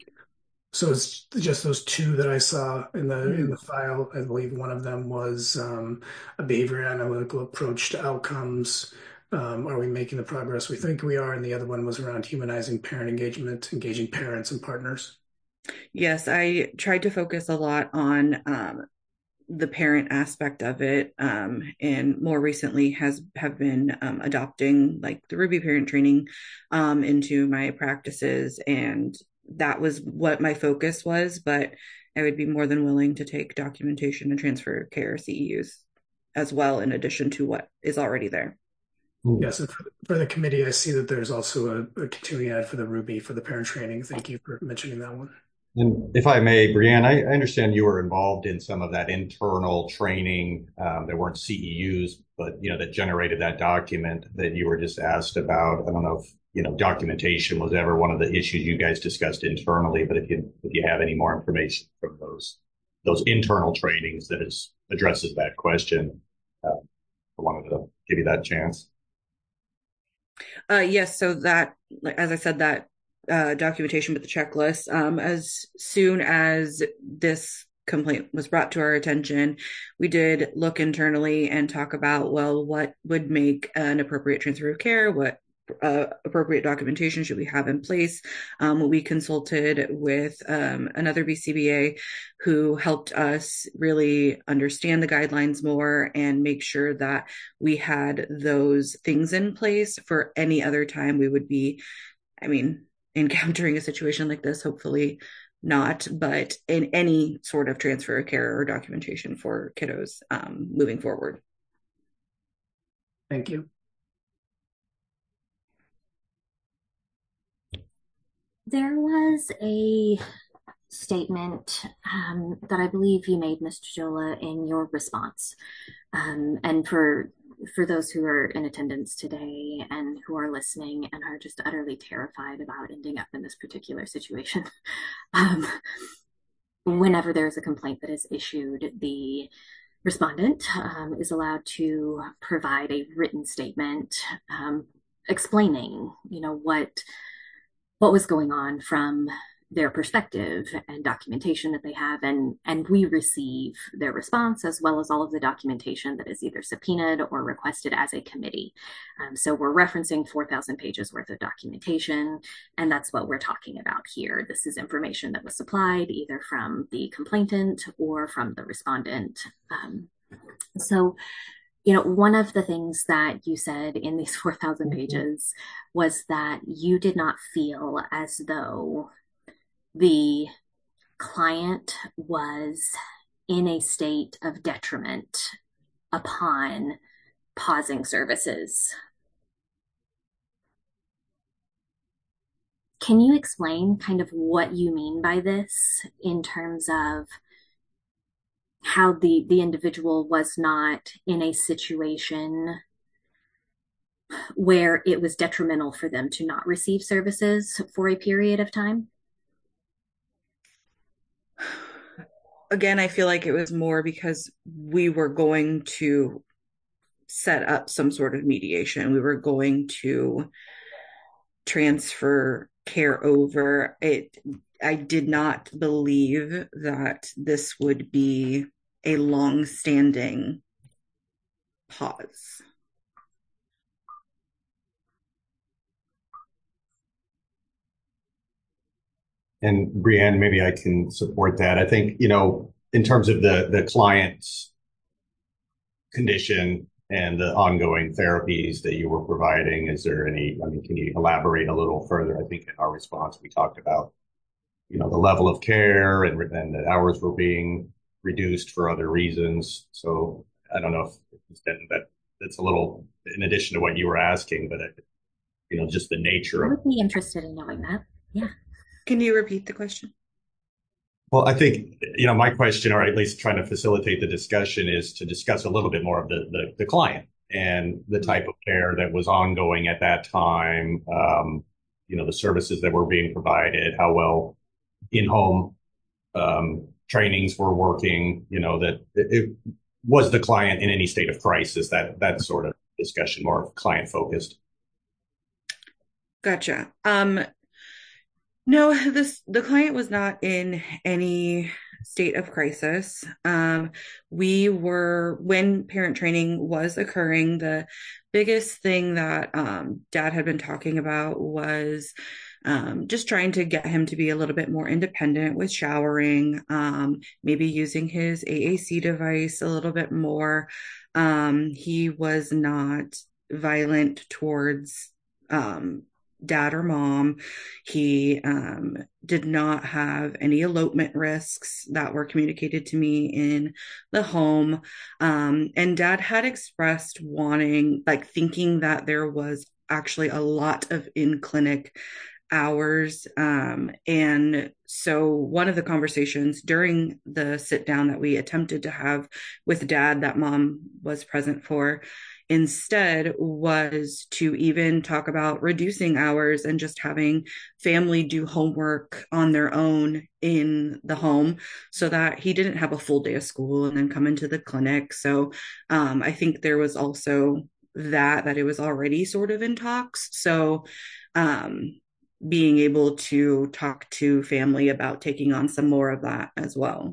So it's just those two that I saw in the Mm. in the file. I believe one of them was um, a behavior analytical approach to outcomes. Um, are we making the progress we think we are? And the other one was around humanizing parent engagement, engaging parents and partners. Yes, I tried to focus a lot on um, the parent aspect of it, um, and more recently has have been um, adopting like the Ruby parent training um, into my practices, and that was what my focus was. But I would be more than willing to take documentation and transfer care C E Us as well, in addition to what is already there. Yes, and for, for the committee, I see that there's also a, a continuing ad for the Ruby for the parent training. Thank you for mentioning that one. And if I may, Brianne, I, I understand you were involved in some of that internal training. Um, there weren't C E Us, but you know that generated that document that you were just asked about. I don't know if you know documentation was ever one of the issues you guys discussed internally, but if you if you have any more information from those those internal trainings that is addresses that question, uh, I wanted to give you that chance. Uh, yes, so that, as I said, that uh, documentation with the checklist, um, as soon as this complaint was brought to our attention, we did look internally and talk about, well, what would make an appropriate transfer of care? What uh, appropriate documentation should we have in place? Um, we consulted with um, another B C B A who helped us really understand the guidelines more and make sure that we had those things in place for any other time we would be, I mean, encountering a situation like this, hopefully not, but in any sort of transfer of care or documentation for kiddos um, moving forward. Thank you. There was a statement um, that I believe you made, Miz Jola, in your response. Um, and for for those who are in attendance today and who are listening and are just utterly terrified about ending up in this particular situation, um, whenever there's a complaint that is issued, the respondent um, is allowed to provide a written statement um, explaining, you know, what what was going on from their perspective and documentation that they have, and and we receive their response as well as all of the documentation that is either subpoenaed or requested as a committee. Um, so we're referencing four thousand pages worth of documentation, and that's what we're talking about here. This is information that was supplied either from the complainant or from the respondent. Um, so you know, one of the things that you said in these four thousand pages was that you did not feel as though the client was in a state of detriment upon pausing services. Can you explain kind of what you mean by this in terms of how the the individual was not in a situation where it was detrimental for them to not receive services for a period of time? Again, I feel like it was more because we were going to set up some sort of mediation. We were going to transfer care over. It, I did not believe that this would be a long-standing pause. And Brianne, maybe I can support that. I think, you know, in terms of the the client's condition and the ongoing therapies that you were providing, is there any, I mean, can you elaborate a little further? I think in our response, we talked about, you know, the level of care and, and the hours were being reduced for other reasons. So I don't know if that that's a little in addition to what you were asking, but, you know, just the nature I of. would be interested in knowing that. Yeah. Can you repeat the question? Well, I think, you know, my question, or at least trying to facilitate the discussion, is to discuss a little bit more of the, the, the client and the type of care that was ongoing at that time, um, you know, the services that were being provided, how well in-home um, trainings were working, you know, that it, it was the client in any state of crisis, that that sort of discussion, more client focused. Gotcha. Um, No, this the client was not in any state of crisis. Um, we were, when parent training was occurring, the biggest thing that um, Dad had been talking about was um, just trying to get him to be a little bit more independent with showering, um, maybe using his A A C device a little bit more. Um, he was not violent towards um, dad or mom. He um, did not have any elopement risks that were communicated to me in the home. Um, and dad had expressed wanting, like, thinking that there was actually a lot of in clinic hours. Um, and so one of the conversations during the sit down that we attempted to have with dad, that mom was present for, instead was to even talk about reducing hours and just having family do homework on their own in the home so that he didn't have a full day of school and then come into the clinic. So um, I think there was also that, that it was already sort of in talks. So um, being able to talk to family about taking on some more of that as well.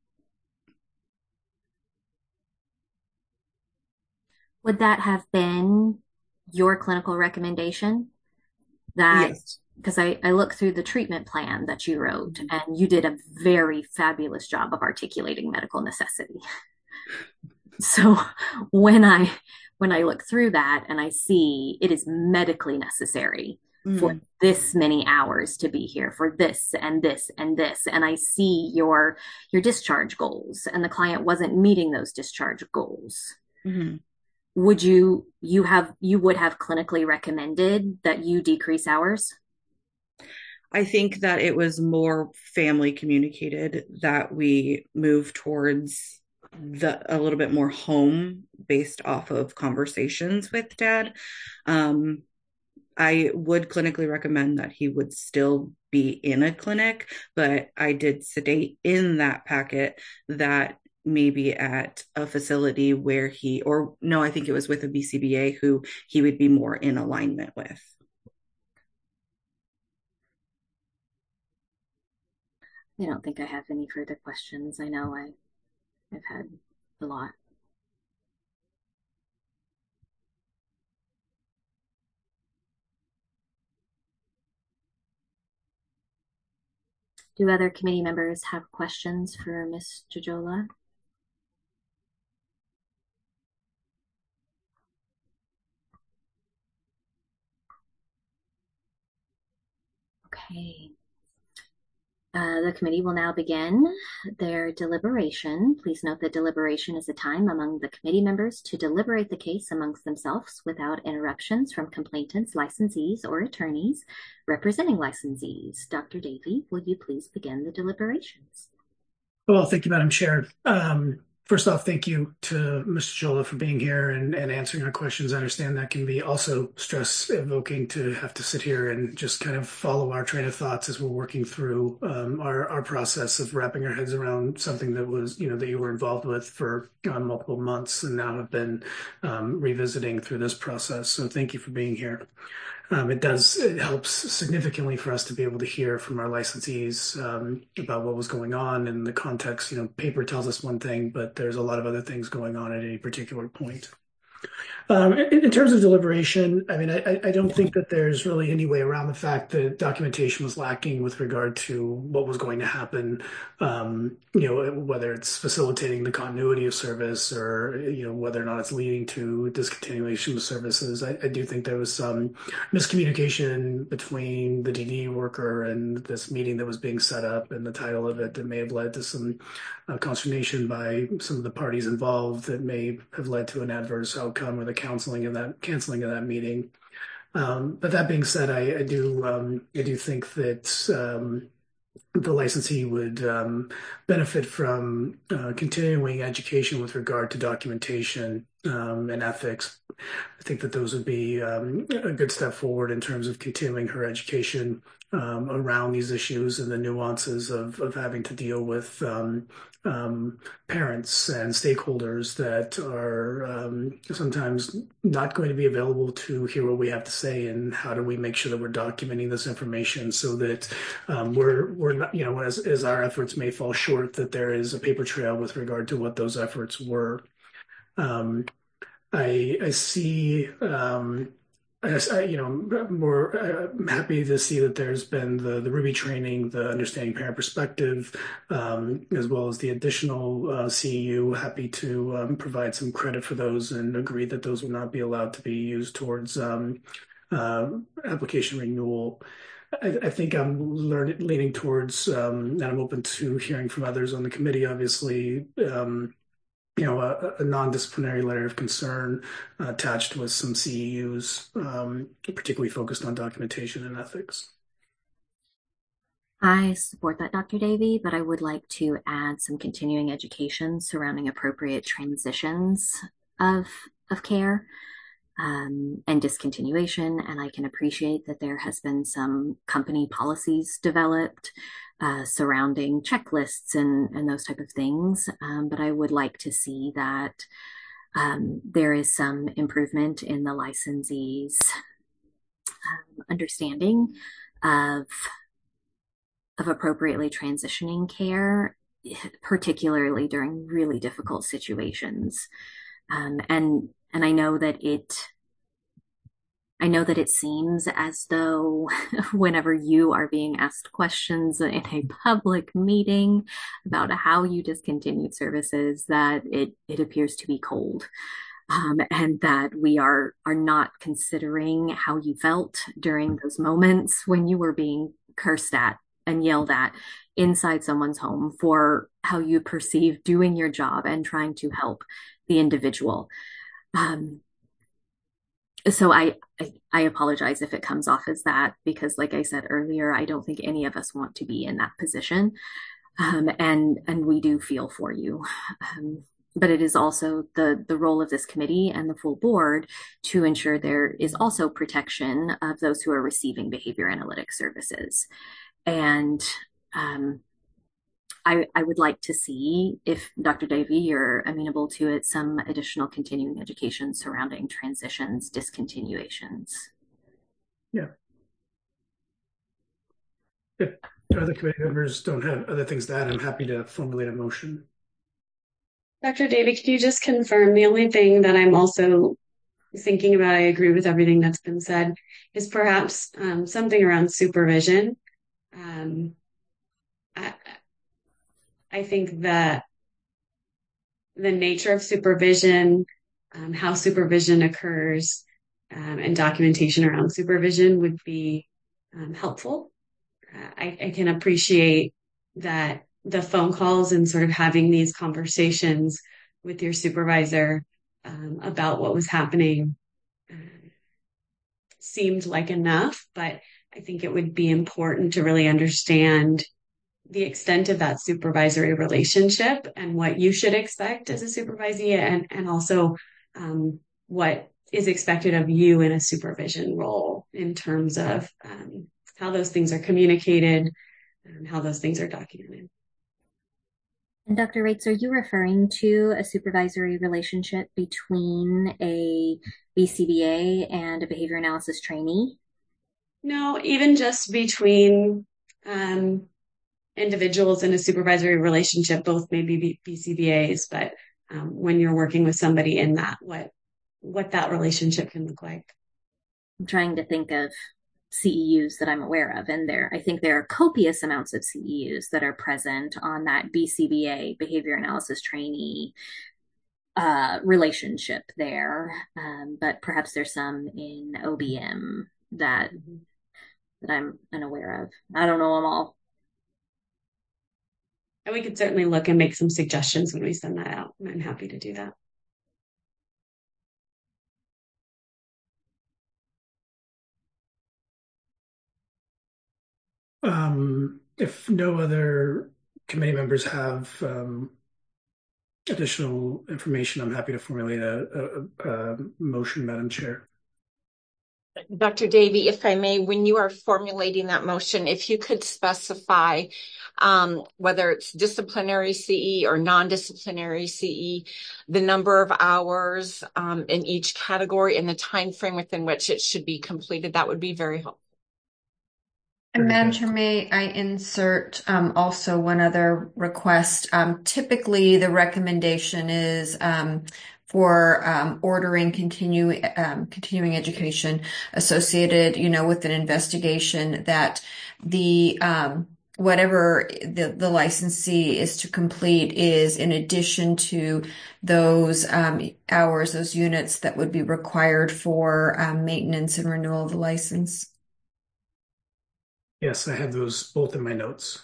Would that have been your clinical recommendation? That, yes, because I, I looked through the treatment plan that you wrote, and you did a very fabulous job of articulating medical necessity. So when I when I look through that and I see it is medically necessary mm-hmm. for this many hours to be here for this and this and this, and I see your your discharge goals, and the client wasn't meeting those discharge goals. Mm-hmm. Would you you have you would have clinically recommended that you decrease hours? I think that it was more family communicated that we move towards the a little bit more home based off of conversations with dad. Um, I would clinically recommend that he would still be in a clinic, but I did sedate in that packet that maybe at a facility where he, or no, I think it was with a B C B A who he would be more in alignment with. I don't think I have any further questions. I know I, I've had a lot. Do other committee members have questions for Miz Jojola? Okay. Uh, the committee will now begin their deliberation. Please note that deliberation is a time among the committee members to deliberate the case amongst themselves without interruptions from complainants, licensees, or attorneys representing licensees. Doctor Davey, will you please begin the deliberations? Well, thank you, Madam Chair. Um, first off, thank you to Mister Jola for being here and, and answering our questions. I understand that can be also stress evoking to have to sit here and just kind of follow our train of thoughts as we're working through um, our, our process of wrapping our heads around something that was, you know, that you were involved with for uh, multiple months and now have been um, revisiting through this process. So thank you for being here. Um, it does, it helps significantly for us to be able to hear from our licensees um, about what was going on in the context. You know, paper tells us one thing, but there's a lot of other things going on at any particular point. Um, in, in terms of deliberation, I mean, I, I don't think that there's really any way around the fact that documentation was lacking with regard to what was going to happen, um, you know, whether it's facilitating the continuity of service or, you know, whether or not it's leading to discontinuation of services. I, I do think there was some miscommunication between the D D worker and this meeting that was being set up and the title of it that may have led to some uh, consternation by some of the parties involved that may have led to an adverse outcome or the counseling of that canceling of that meeting. Um, but that being said, I, I do um, I do think that um, the licensee would um, benefit from uh, continuing education with regard to documentation um, and ethics. I think that those would be um, a good step forward in terms of continuing her education um, around these issues and the nuances of, of having to deal with um, um, parents and stakeholders that are um, sometimes not going to be available to hear what we have to say, and how do we make sure that we're documenting this information so that um, we're we're not, you know, as, as our efforts may fall short, that there is a paper trail with regard to what those efforts were. Um, I I see. Um, I, you know, more uh, I'm happy to see that there's been the, the Ruby training, the Understanding Parent Perspective, um, as well as the additional uh, C E U. Happy to um, provide some credit for those and agree that those will not be allowed to be used towards um, uh, application renewal. I, I think I'm learning, leaning towards, um, and I'm open to hearing from others on the committee, obviously, um, you know, a, a non-disciplinary letter of concern uh, attached with some C E Us, um, particularly focused on documentation and ethics. I support that, Doctor Davey, but I would like to add some continuing education surrounding appropriate transitions of, of care um, and discontinuation. And I can appreciate that there has been some company policies developed Uh, surrounding checklists and, and those type of things. Um, but I would like to see that um, there is some improvement in the licensees' um, understanding of, of appropriately transitioning care, particularly during really difficult situations. Um, and, and I know that it I know that it seems as though whenever you are being asked questions in a public meeting about how you discontinued services, that it, it appears to be cold. Um, and that we are, are not considering how you felt during those moments when you were being cursed at and yelled at inside someone's home for how you perceive doing your job and trying to help the individual. Um, So I, I, I apologize if it comes off as that, because like I said earlier, I don't think any of us want to be in that position. Um, and, and we do feel for you. Um, but it is also the, the role of this committee and the full board to ensure there is also protection of those who are receiving behavior analytics services. And, um, I, I would like to see, if Doctor Davey, you're amenable to it, some additional continuing education surrounding transitions, discontinuations. Yeah. If other committee members don't have other things to add, I'm happy to formulate a motion. Doctor Davey, can you just confirm, the only thing that I'm also thinking about, I agree with everything that's been said, is perhaps um, something around supervision. Um, I, I think that the nature of supervision, um, how supervision occurs, um, and documentation around supervision would be um, helpful. uh, I, I can appreciate that the phone calls and sort of having these conversations with your supervisor um, about what was happening uh, seemed like enough, but I think it would be important to really understand the extent of that supervisory relationship and what you should expect as a supervisee, and, and also um, what is expected of you in a supervision role in terms of um, how those things are communicated and how those things are documented. And Doctor Rates, are you referring to a supervisory relationship between a B C B A and a behavior analysis trainee? No, even just between um, individuals in a supervisory relationship, both maybe B C B As, but um, when you're working with somebody in that, what what that relationship can look like. I'm trying to think of C E Us that I'm aware of, and there, I think there are copious amounts of C E Us that are present on that B C B A, behavior analysis trainee uh, relationship there, um, but perhaps there's some in O B M that mm-hmm. that I'm unaware of. I don't know them all. And we could certainly look and make some suggestions when we send that out. I'm happy to do that. Um, if no other committee members have um, additional information, I'm happy to formulate a, a, a motion, Madam Chair. Doctor Davey, if I may, when you are formulating that motion, if you could specify um, whether it's disciplinary C E or non-disciplinary C E, the number of hours um, in each category and the time frame within which it should be completed, that would be very helpful. And Madam Chair, may I insert um, also one other request? Um, typically, the recommendation is um, for um, ordering continue, um, continuing education associated, you know, with an investigation that the um, whatever the, the licensee is to complete is in addition to those um, hours, those units that would be required for um, maintenance and renewal of the license. Yes, I have those both in my notes.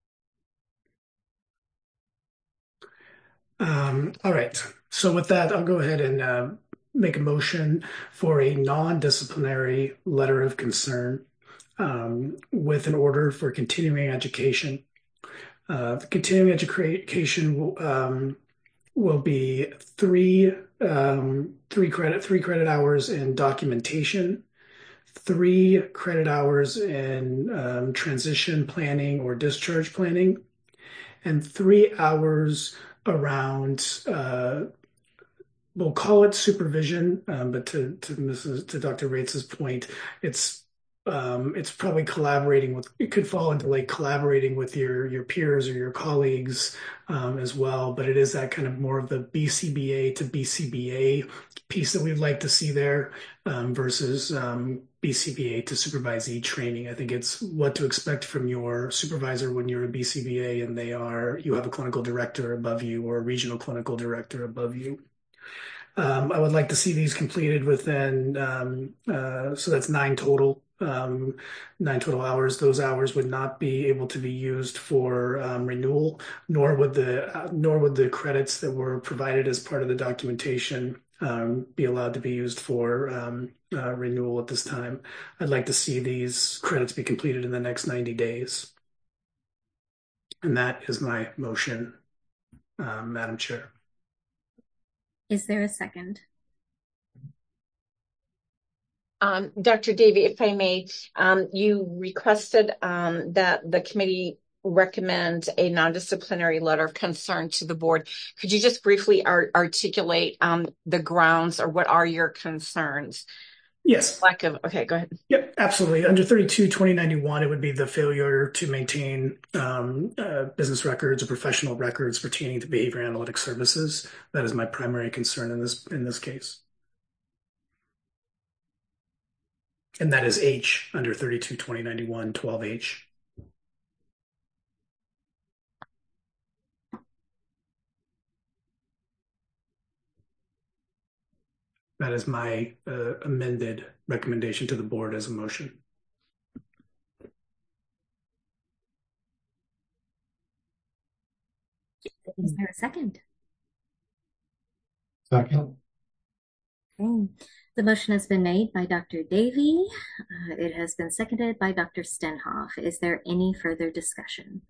Um, all right. So with that, I'll go ahead and uh, make a motion for a non-disciplinary letter of concern um, with an order for continuing education. Uh, the continuing education will, um, will be three um, three credit three credit hours in documentation, three credit hours in um, transition planning or discharge planning, and three hours around, uh, we'll call it supervision, um, but to to Missus to Doctor Rates's point, it's um, it's probably collaborating with. It could fall into like collaborating with your your peers or your colleagues um, as well. But it is that kind of more of the B C B A to B C B A piece that we'd like to see there um, versus um, B C B A to supervisee training. I think it's what to expect from your supervisor when you're a B C B A and they are you have a clinical director above you or a regional clinical director above you. Um, I would like to see these completed within, um, uh, so that's nine total, um, nine total hours. Those hours would not be able to be used for um, renewal, nor would the uh, nor would the credits that were provided as part of the documentation um, be allowed to be used for um, uh, renewal at this time. I'd like to see these credits be completed in the next ninety days. And that is my motion, uh, Madam Chair. Is there a second? Um, Doctor Davey, if I may, um, you requested um, that the committee recommend a non-disciplinary letter of concern to the board. Could you just briefly ar- articulate um, the grounds or what are your concerns? Yes. Lack of, okay, go ahead. Yep, absolutely. Under thirty-two twenty ninety-one, it would be the failure to maintain um, uh, business records or professional records pertaining to behavior analytic services. That is my primary concern in this in this case. And that is H under thirty-two twenty ninety-one, twelve H. That is my uh, amended recommendation to the board as a motion. Is there a second? Second. Okay. The motion has been made by Doctor Davy. Uh, it has been seconded by Doctor Stenhoff. Is there any further discussion?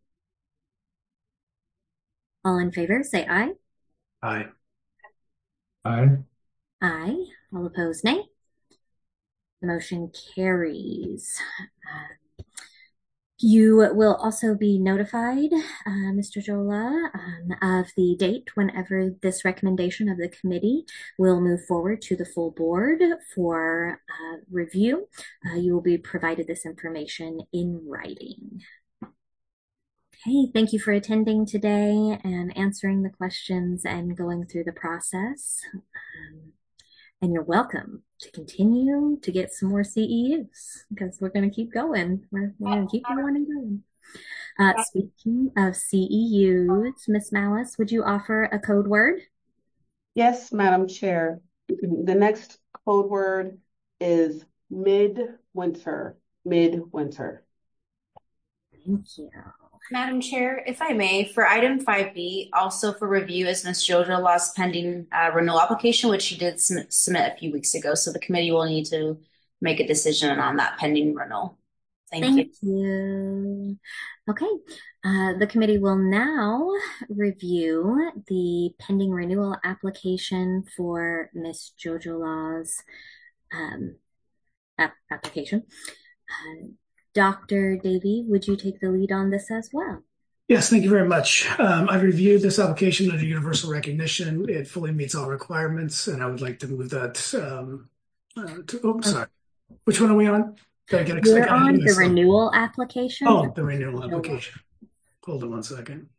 All in favor, say aye. Aye. Aye. Aye. All opposed, nay. The motion carries. Uh, You will also be notified, uh, Mister Jola, um, of the date whenever this recommendation of the committee will move forward to the full board for uh, review. Uh, you will be provided this information in writing. Okay, thank you for attending today and answering the questions and going through the process. Um, and you're welcome to continue to get some more C E Us because we're going to keep going. We're, we're going to keep going and going. Uh, speaking of C E Us, Miz Malice, would you offer a code word? Yes, Madam Chair. The next code word is midwinter. Midwinter. Thank you. Madam Chair, if I may, for item five B, also for review is Miz Jojo Law's pending uh, renewal application, which she did sum- submit a few weeks ago. So the committee will need to make a decision on that pending renewal. Thank, Thank you. you. Okay, uh, the committee will now review the pending renewal application for Miz Jojo Law's um, ap- application. Uh, Doctor Davy, would you take the lead on this as well? Yes, thank you very much. Um, I've reviewed this application under universal recognition. It fully meets all requirements, and I would like to move that. Um, uh, to, oh, sorry. Which one are we on? Did I get We're excited? on the renewal application. Oh, the renewal application. Hold on one second.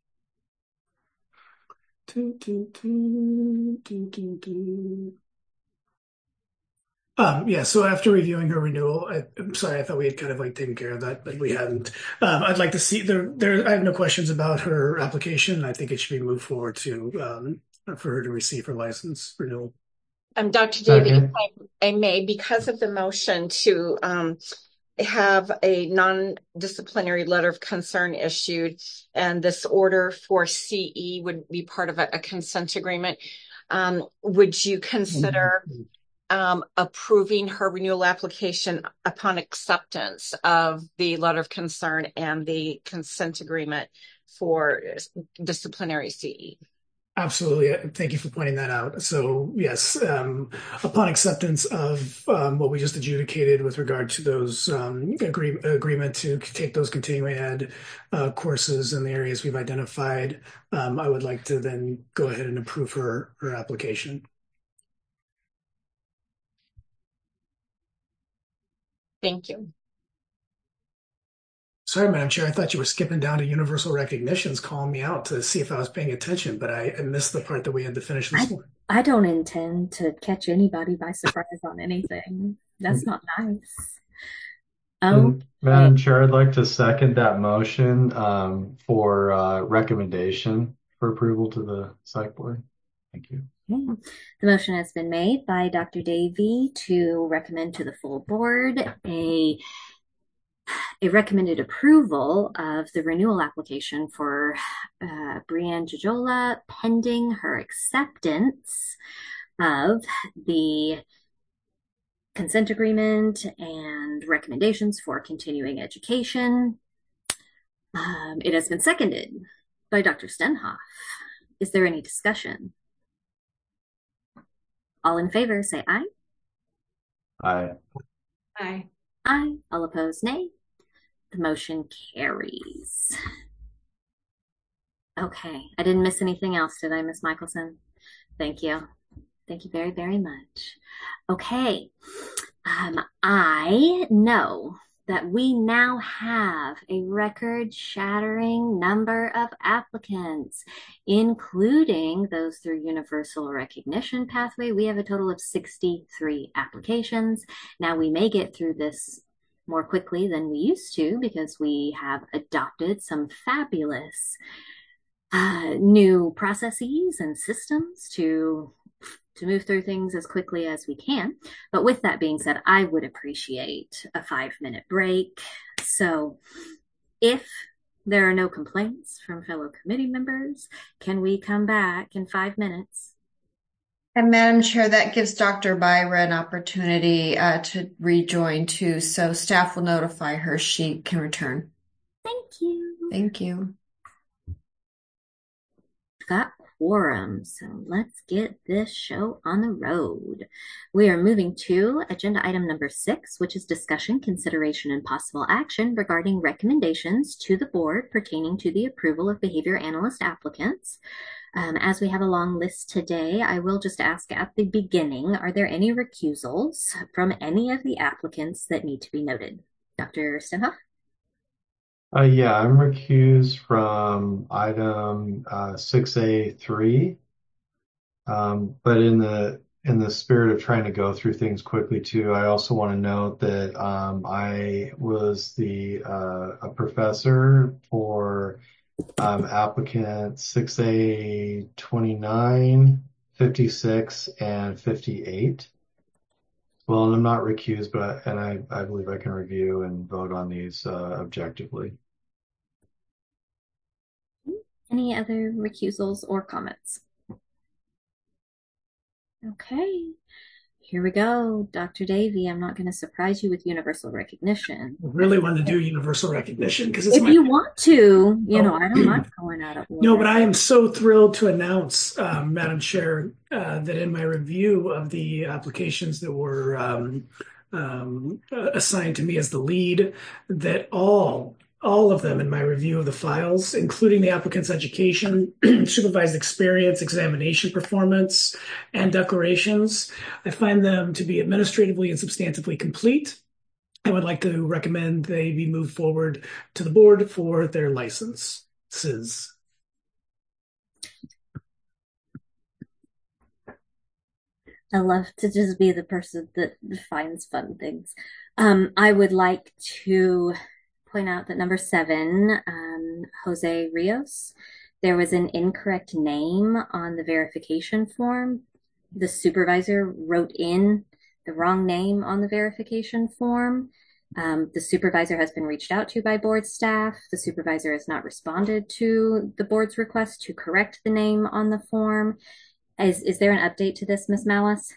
Do, do, do, do, do, do. Um, yeah, so after reviewing her renewal, I, I'm sorry, I thought we had kind of like taken care of that, but we hadn't. Um, I'd like to see there. There, I have no questions about her application. I think it should be moved forward to um, for her to receive her license renewal. Um, Doctor Davy, Okay. if I, I may, because of the motion to um, have a non-disciplinary letter of concern issued, and this order for C E would be part of a, a consent agreement, um, would you consider um, approving her renewal application upon acceptance of the letter of concern and the consent agreement for disciplinary C E? Absolutely. Thank you for pointing that out. So yes, um, upon acceptance of um, what we just adjudicated with regard to those um, agree agreement to take those continuing ed uh, courses in the areas we've identified, um, I would like to then go ahead and approve her, her application. Thank you. Sorry, Madam Chair, I thought you were skipping down to universal recognitions, calling me out to see if I was paying attention, but I, I missed the part that we had to finish this I, one. I don't intend to catch anybody by surprise on anything. That's not nice. And Oh, Madam Chair, I'd like to second that motion um, for uh, recommendation for approval to the psych board. Thank you. okay. The motion has been made by Doctor Davy to recommend to the full board a a recommended approval of the renewal application for uh, Brianne Jajola pending her acceptance of the consent agreement and recommendations for continuing education. Um, it has been seconded by Doctor Stenhoff. Is there any discussion? All in favor, say aye. Aye. Aye. Aye. All opposed, nay. The motion carries. Okay, I didn't miss anything else, did I, Miz Michelson? Thank you. Thank you very, very much. Okay, um, I know that we now have a record-shattering number of applicants, including those through universal recognition pathway. We have a total of sixty-three applications. Now, we may get through this more quickly than we used to because we have adopted some fabulous uh, new processes and systems to to move through things as quickly as we can. But with that being said, I would appreciate a five minute break. So if There are no complaints from fellow committee members. Can we come back in five minutes? And Madam Chair, that gives Doctor Byra an opportunity uh, to rejoin too, so staff will notify her she can return. Thank you. Thank you. Got quorum, so let's get this show on the road. We are moving to agenda item number six, which is discussion, consideration, and possible action regarding recommendations to the board pertaining to the approval of behavior analyst applicants. Um, as we have a long list today, I will just ask at the beginning, are there any recusals from any of the applicants that need to be noted? Doctor Stenhoff? Uh, yeah, I'm recused from item uh, six A three. Um, but in the in the spirit of trying to go through things quickly too, I also want to note that um, I was the uh, a professor for um, applicant six A twenty-nine, fifty-six, and fifty-eight. Well, and I'm not recused, but I, and I, I believe I can review and vote on these uh, objectively. Any other recusals or comments? Okay, here we go. Doctor Davey, I'm not going to surprise you with universal recognition. I really want to do universal recognition because it's if my you want to, you oh. know, I don't mind going out of order. No, but I am so thrilled to announce, um, Madam Chair, uh, that in my review of the applications that were um, um, assigned to me as the lead, that all all of them in my review of the files, including the applicant's education, supervised experience, examination performance, and declarations, I find them to be administratively and substantively complete. I would like to recommend they be moved forward to the board for their licenses. I love to just be the person that finds fun things. Um, I would like to point out that number seven, um, Jose Rios, there was an incorrect name on the verification form. The supervisor wrote in the wrong name on the verification form. Um, the supervisor has been reached out to by board staff. The supervisor has not responded to the board's request to correct the name on the form. Is, is there an update to this, Miz Malice?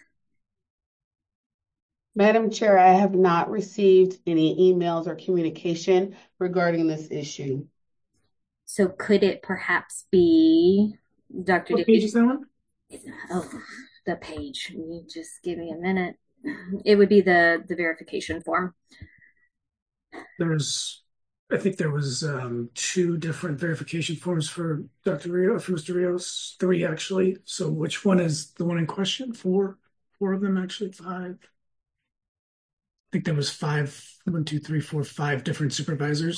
Madam Chair, I have not received any emails or communication regarding this issue. So could it perhaps be Doctor What page is that one? Oh, the page. You just give me a minute. It would be the, the verification form. There's, I think there was um, two different verification forms for Doctor Rios, for Mister Rios, three actually. So which one is the one in question? Four, four of them actually, five. I think there was five, one, two, three, four, five different supervisors.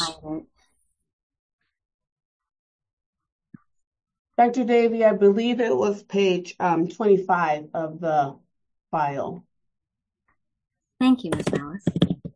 Doctor Davey, I believe it was page um, twenty-five of the file. Thank you, Miz Malice.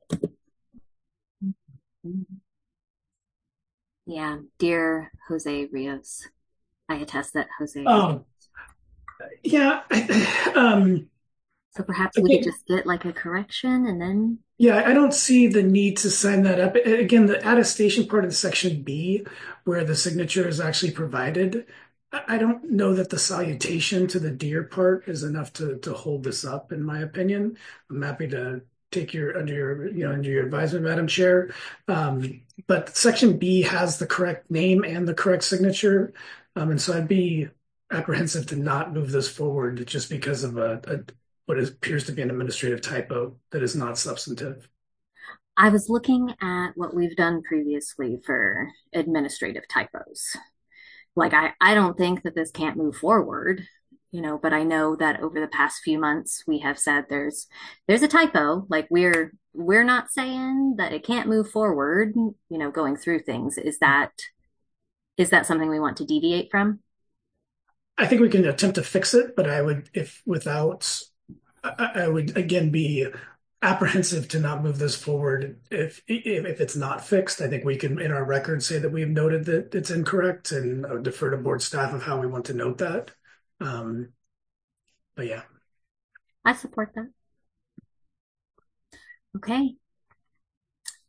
Yeah, dear Jose Rios, I attest that Jose. Oh, yeah. um, so perhaps we could just get like a correction and then. Yeah, I don't see the need to sign that up. Again, the attestation part of the section B, where the signature is actually provided, I don't know that the salutation to the dear part is enough to to hold this up, in my opinion. I'm happy to take your under your you know under your advisement, Madam Chair. Um, but section B has the correct name and the correct signature, um, and so I'd be apprehensive to not move this forward just because of a, a what appears to be an administrative typo that is not substantive. I was looking at what we've done previously for administrative typos. Like, I, I don't think that this can't move forward, you know, but I know that over the past few months, we have said there's, there's a typo. Like we're, we're not saying that it can't move forward, you know, going through things. Is that, is that something we want to deviate from? I think we can attempt to fix it, but I would, if without, I, I would again be apprehensive to not move this forward if, if if it's not fixed. I think we can in our record say that we've noted that it's incorrect and I would defer to board staff of how we want to note that. Um, but yeah. I support that. Okay.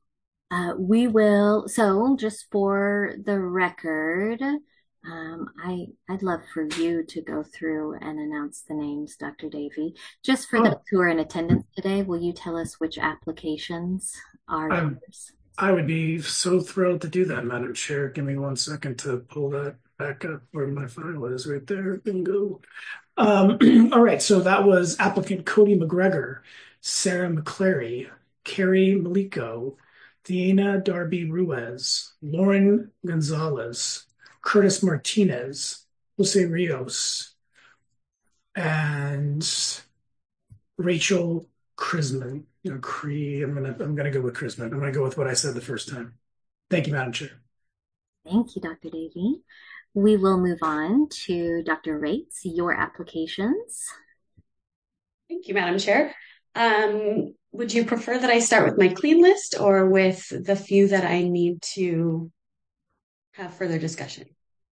Uh, we will, so just for the record, um, I, I'd love for you to go through and announce the names, Doctor Davy. Just for those Oh, who are in attendance today, will you tell us which applications are I, yours? I would be so thrilled to do that, Madam Chair. Give me one second to pull that back up where my file is right there. Bingo. Um, all right, so that was applicant Cody McGregor, Sarah McClary, Carrie Maliko, Diana Darby Ruiz, Lauren Gonzalez, Curtis Martinez, Jose Rios, and Rachel Chrisman. You know, Cree. I'm gonna I'm gonna go with Chrisman. I'm gonna go with what I said the first time. Thank you, Madam Chair. Thank you, Doctor Davy. We will move on to Doctor Rates, your applications. Thank you, Madam Chair. Um, would you prefer that I start with my clean list or with the few that I need to have further discussion?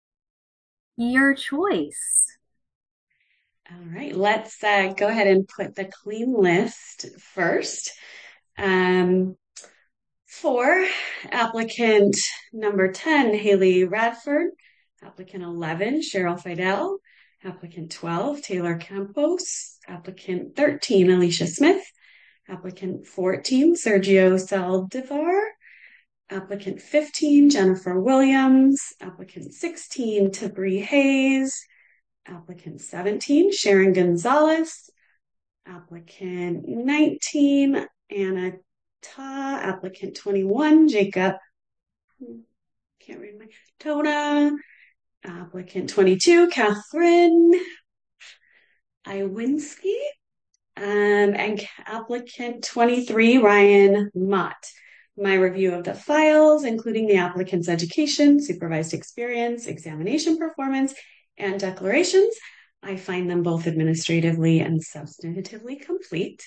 Your choice. All right, let's uh, go ahead and put the clean list first. Um, for applicant number ten, Haley Radford, applicant eleven, Cheryl Fidel, applicant twelve, Taylor Campos, applicant thirteen, Alicia Smith, applicant fourteen, Sergio Saldivar, applicant fifteen, Jennifer Williams, applicant sixteen, Tabri Hayes, applicant seventeen, Sharon Gonzalez, applicant nineteen, Anna Ta, applicant twenty-one, Jacob, can't read my, Tona, applicant twenty-two, Catherine Iwinski, um, and applicant twenty-three, Ryan Mott. My review of the files, including the applicant's education, supervised experience, examination performance, and declarations, I find them both administratively and substantively complete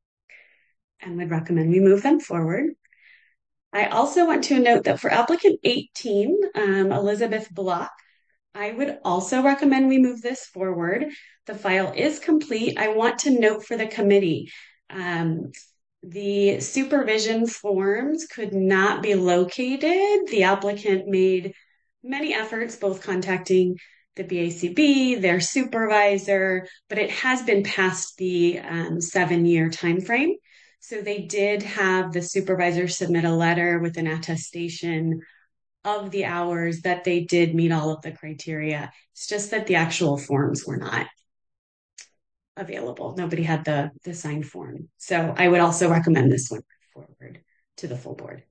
and would recommend we move them forward. I also want to note that for applicant eighteen, um, Elizabeth Block, I would also recommend we move this forward. The file is complete. I want to note for the committee, um, the supervision forms could not be located. The applicant made many efforts, both contacting the B A C B, their supervisor, but it has been past the um, seven-year timeframe. So they did have the supervisor submit a letter with an attestation of the hours that they did meet all of the criteria. It's just that the actual forms were not available. Nobody had the, the signed form. So I would also recommend this one forward to the full board.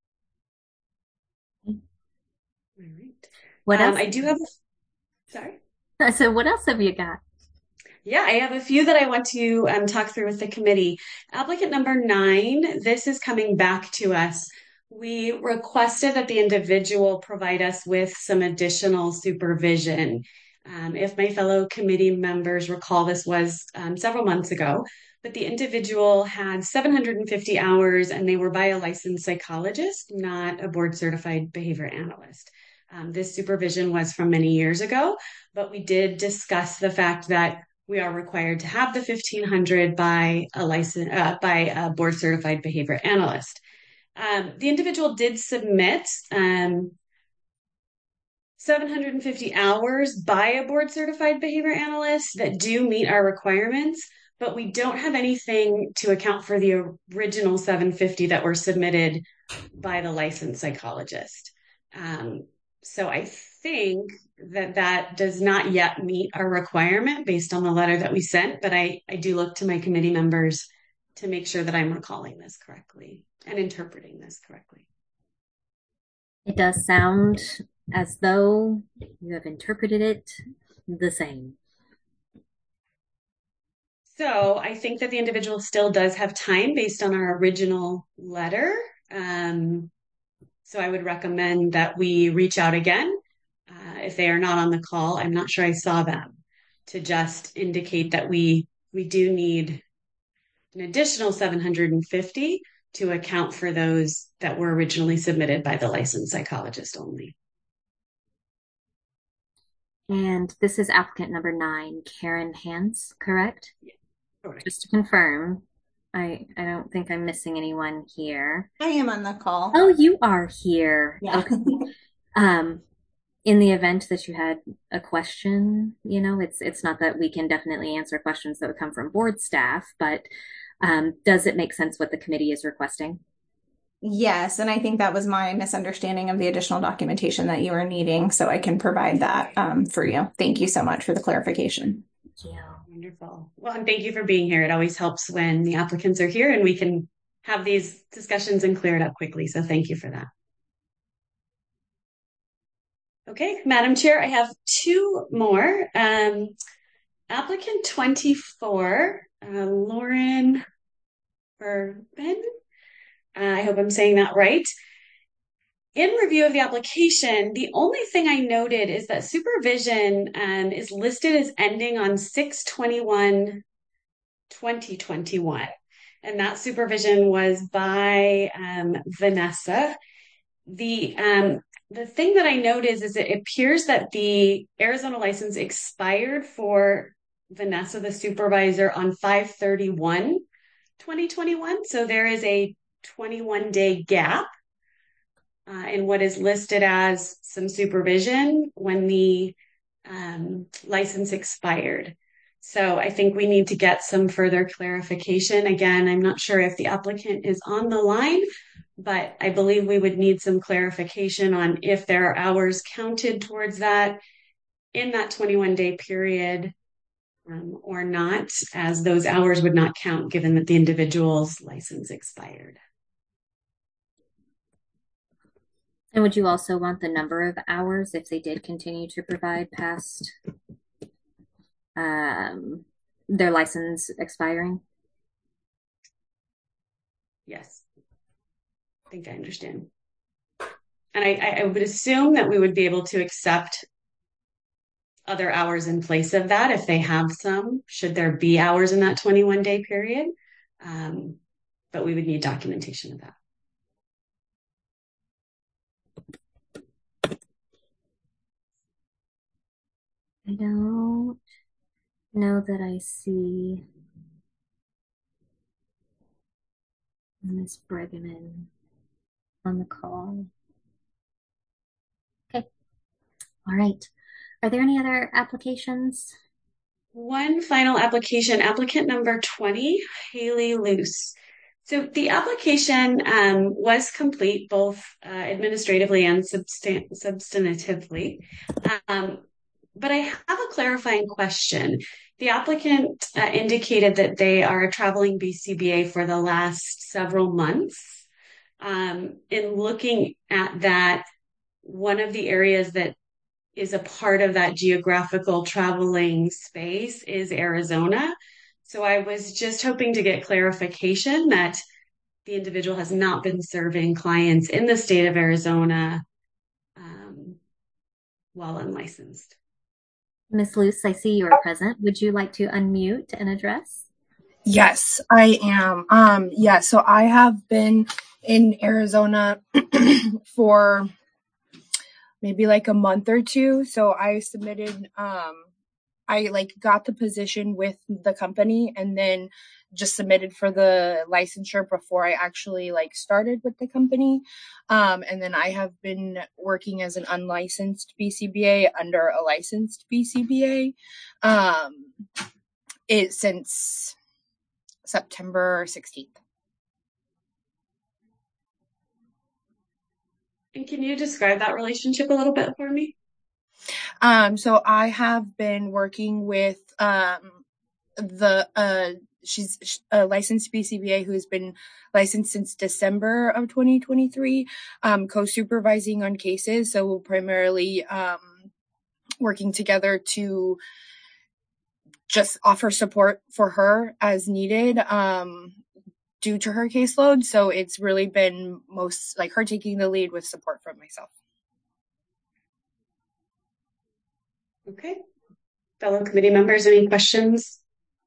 All right. What um, else? I do have, sorry. So what else have you got? Yeah, I have a few that I want to um, talk through with the committee. Applicant number nine, this is coming back to us. We requested that the individual provide us with some additional supervision. Um, if my fellow committee members recall, this was um, several months ago, but the individual had seven hundred fifty hours and they were by a licensed psychologist, not a board certified behavior analyst. Um, this supervision was from many years ago, but we did discuss the fact that we are required to have the fifteen hundred by a license, uh, by a board certified behavior analyst. Um, the individual did submit um, seven hundred fifty hours by a board certified behavior analyst that do meet our requirements, but we don't have anything to account for the original seven hundred fifty that were submitted by the licensed psychologist. Um, so I think that that does not yet meet our requirement based on the letter that we sent, but I, I do look to my committee members to make sure that I'm recalling this correctly and interpreting this correctly. It does sound as though you have interpreted it the same. So I think that the individual still does have time based on our original letter. Um, so I would recommend that we reach out again. Uh, if they are not on the call, I'm not sure I saw them, to just indicate that we we do need an additional seven hundred fifty to account for those that were originally submitted by the licensed psychologist only. And this is applicant number nine, Karen Hans, correct? Yeah, correct. Just to confirm. I, I don't think I'm missing anyone here. I am on the call. Oh, you are here. Yeah. Okay. Um, in the event that you had a question, you know, it's it's not that we can definitely answer questions that would come from board staff, but um, does it make sense what the committee is requesting? Yes, and I think that was my misunderstanding of the additional documentation that you are needing, so I can provide that um, for you. Thank you so much for the clarification. Thank you. Wonderful. Well, and thank you for being here. It always helps when the applicants are here and we can have these discussions and clear it up quickly. So thank you for that. Okay, Madam Chair, I have two more. Um, applicant twenty-four, uh, Lauren Urban. Uh, I hope I'm saying that right. In review of the application, the only thing I noted is that supervision um, is listed as ending on six twenty-one twenty twenty-one. And that supervision was by um, Vanessa. The um, the thing that I note is, is it appears that the Arizona license expired for Vanessa, the supervisor, on five thirty-one twenty twenty-one. So there is a twenty-one day gap uh, in what is listed as some supervision when the um, license expired. So I think we need to get some further clarification. Again, I'm not sure if the applicant is on the line, but I believe we would need some clarification on if there are hours counted towards that in that twenty-one day period um, or not, as those hours would not count given that the individual's license expired. And would you also want the number of hours if they did continue to provide past um, their license expiring? Yes. I think I understand. And I, I would assume that we would be able to accept other hours in place of that if they have some, should there be hours in that twenty-one day period. Um, but we would need documentation of that. I don't know that I see Miz Bregman on the call. Okay. All right. Are there any other applications? One final application, applicant number twenty, Haley Luce. So the application um, was complete both uh, administratively and substan substantively. Um, but I have a clarifying question. The applicant uh, indicated that they are a traveling B C B A for the last several months. Um, in looking at that, one of the areas that is a part of that geographical traveling space is Arizona. So I was just hoping to get clarification that the individual has not been serving clients in the state of Arizona um, while unlicensed. Miz Luce, I see you are present. Would you like to unmute and address? Yes, I am. Um, yeah, so I have been in Arizona for maybe like a month or two. So I submitted, um, I like got the position with the company and then just submitted for the licensure before I actually like started with the company. Um, and then I have been working as an unlicensed B C B A under a licensed B C B A, um, it since September sixteenth. And can you describe that relationship a little bit for me? Um, so I have been working with um, the uh, she's a licensed B C B A who's been licensed since December of twenty twenty-three, um, co-supervising on cases. So we'll primarily um, working together to just offer support for her as needed. Um, due to her caseload. So it's really been most like her taking the lead with support from myself. Okay. Fellow committee members, any questions?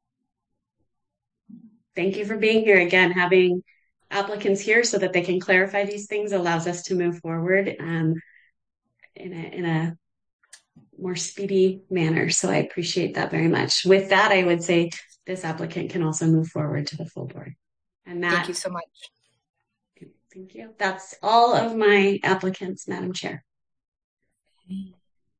Thank you for being here. Again, having applicants here so that they can clarify these things allows us to move forward um, in a, in a more speedy manner. So I appreciate that very much. With that, I would say this applicant can also move forward to the full board. And that, Thank you so much. Thank you. That's all of my applicants, Madam Chair. Okay.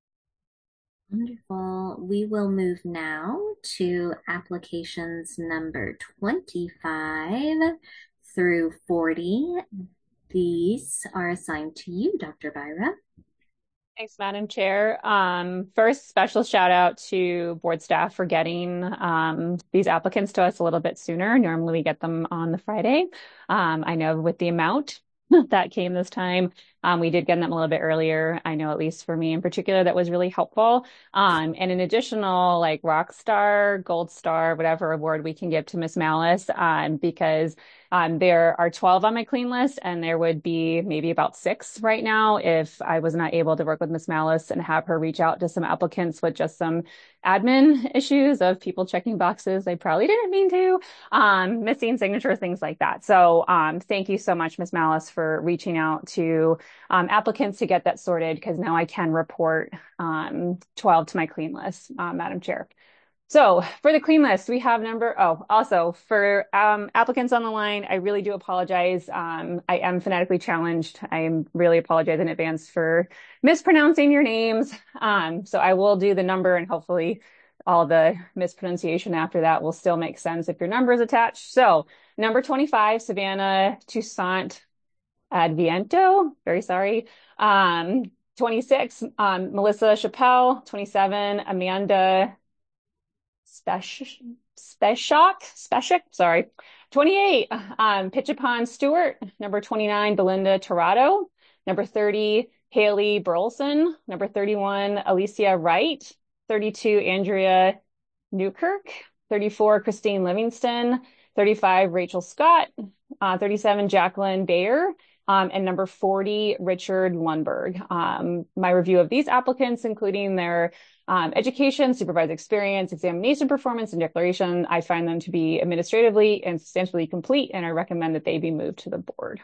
Wonderful. We will move now to applications number twenty-five through forty. These are assigned to you, Doctor Byra. Thanks, Madam Chair. Um, first, special shout out to board staff for getting um, these applicants to us a little bit sooner. Normally we get them on the Friday. Um, I know with the amount that came this time, um, we did get them a little bit earlier. I know at least for me in particular, that was really helpful. Um, and an additional like rock star, gold star, whatever award we can give to Miss Malice, um, because um, there are twelve on my clean list and there would be maybe about six right now if I was not able to work with Miss Malice and have her reach out to some applicants with just some admin issues of people checking boxes they probably didn't mean to, um, missing signatures, things like that. So um, thank you so much, Miss Malice, for reaching out to um, applicants to get that sorted, because now I can report um, twelve to my clean list, uh, Madam Chair. So for the clean list, we have number, oh, also for um, applicants on the line, I really do apologize. Um, I am phonetically challenged. I am really apologize in advance for mispronouncing your names. Um, so I will do the number, and hopefully all the mispronunciation after that will still make sense if your number is attached. So number twenty-five, Savannah Toussaint Adviento, very sorry. Um, twenty-six, um, Melissa Chappelle. twenty-seven, Amanda Spesh, Speshak, Speshak, sorry. twenty-eight, um, Pitchapon Stewart. Number twenty-nine, Belinda Torado. Number thirty, Haley Burleson. Number thirty-one, Alicia Wright. thirty-two, Andrea Newkirk. thirty-four, Christine Livingston. thirty-five, Rachel Scott. Uh, thirty-seven, Jacqueline Bayer. Um, and number forty, Richard Lundberg. Um, my review of these applicants, including their um, education, supervised experience, examination performance, and declaration, I find them to be administratively and substantially complete, and I recommend that they be moved to the board.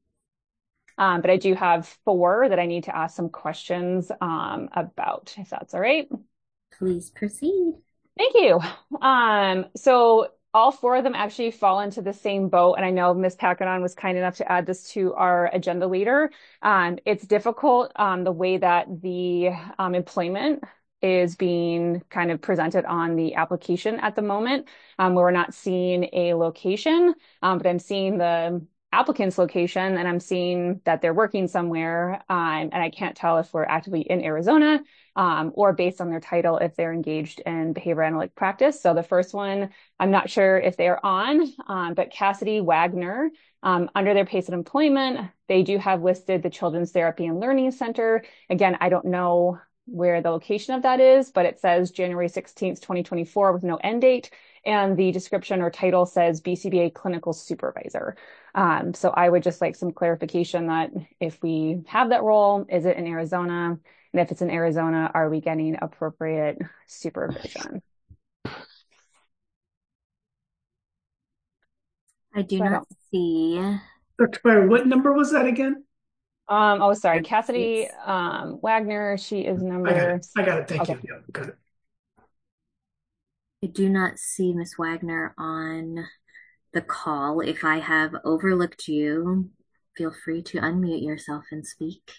Um, but I do have four that I need to ask some questions um, about, if that's all right. Please proceed. Thank you. Um, so all four of them actually fall into the same boat. And I know Miz Pacadon was kind enough to add this to our agenda later. Um, it's difficult um, the way that the um, employment is being kind of presented on the application at the moment. Um, we're not seeing a location, um, but I'm seeing the applicant's location, and I'm seeing that they're working somewhere. Um, and I can't tell if we're actively in Arizona um, or based on their title, if they're engaged in behavior analytic practice. So the first one, I'm not sure if they're on, um, but Cassidy Wagner, um, under their place of employment, they do have listed the Children's Therapy and Learning Center. Again, I don't know where the location of that is, but it says January sixteenth, twenty twenty-four with no end date. And the description or title says B C B A Clinical Supervisor. Um, so I would just like some clarification that if we have that role, is it in Arizona? And if it's in Arizona, are we getting appropriate supervision? I do not see. Doctor Byra, what number was that again? Um, oh, sorry, Cassidy um, Wagner. She is number. I got it. I got it. Thank okay. you. Yeah, got it. I do not see Miz Wagner on the call. If I have overlooked you, feel free to unmute yourself and speak.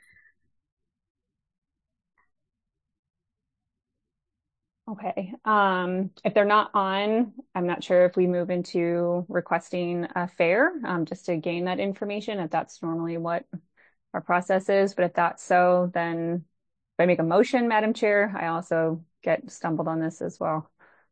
Okay. Um, if they're not on, I'm not sure if we move into requesting a fare, um, just to gain that information, if that's normally what our process is. But if that's so, then if I make a motion, Madam Chair, I also get stumbled on this as well.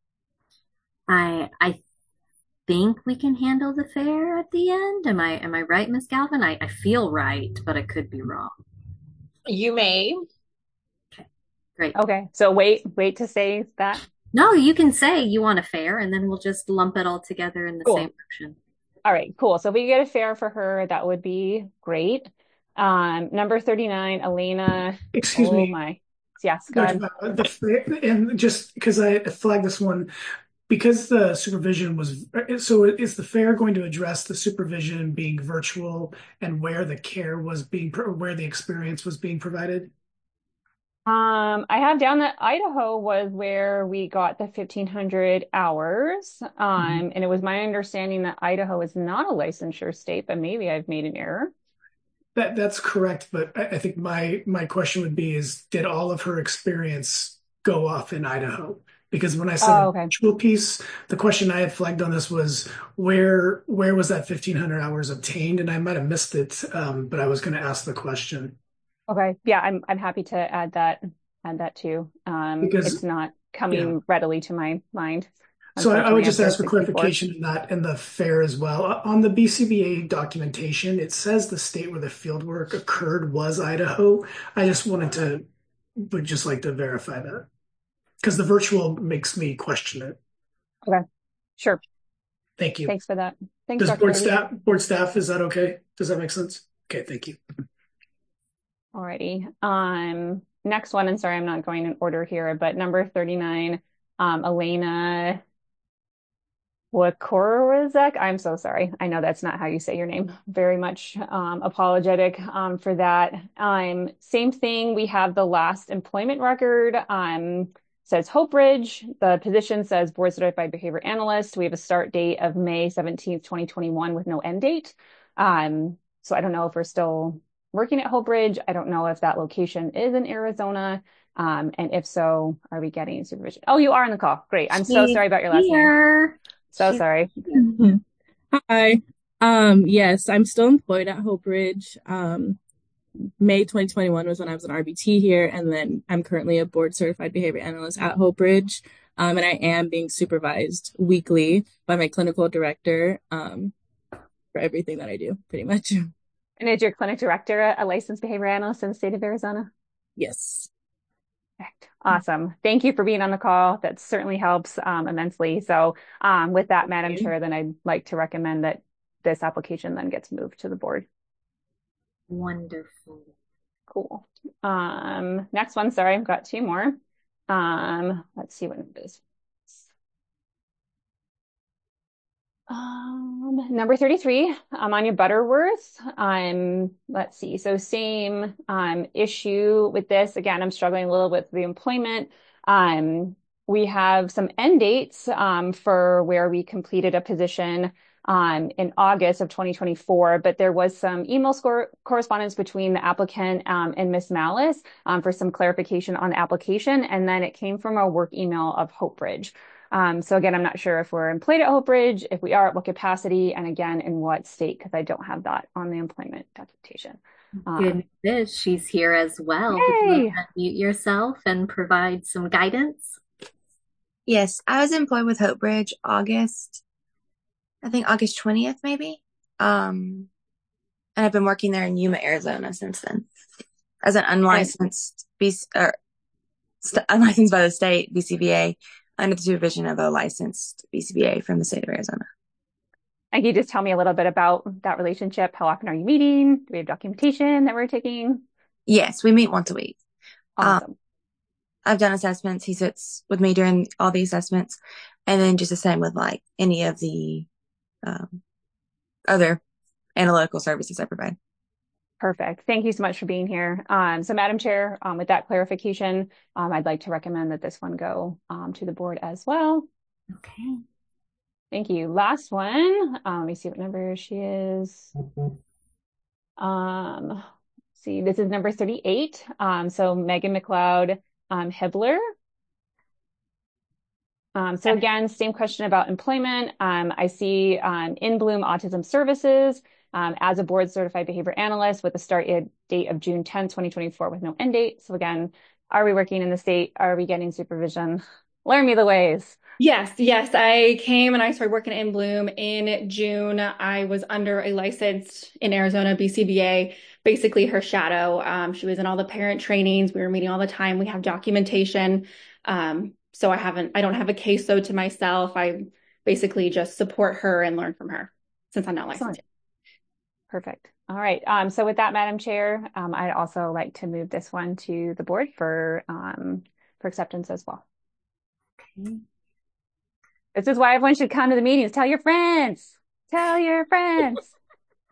I I think we can handle the fare at the end. Am I am I right, Miz Galvin? I, I feel right, but I could be wrong. You may. Okay, great. Okay, so wait, wait to say that. No, you can say you want a fare, and then we'll just lump it all together in the Cool. same motion. All right, cool. So if we get a fare for her, that would be great. Um, number thirty-nine, Elena. Excuse oh me. my. Yes, go ahead. The, and just because I flagged this one, because the supervision was, so is the fair going to address the supervision being virtual and where the care was being, where the experience was being provided? Um, I have down that Idaho was where we got the fifteen hundred hours. Um, Mhm. and it was my understanding that Idaho is not a licensure state, but maybe I've made an error. That that's correct, but I, I think my my question would be is did all of her experience go off in Idaho? Because when I said Oh, the okay. virtual piece, the question I had flagged on this was where where was that fifteen hundred hours obtained? And I might have missed it, um, but I was going to ask the question Okay. Yeah, I'm I'm happy to add that add that too. Um, it's because not yeah. coming readily to my mind. So I, I would Unfortunately, just after ask for sixty-four. clarification in that in the fair as well. Uh, On the B C B A documentation, it says the state where the field work occurred was Idaho. I just wanted to would just like to verify that because the virtual makes me question it. Okay. Sure. Thank you. Thanks for that. Thanks, Does Doctor board Davey. staff board staff is that okay? Does that make sense? Okay, thank you. Alrighty. Um, next one, and sorry, I'm not going in order here, but number thirty-nine, um, Elena Wakorozek. I'm so sorry. I know that's not how you say your name. Very much um, apologetic um, for that. Um, same thing. We have the last employment record. Um, says Hope Ridge. The position says board certified behavior analyst. We have a start date of May seventeenth, twenty twenty-one with no end date. Um, so I don't know if we're still working at Hope Ridge. I don't know if that location is in Arizona. Um, and if so, are we getting supervision? Oh, you are on the call. Great. I'm so She's sorry about your last name. here. So She's sorry. Mhm. Hi. Um, yes, I'm still employed at Hope Ridge. Um, May twenty twenty-one was when I was an R B T here, and then I'm currently a board certified behavior analyst at Hope Ridge. Um, and I am being supervised weekly by my clinical director, um, for everything that I do, pretty much. And is your clinic director a, a licensed behavior analyst in the state of Arizona? Yes. Perfect. Awesome. Thank you for being on the call. That certainly helps um, immensely. So um, with that, Madam Chair, then I'd like to recommend that this application then gets moved to the board. wonderful. Cool. Um, next one, sorry, I've got two more. Um, let's see what it is. Um, number thirty-three, um, Anya Butterworth. Um, let's see. So same um, issue with this. Again, I'm struggling a little with the employment. Um, we have some end dates um, for where we completed a position um, in August of twenty twenty-four, but there was some email score correspondence between the applicant um, and Miss Malice um, for some clarification on the application, and then it came from a work email of Hope Ridge. Um, so again, I'm not sure if we're employed at Hope Ridge, if we are, at what capacity, and again, in what state, because I don't have that on the employment documentation. Um, Good news. She's here as well. Would you Yay! like to unmute yourself and provide some guidance? Yes, I was employed with Hope Ridge August, I think August twentieth, maybe. Um, and I've been working there in Yuma, Arizona since then as an unlicensed, B C, or st- unlicensed by the state B C B A under the supervision of a licensed B C B A from the state of Arizona. And can you just tell me a little bit about that relationship? How often are you meeting? Do we have documentation that we're taking? Yes, we meet once a week. Awesome. Um, I've done assessments. He sits with me during all the assessments, and then just the same with like any of the um, other analytical services I provide. Perfect. Thank you so much for being here. Um, so Madam Chair, um, with that clarification, um, I'd like to recommend that this one go um, to the board as well. Okay. Thank you. Last one. Um, let me see what number she is. Um, let's see, this is number thirty-eight. Um, so Megan McLeod um, Hibbler. Um, so again, same question about employment. Um, I see um, In Bloom Autism Services um, as a board certified behavior analyst with a start date of June tenth, twenty twenty-four with no end date. So again, are we working in the state? Are we getting supervision? Learn me the ways. Yes, yes. I came and I started working in Bloom in June. I was under a license in Arizona, B C B A, basically her shadow. Um, she was in all the parent trainings. We were meeting all the time. We have documentation. Um, so I haven't, I don't have a case though to myself. I basically just support her and learn from her since I'm not licensed. Perfect. All right. Um, so with that, Madam Chair, um, I'd also like to move this one to the board for, um, for acceptance as well. Okay. This is why everyone should come to the meetings. Tell your friends. Tell your friends.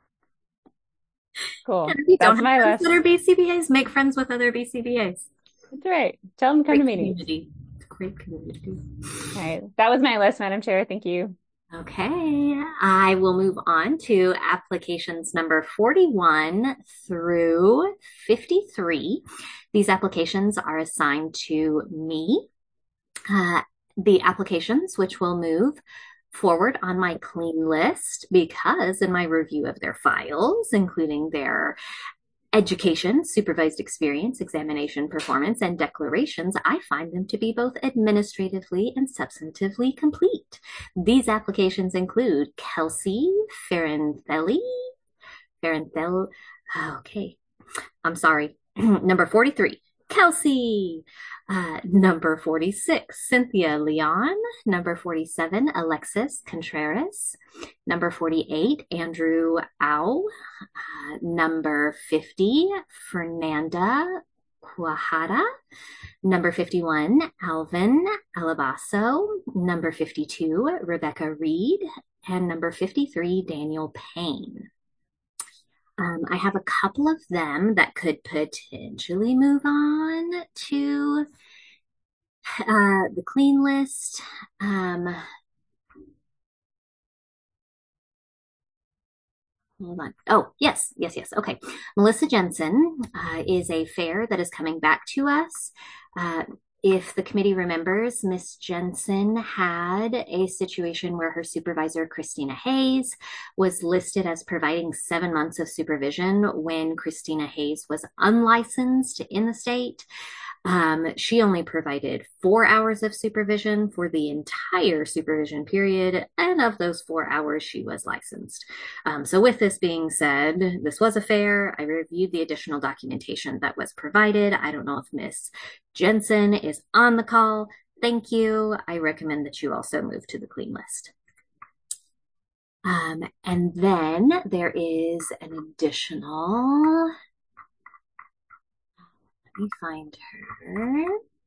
Cool. And if you That's don't my have friends list. that are B C B As, make friends with other B C B As. That's right. Tell them to come Great to meetings. community. Great community. All right. That was my list, Madam Chair. Thank you. Okay, I will move on to applications number forty-one through fifty-three. These applications are assigned to me. Uh, the applications, which will move forward on my clean list because in my review of their files, including their education, supervised experience, examination performance, and declarations, I find them to be both administratively and substantively complete. These applications include Kelsey Ferenthelli, Ferenthel, okay, I'm sorry, number forty-three, Kelsey. Uh, number forty-six, Cynthia Leon. Number forty-seven, Alexis Contreras. Number forty-eight, Andrew Au. Uh, number fifty, Fernanda Quijada. Number fifty-one, Alvin Alabaso. Number fifty-two, Rebecca Reed. And number fifty-three, Daniel Payne. Um, I have a couple of them that could potentially move on to uh, the clean list. Um, hold on. Oh, yes, yes, yes. Okay. Melissa Jensen uh, is a fair that is coming back to us. Uh, If the committee remembers, Miss Jensen had a situation where her supervisor, Christina Hayes, was listed as providing seven months of supervision when Christina Hayes was unlicensed in the state. Um, she only provided four hours of supervision for the entire supervision period, and of those four hours, she was licensed. Um, so with this being said, this was a fair. I reviewed the additional documentation that was provided. I don't know if Miss Jensen is on the call. Thank you. I recommend that you also move to the clean list. Um, and then there is an additional... Let me find her.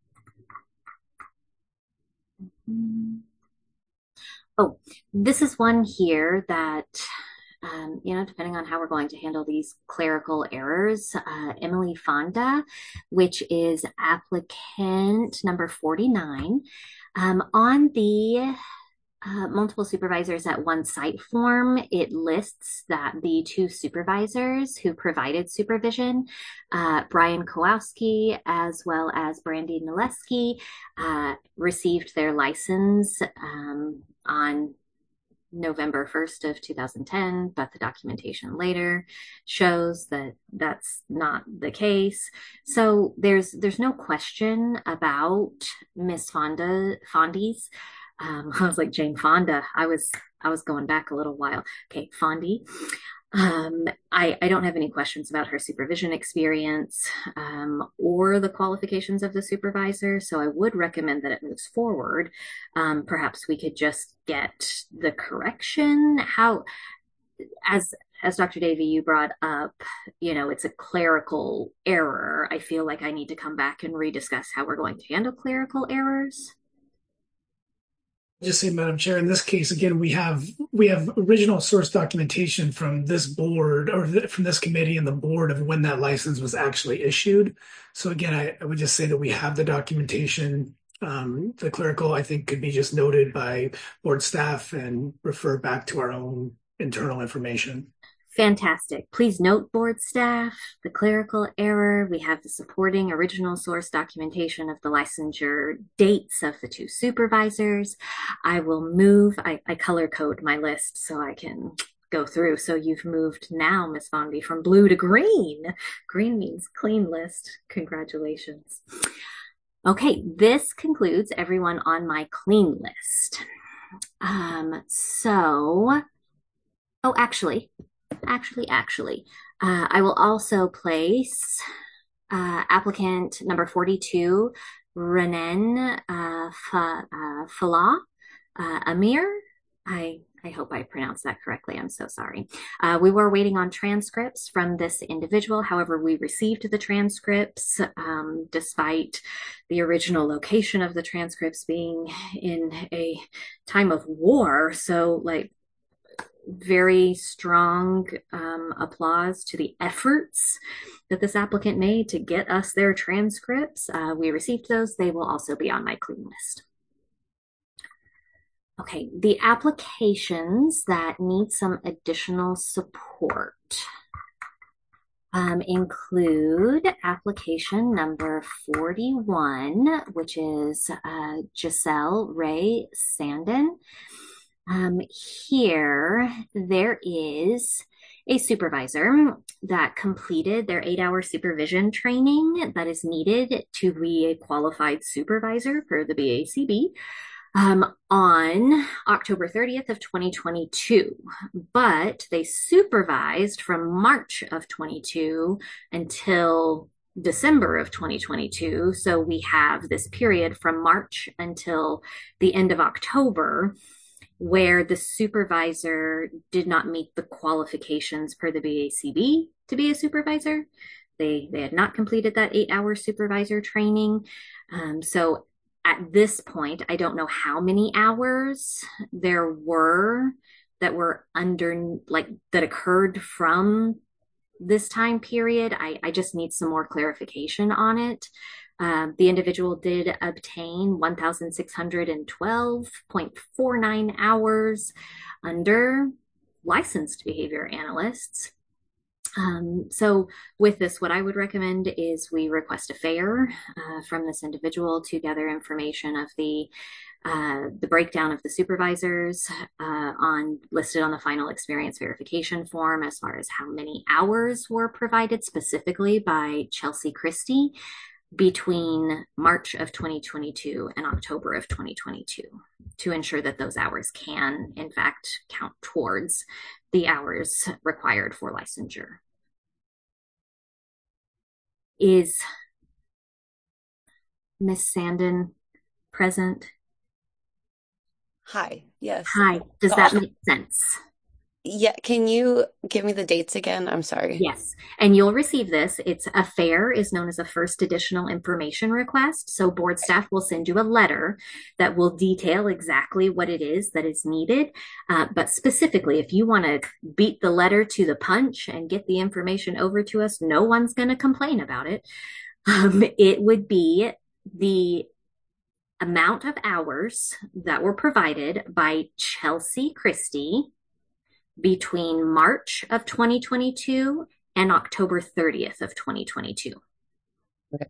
Oh, this is one here that, um, you know, depending on how we're going to handle these clerical errors, uh, Emily Fonda, which is applicant number forty-nine, um, on the Uh, multiple supervisors at one site form, it lists that the two supervisors who provided supervision, uh, Brian Kowalski as well as Brandy Naleski, uh, received their license um, on November first of two thousand ten, but the documentation later shows that that's not the case. So there's there's no question about Miss Fonda Fondy's. Um, I was like Jane Fonda. I was I was going back a little while. Okay, Fondy. Um, I, I don't have any questions about her supervision experience um, or the qualifications of the supervisor, so I would recommend that it moves forward. Um, perhaps we could just get the correction. How, as as Doctor Davey, you brought up, you know, it's a clerical error. I feel like I need to come back and rediscuss how we're going to handle clerical errors. Just say, Madam Chair, in this case, again, we have we have original source documentation from this board or th- from this committee and the board of when that license was actually issued. So again, I, I would just say that we have the documentation. Um, the clerical, I think, could be just noted by board staff and refer back to our own internal information. Fantastic. Please note, board staff, the clerical error. We have the supporting original source documentation of the licensure dates of the two supervisors. I will move, I, I color code my list so I can go through. So you've moved now, Miz Fondy, from blue to green. Green means clean list. Congratulations. Okay, this concludes everyone on my clean list. Um, so, oh, actually, Actually, actually, uh, I will also place uh, applicant number forty-two, Renan uh, Fa, uh, Falah uh, Amir. I, I hope I pronounced that correctly. I'm so sorry. Uh, we were waiting on transcripts from this individual. However, we received the transcripts um, despite the original location of the transcripts being in a time of war. So, like, very strong um, applause to the efforts that this applicant made to get us their transcripts. Uh, we received those. They will also be on my clean list. Okay, the applications that need some additional support um, include application number forty-one, which is uh, Giselle Ray Sandin. Um, here, there is a supervisor that completed their eight-hour supervision training that is needed to be a qualified supervisor for the B A C B. Um, on October thirtieth of twenty twenty-two, but they supervised from March of twenty-two until December of twenty twenty-two. So we have this period from March until the end of October where the supervisor did not meet the qualifications per the B A C B to be a supervisor. They, they had not completed that eight-hour supervisor training. Um, so at this point, I don't know how many hours there were that were under, like, that occurred from this time period. I, I just need some more clarification on it. Uh, the individual did obtain one thousand six hundred twelve point four nine hours under licensed behavior analysts. Um, so with this, what I would recommend is we request a F A I R uh, from this individual to gather information of the uh, the breakdown of the supervisors uh, on listed on the final experience verification form as far as how many hours were provided specifically by Chelsea Christie between March of twenty twenty-two and October of twenty twenty-two to ensure that those hours can in fact count towards the hours required for licensure. Is Miss Sandin present? Hi, yes. Hi, does that make sense? Yeah, can you give me the dates again? I'm sorry. Yes, and you'll receive this. It's a F A I R is known as a first additional information request. So board staff will send you a letter that will detail exactly what it is that is needed. Uh, but specifically, if you want to beat the letter to the punch and get the information over to us, no one's going to complain about it. Um, it would be the amount of hours that were provided by Chelsea Christie between March of twenty twenty-two and October thirtieth of twenty twenty-two. Okay.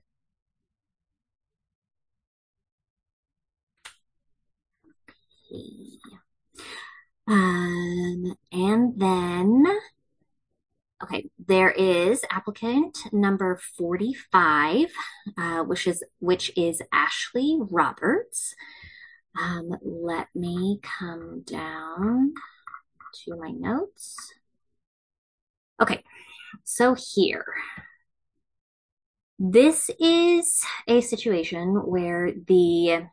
Um, and then, okay, there is applicant number forty-five, uh, which is which is Ashley Roberts. Um, let me come down to my notes. Okay, so here, this is a situation where the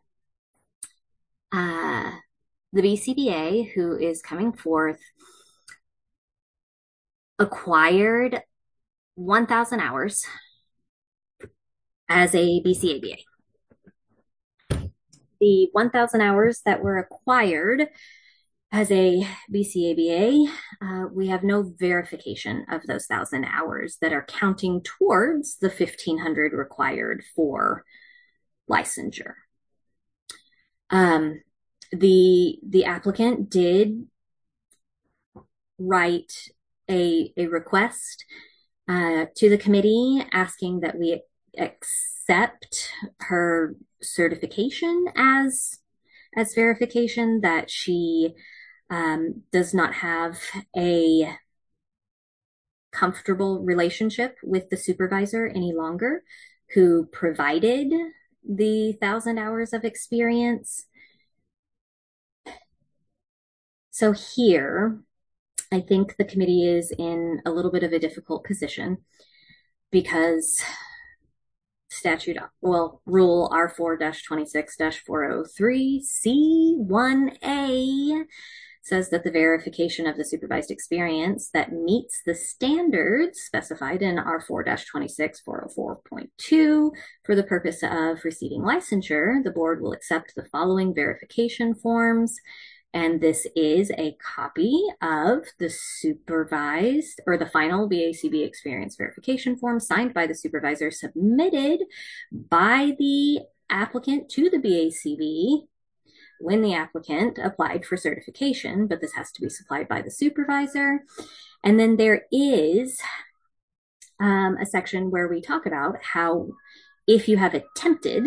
uh, the B C B A who is coming forth acquired one thousand hours as a B C A B A. The one thousand hours that were acquired as a B C A B A, uh, we have no verification of those thousand hours that are counting towards the fifteen hundred required for licensure. Um, the the applicant did write a a request uh, to the committee asking that we accept her certification as as verification that she um, does not have a comfortable relationship with the supervisor any longer who provided the thousand hours of experience. So here, I think the committee is in a little bit of a difficult position because statute, well, rule R four twenty-six four oh three C one A says that the verification of the supervised experience that meets the standards specified in R four twenty-six four oh four point two for the purpose of receiving licensure, the board will accept the following verification forms. And this is a copy of the supervised or the final B A C B experience verification form signed by the supervisor, submitted by the applicant to the B A C B when the applicant applied for certification, but this has to be supplied by the supervisor. And then there is um, a section where we talk about how if you have attempted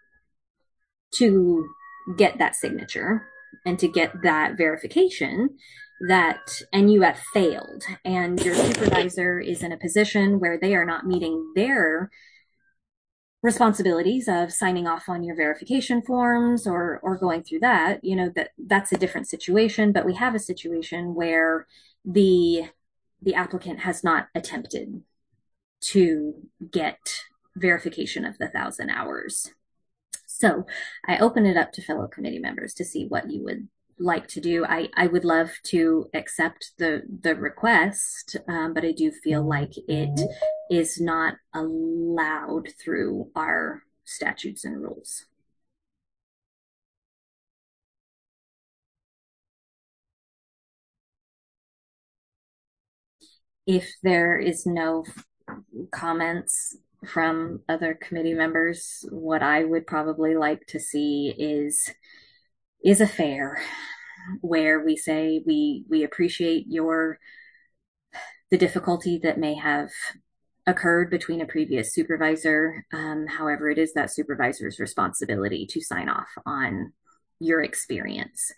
to get that signature and to get that verification, that and you have failed and your supervisor is in a position where they are not meeting their responsibilities of signing off on your verification forms or or going through that, you know, that that's a different situation. But we have a situation where the the applicant has not attempted to get verification of the thousand hours. So I open it up to fellow committee members to see what you would like to do. I, I would love to accept the, the request, um, but I do feel like it is not allowed through our statutes and rules. If there is no comments from other committee members, what I would probably like to see is is a fair where we say we we appreciate your the difficulty that may have occurred between a previous supervisor. Um, however, it is that supervisor's responsibility to sign off on your experience.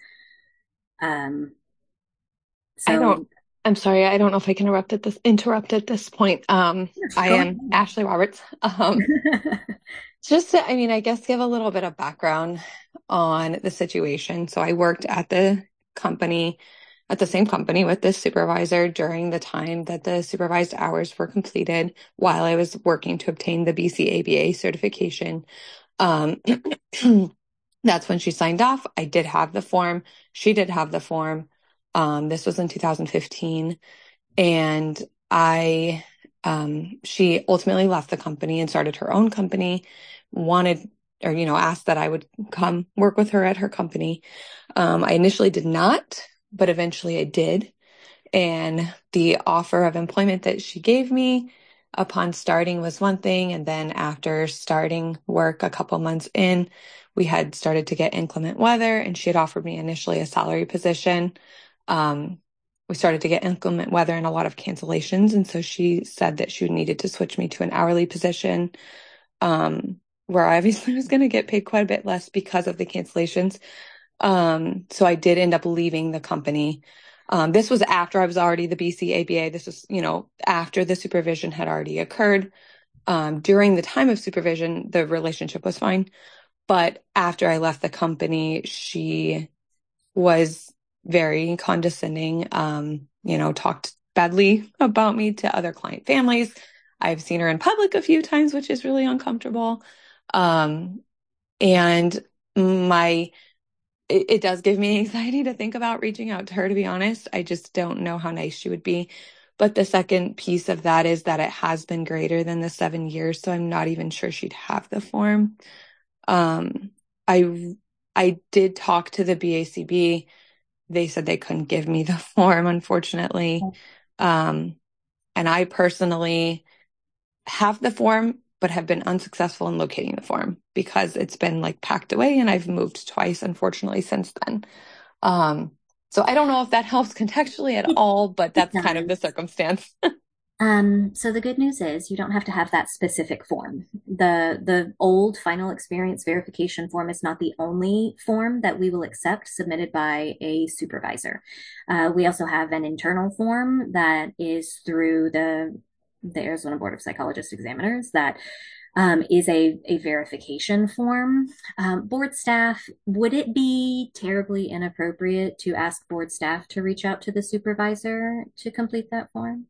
Um, so I don't. I'm sorry. I don't know if I can interrupt at this interrupt at this point. Um, Yes, I go am ahead. Ashley Roberts. Um, just to, I mean, I guess give a little bit of background on the situation. So I worked at the company, at the same company with this supervisor during the time that the supervised hours were completed while I was working to obtain the B C A B A certification. Um, that's when she signed off. I did have the form. She did have the form. Um, this was in two thousand fifteen. And I, um, she ultimately left the company and started her own company, wanted, or, you know, asked that I would come work with her at her company. Um, I initially did not, but eventually I did. And the offer of employment that she gave me upon starting was one thing. And then after starting work a couple months in, we had started to get inclement weather and she had offered me initially a salary position. Um, we started to get inclement weather and a lot of cancellations. And so she said that she needed to switch me to an hourly position, um, where I obviously was going to get paid quite a bit less because of the cancellations. Um, so I did end up leaving the company. Um, this was after I was already the B C A B A. This was, you know, after the supervision had already occurred. Um, during the time of supervision, the relationship was fine. But after I left the company, she was very condescending, um, you know, talked badly about me to other client families. I've seen her in public a few times, which is really uncomfortable. Um, and my, it, it does give me anxiety to think about reaching out to her, to be honest. I just don't know how nice she would be. But the second piece of that is that it has been greater than the seven years. So I'm not even sure she'd have the form. Um, I, I did talk to the B A C B. They said they couldn't give me the form, unfortunately. Um, and I personally have the form, but have been unsuccessful in locating the form because it's been like packed away and I've moved twice, unfortunately, since then. Um, so I don't know if that helps contextually at all, but that's kind of the circumstance. Um, so the good news is you don't have to have that specific form. The the old final experience verification form is not the only form that we will accept submitted by a supervisor. Uh, we also have an internal form that is through the the Arizona Board of Psychologist Examiners that um, is a, a verification form. Um, board staff, would it be terribly inappropriate to ask board staff to reach out to the supervisor to complete that form?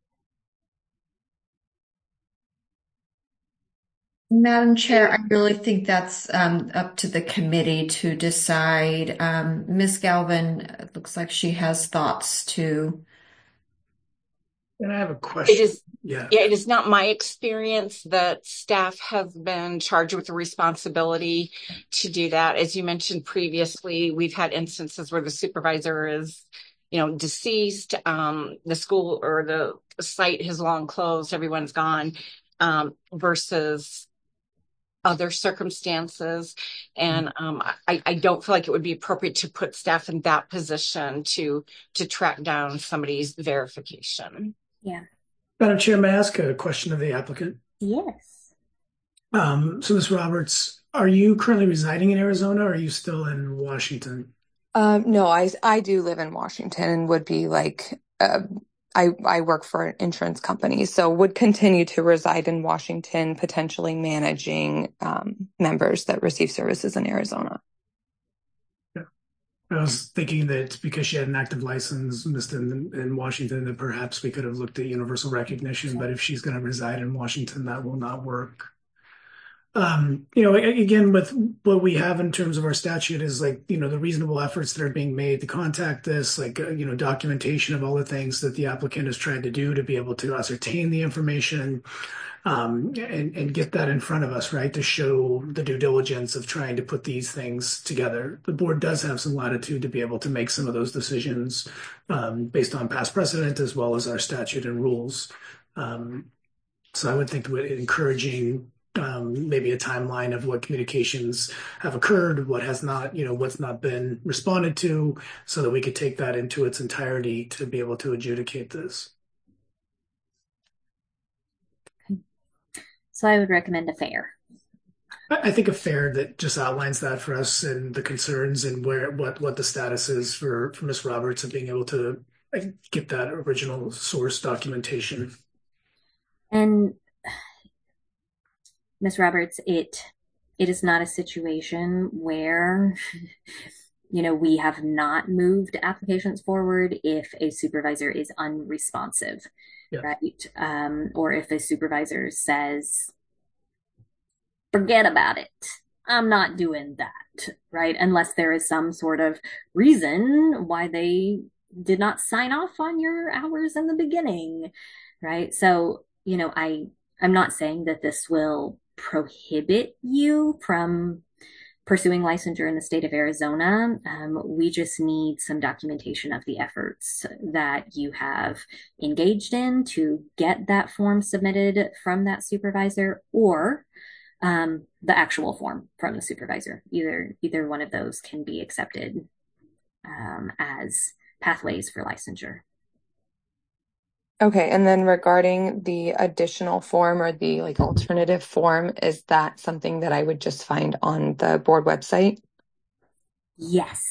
Madam Chair, I really think that's um, up to the committee to decide. Um, Miz Um, Miz Galvin, it looks like she has thoughts too. And I have a It question. is, Yeah. yeah, it is not my experience that staff have been charged with the responsibility to do that. As you mentioned previously, we've had instances where the supervisor is, you know, deceased, um, the school or the site has long closed, everyone's gone, um, versus other circumstances. And um, I, I don't feel like it would be appropriate to put staff in that position to to track down somebody's verification. Yeah. Madam Chair, may I ask a question of the applicant? Yes. Um, so, Miz Roberts, are you currently residing in Arizona or are you still in Washington? Um, no, I I do live in Washington and would be like uh, I I work for an insurance company, so would continue to reside in Washington, potentially managing um, members that receive services in Arizona. Yeah. I was thinking that because she had an active license missed in, in Washington, that perhaps we could have looked at universal recognition, but if she's going to reside in Washington, that will not work. Um, you know, again, with what we have in terms of our statute is like, you know, the reasonable efforts that are being made to contact this, like, uh, you know, documentation of all the things that the applicant has tried to do to be able to ascertain the information, um, and, and get that in front of us, right, to show the due diligence of trying to put these things together. The board does have some latitude to be able to make some of those decisions, um, based on past precedent as well as our statute and rules. Um, so I would think that encouraging Um, maybe a timeline of what communications have occurred, what has not, you know, what's not been responded to, so that we could take that into its entirety to be able to adjudicate this. So I would recommend a fair. I think a fair that just outlines that for us and the concerns and where what what the status is for, for Miz Roberts and being able to get that original source documentation. And Miz Roberts, it it is not a situation where, you know, we have not moved applications forward if a supervisor is unresponsive, yeah. right? Um, or if a supervisor says, forget about it, I'm not doing that, right? Unless there is some sort of reason why they did not sign off on your hours in the beginning, right? So, you know, I I'm not saying that this will prohibit you from pursuing licensure in the state of Arizona. Um, we just need some documentation of the efforts that you have engaged in to get that form submitted from that supervisor, or um, the actual form from the supervisor. Either either one of those can be accepted um, as pathways for licensure. Okay, and then regarding the additional form or the like alternative form, is that something that I would just find on the board website? Yes.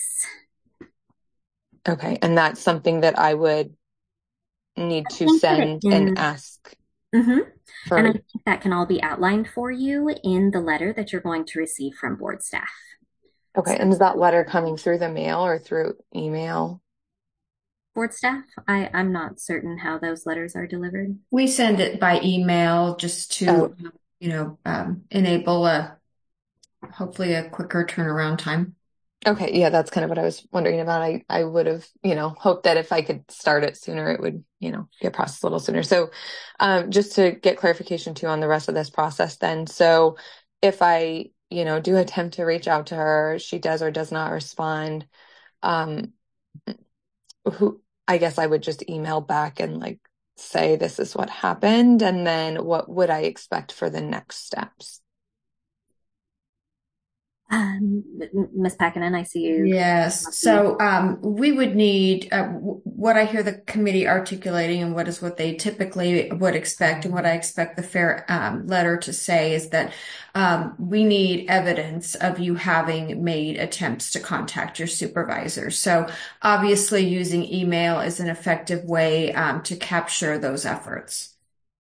Okay, and that's something that I would need to send can, and ask. Mm-hmm. For... And I think that can all be outlined for you in the letter that you're going to receive from board staff. Okay, and is that letter coming through the mail or through email? Board staff, I, I'm not certain how those letters are delivered. We send it by email just to, oh. you know, um, enable a, hopefully a quicker turnaround time. Okay, yeah, that's kind of what I was wondering about. I, I would have, you know, hoped that if I could start it sooner, it would, you know, get processed a little sooner. So um, just to get clarification too on the rest of this process then. So if I, you know, do attempt to reach out to her, she does or does not respond, um, who, I guess I would just email back and like say, this is what happened. And then what would I expect for the next steps? Um, Miz Packanen, I see you. Yes. So um, we would need uh, w- what I hear the committee articulating, and what is what they typically would expect, and what I expect the fair um, letter to say is that um, we need evidence of you having made attempts to contact your supervisor. So obviously, using email is an effective way um, to capture those efforts.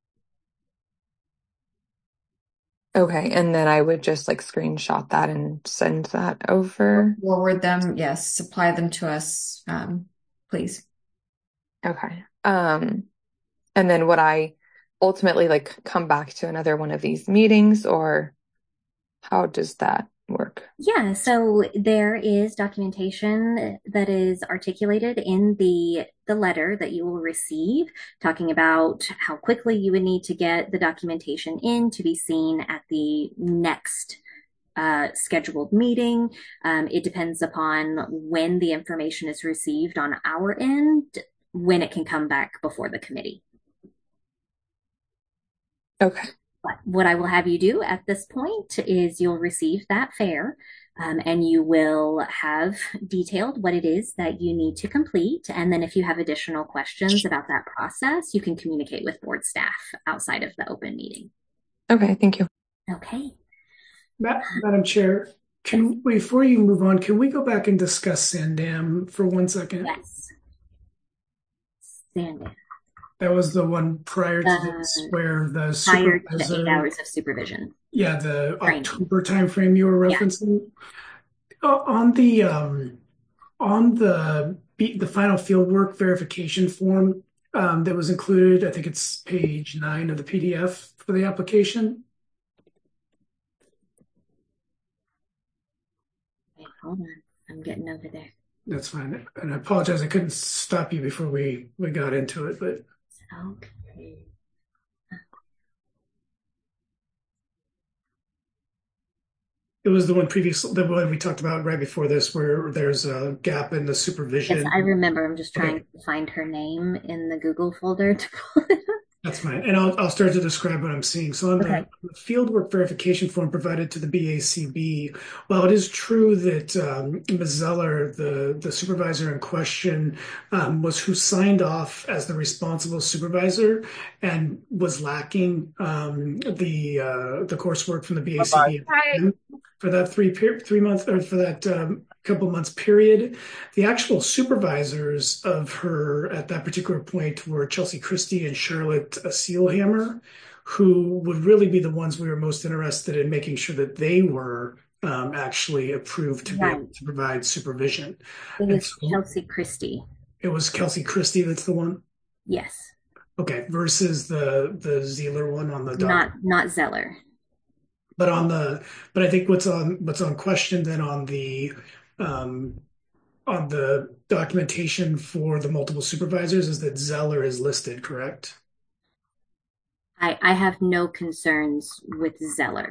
Okay, and then I would just like screenshot that and send that over. Forward them, yes. Supply them to us, um, please. Okay. Um, and then would I ultimately like come back to another one of these meetings, or how does that work? Yeah, so there is documentation that is articulated in the the letter that you will receive, talking about how quickly you would need to get the documentation in to be seen at the next uh, scheduled meeting. Um, it depends upon when the information is received on our end, when it can come back before the committee. Okay. But what I will have you do at this point is you'll receive that fare, um, and you will have detailed what it is that you need to complete. And then if you have additional questions about that process, you can communicate with board staff outside of the open meeting. Okay, thank you. Okay. Ma- Madam Chair, can before you move on, can we go back and discuss Sandam for one second? Yes. Sandam. That was the one prior to Uh, this where the Prior to the supervisor, eight hours of supervision. yeah, the Training. October timeframe you were Yeah. referencing. Uh, on the um, on the the final fieldwork verification form um, that was included, I think it's page nine of the P D F for the application. Wait, hold on. I'm getting over there. That's fine, and I apologize I couldn't stop you before we we got into it, but Okay. it was the one previous, the one we talked about right before this, where there's a gap in the supervision. Yes, I remember. I'm just trying Okay. to find her name in the Google folder to pull it up. That's fine. And I'll, I'll start to describe what I'm seeing. So on Okay. the fieldwork verification form provided to the B A C B, while it is true that um, Miz Zeller, the, the supervisor in question, um, was who signed off as the responsible supervisor and was lacking um, the uh, the coursework from the B A C B Bye-bye. for that three per- three month or for that um, couple months period. The actual supervisors of her at that particular point were Chelsea Christie and Charlotte uh, Sealhammer, who would really be the ones we were most interested in making sure that they were um, actually approved to be Right. able to provide supervision. It And was so Chelsea Christie. it was Kelsey Christie that's the one. Yes. Okay, versus the the Zealer one on the doc. Not not Zeller. But on the, but I think what's on what's on question then on the um, on the documentation for the multiple supervisors is that Zeller is listed, correct? I, I have no concerns with Zeller.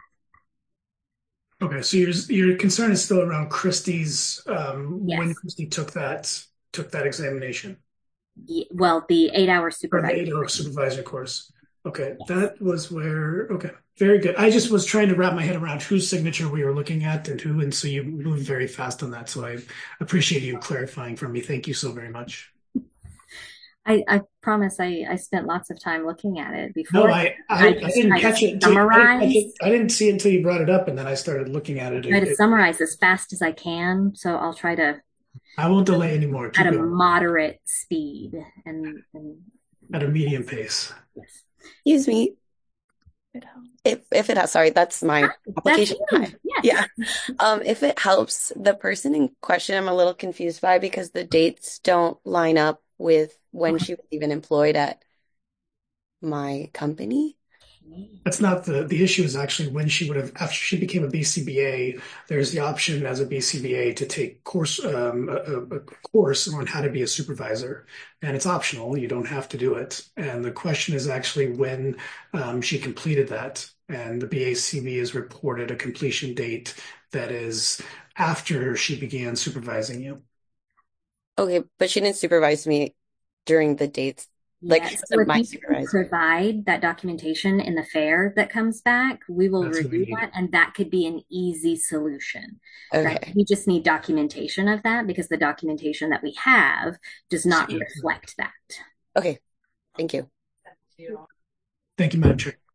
Okay, so your your concern is still around Christie's um, when Yes. Christie took that took that examination Ye- Well, the eight hour or the supervisor. eight-hour supervisor course. Okay, that was where. Okay, very good. I just was trying to wrap my head around whose signature we were looking at and who, and so you moved very fast on that. So I appreciate you clarifying for me. Thank you so very much. I, I promise I, I spent lots of time looking at it No, before. I I, I just didn't try to catch it. Until, I, didn't, I, summarize. didn't, I didn't see it until you brought it up, and then I started looking at it. Try It- to it- summarize as fast as I can. So I'll try to I won't delay anymore. at Keep a going moderate speed and, and at a medium pace. yes. Excuse me. If if it has, sorry, that's my Hi, application. that's you. Hi. Yes. Yeah. Um, if it helps, the person in question, I'm a little confused by because the dates don't line up with when she was even employed at my company. That's not the the issue. Is actually when she would have after she became a B C B A. There's the option as a B C B A to take course um, a, a course on how to be a supervisor, and it's optional. You don't have to do it. And the question is actually when um, she completed that, and the B A C B has reported a completion date that is after she began supervising you. Okay, but she didn't supervise me during the dates. Like she Yes. So wasn't if my you supervisor. provide that documentation in the fair that comes back, we will That's what we review need. that, and that could be an easy solution. Right? Okay. We just need documentation of that because the documentation that we have does not Yeah. reflect that. Okay. Thank you. Thank you, Madam Chair.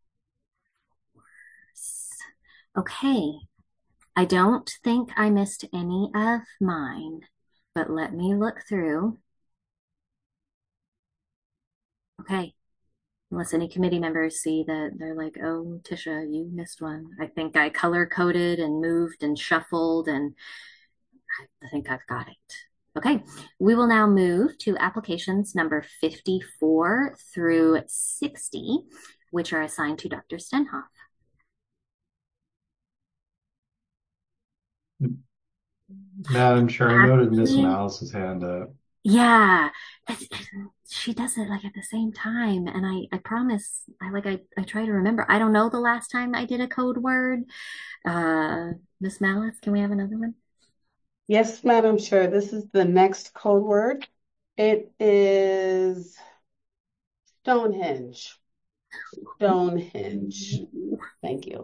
Okay. I don't think I missed any of mine, but let me look through. Okay. Unless any committee members see that they're like, oh, Tisha, you missed one. I think I color coded and moved and shuffled, and I think I've got it. Okay. We will now move to applications number fifty-four through sixty, which are assigned to Doctor Stenhoff. Madam Chair, I noted Miz Actually, Malice's hand up. yeah, it's- she does it like at the same time, and I I promise I like I I try to remember. I don't know the last time I did a code word. Uh, Miss Malice, can we have another one? Yes, Madam Chair, this is the next code word. It is Stonehenge. Stonehenge. Thank you.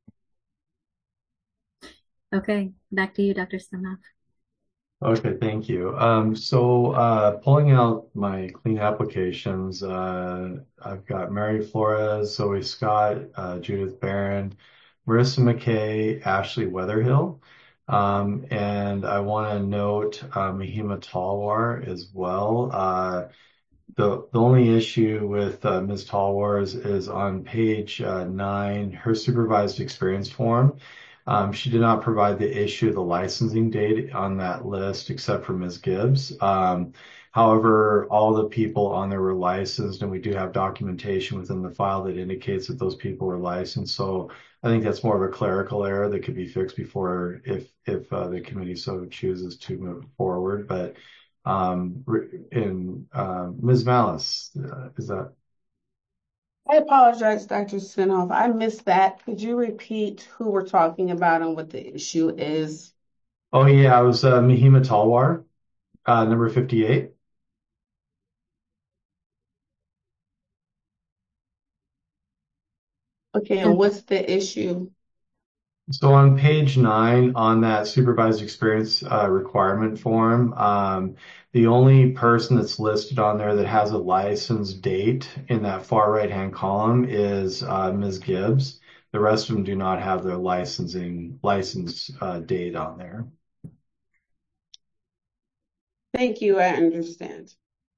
Okay, back to you, Doctor Stenoff. Okay, thank you. Um, so uh, pulling out my clean applications, uh, I've got Mary Flores, Zoe Scott, uh, Judith Barron, Marissa McKay, Ashley Weatherhill. Um, and I want to note uh, Mahima Talwar as well. Uh, the, the only issue with uh, Miz Talwar is, is on page uh, nine, her supervised experience form. Um, she did not provide the issue of the licensing date on that list except for Miz Gibbs. Um, however, all the people on there were licensed, and we do have documentation within the file that indicates that those people were licensed. So I think that's more of a clerical error that could be fixed before if if uh, the committee so chooses to move forward. But um, in uh, Miz Malice, uh, is that? I apologize, Doctor Stenoff. I missed that. Could you repeat who we're talking about and what the issue is? Oh yeah, it was uh, Mahima Talwar, uh, number fifty-eight. Okay, and what's the issue? So on page nine, on that supervised experience uh, requirement form, um, the only person that's listed on there that has a license date in that far right-hand column is uh, Miz Gibbs. The rest of them do not have their licensing license uh, date on there. Thank you, I understand.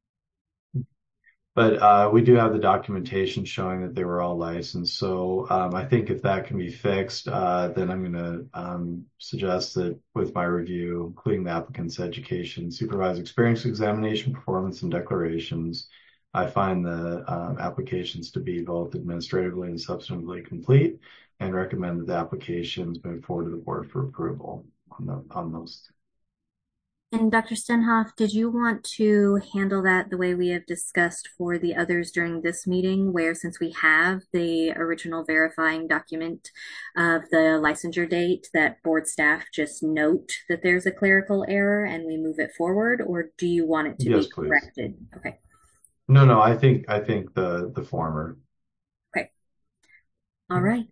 But uh, we do have the documentation showing that they were all licensed. So um, I think if that can be fixed, uh, then I'm going to um, suggest that with my review, including the applicant's education, supervised experience, examination, performance, and declarations, I find the um, applications to be both administratively and substantively complete, and recommend that the applications move forward to the board for approval on, the, on those. And Doctor Stenhoff, did you want to handle that the way we have discussed for the others during this meeting, where since we have the original verifying document of the licensure date, that board staff just note that there's a clerical error and we move it forward, or do you want it to Yes, be please. corrected? Okay. No, no, I think I think the the former. Okay. All right.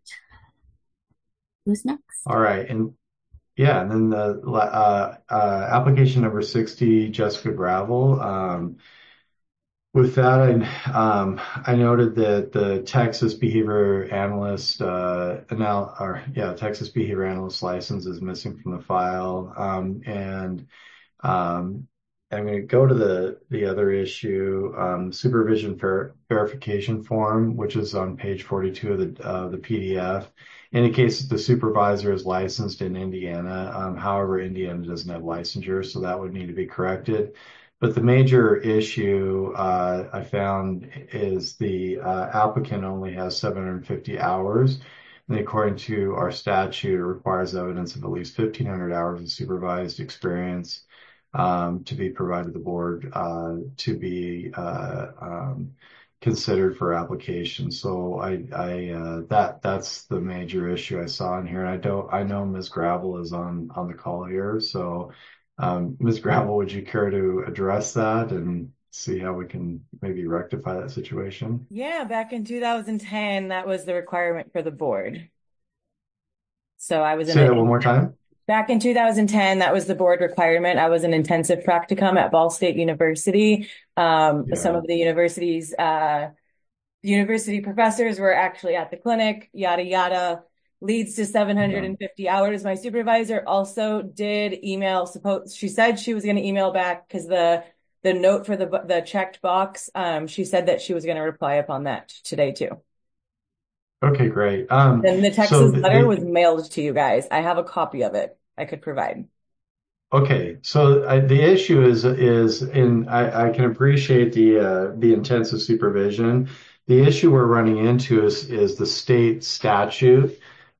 Who's next? All right, and yeah, and then the uh, uh, application number sixty, Jessica Gravel. Um, with that, I, um, I noted that the Texas Behavior Analyst, uh, anal or yeah, Texas Behavior Analyst license is missing from the file, um, and um, I'm going to go to the the other issue, um, supervision ver verification form, which is on page forty-two of the uh, the P D F. Indicates that the supervisor is licensed in Indiana. Um, however, Indiana doesn't have licensure, so that would need to be corrected. But the major issue uh, I found is the uh, applicant only has seven hundred fifty hours. And according to our statute, it requires evidence of at least fifteen hundred hours of supervised experience um, to be provided to the board uh, to be uh, um, considered for application. So I, I uh, that that's the major issue I saw in here. And I don't, I know Miz Gravel is on on the call here. So um, Miz Gravel, would you care to address that and see how we can maybe rectify that situation? Yeah, back in two thousand ten, that was the requirement for the board. So I was in Say a, that one more time. Back in two thousand ten, that was the board requirement. I was an intensive practicum at Ball State University. Um, Yeah. Some of the university's uh, university professors were actually at the clinic, yada, yada, leads to seven hundred fifty hours. My supervisor also did email, suppose she said she was going to email back because the the note for the the checked box, um, she said that she was going to reply upon that today too. Okay, great. Um, And the Texas so the, letter the- was mailed to you guys. I have a copy of it I could provide. Okay, so I, the issue is is in I, I can appreciate the uh, the intensive supervision. The issue we're running into is is the state statute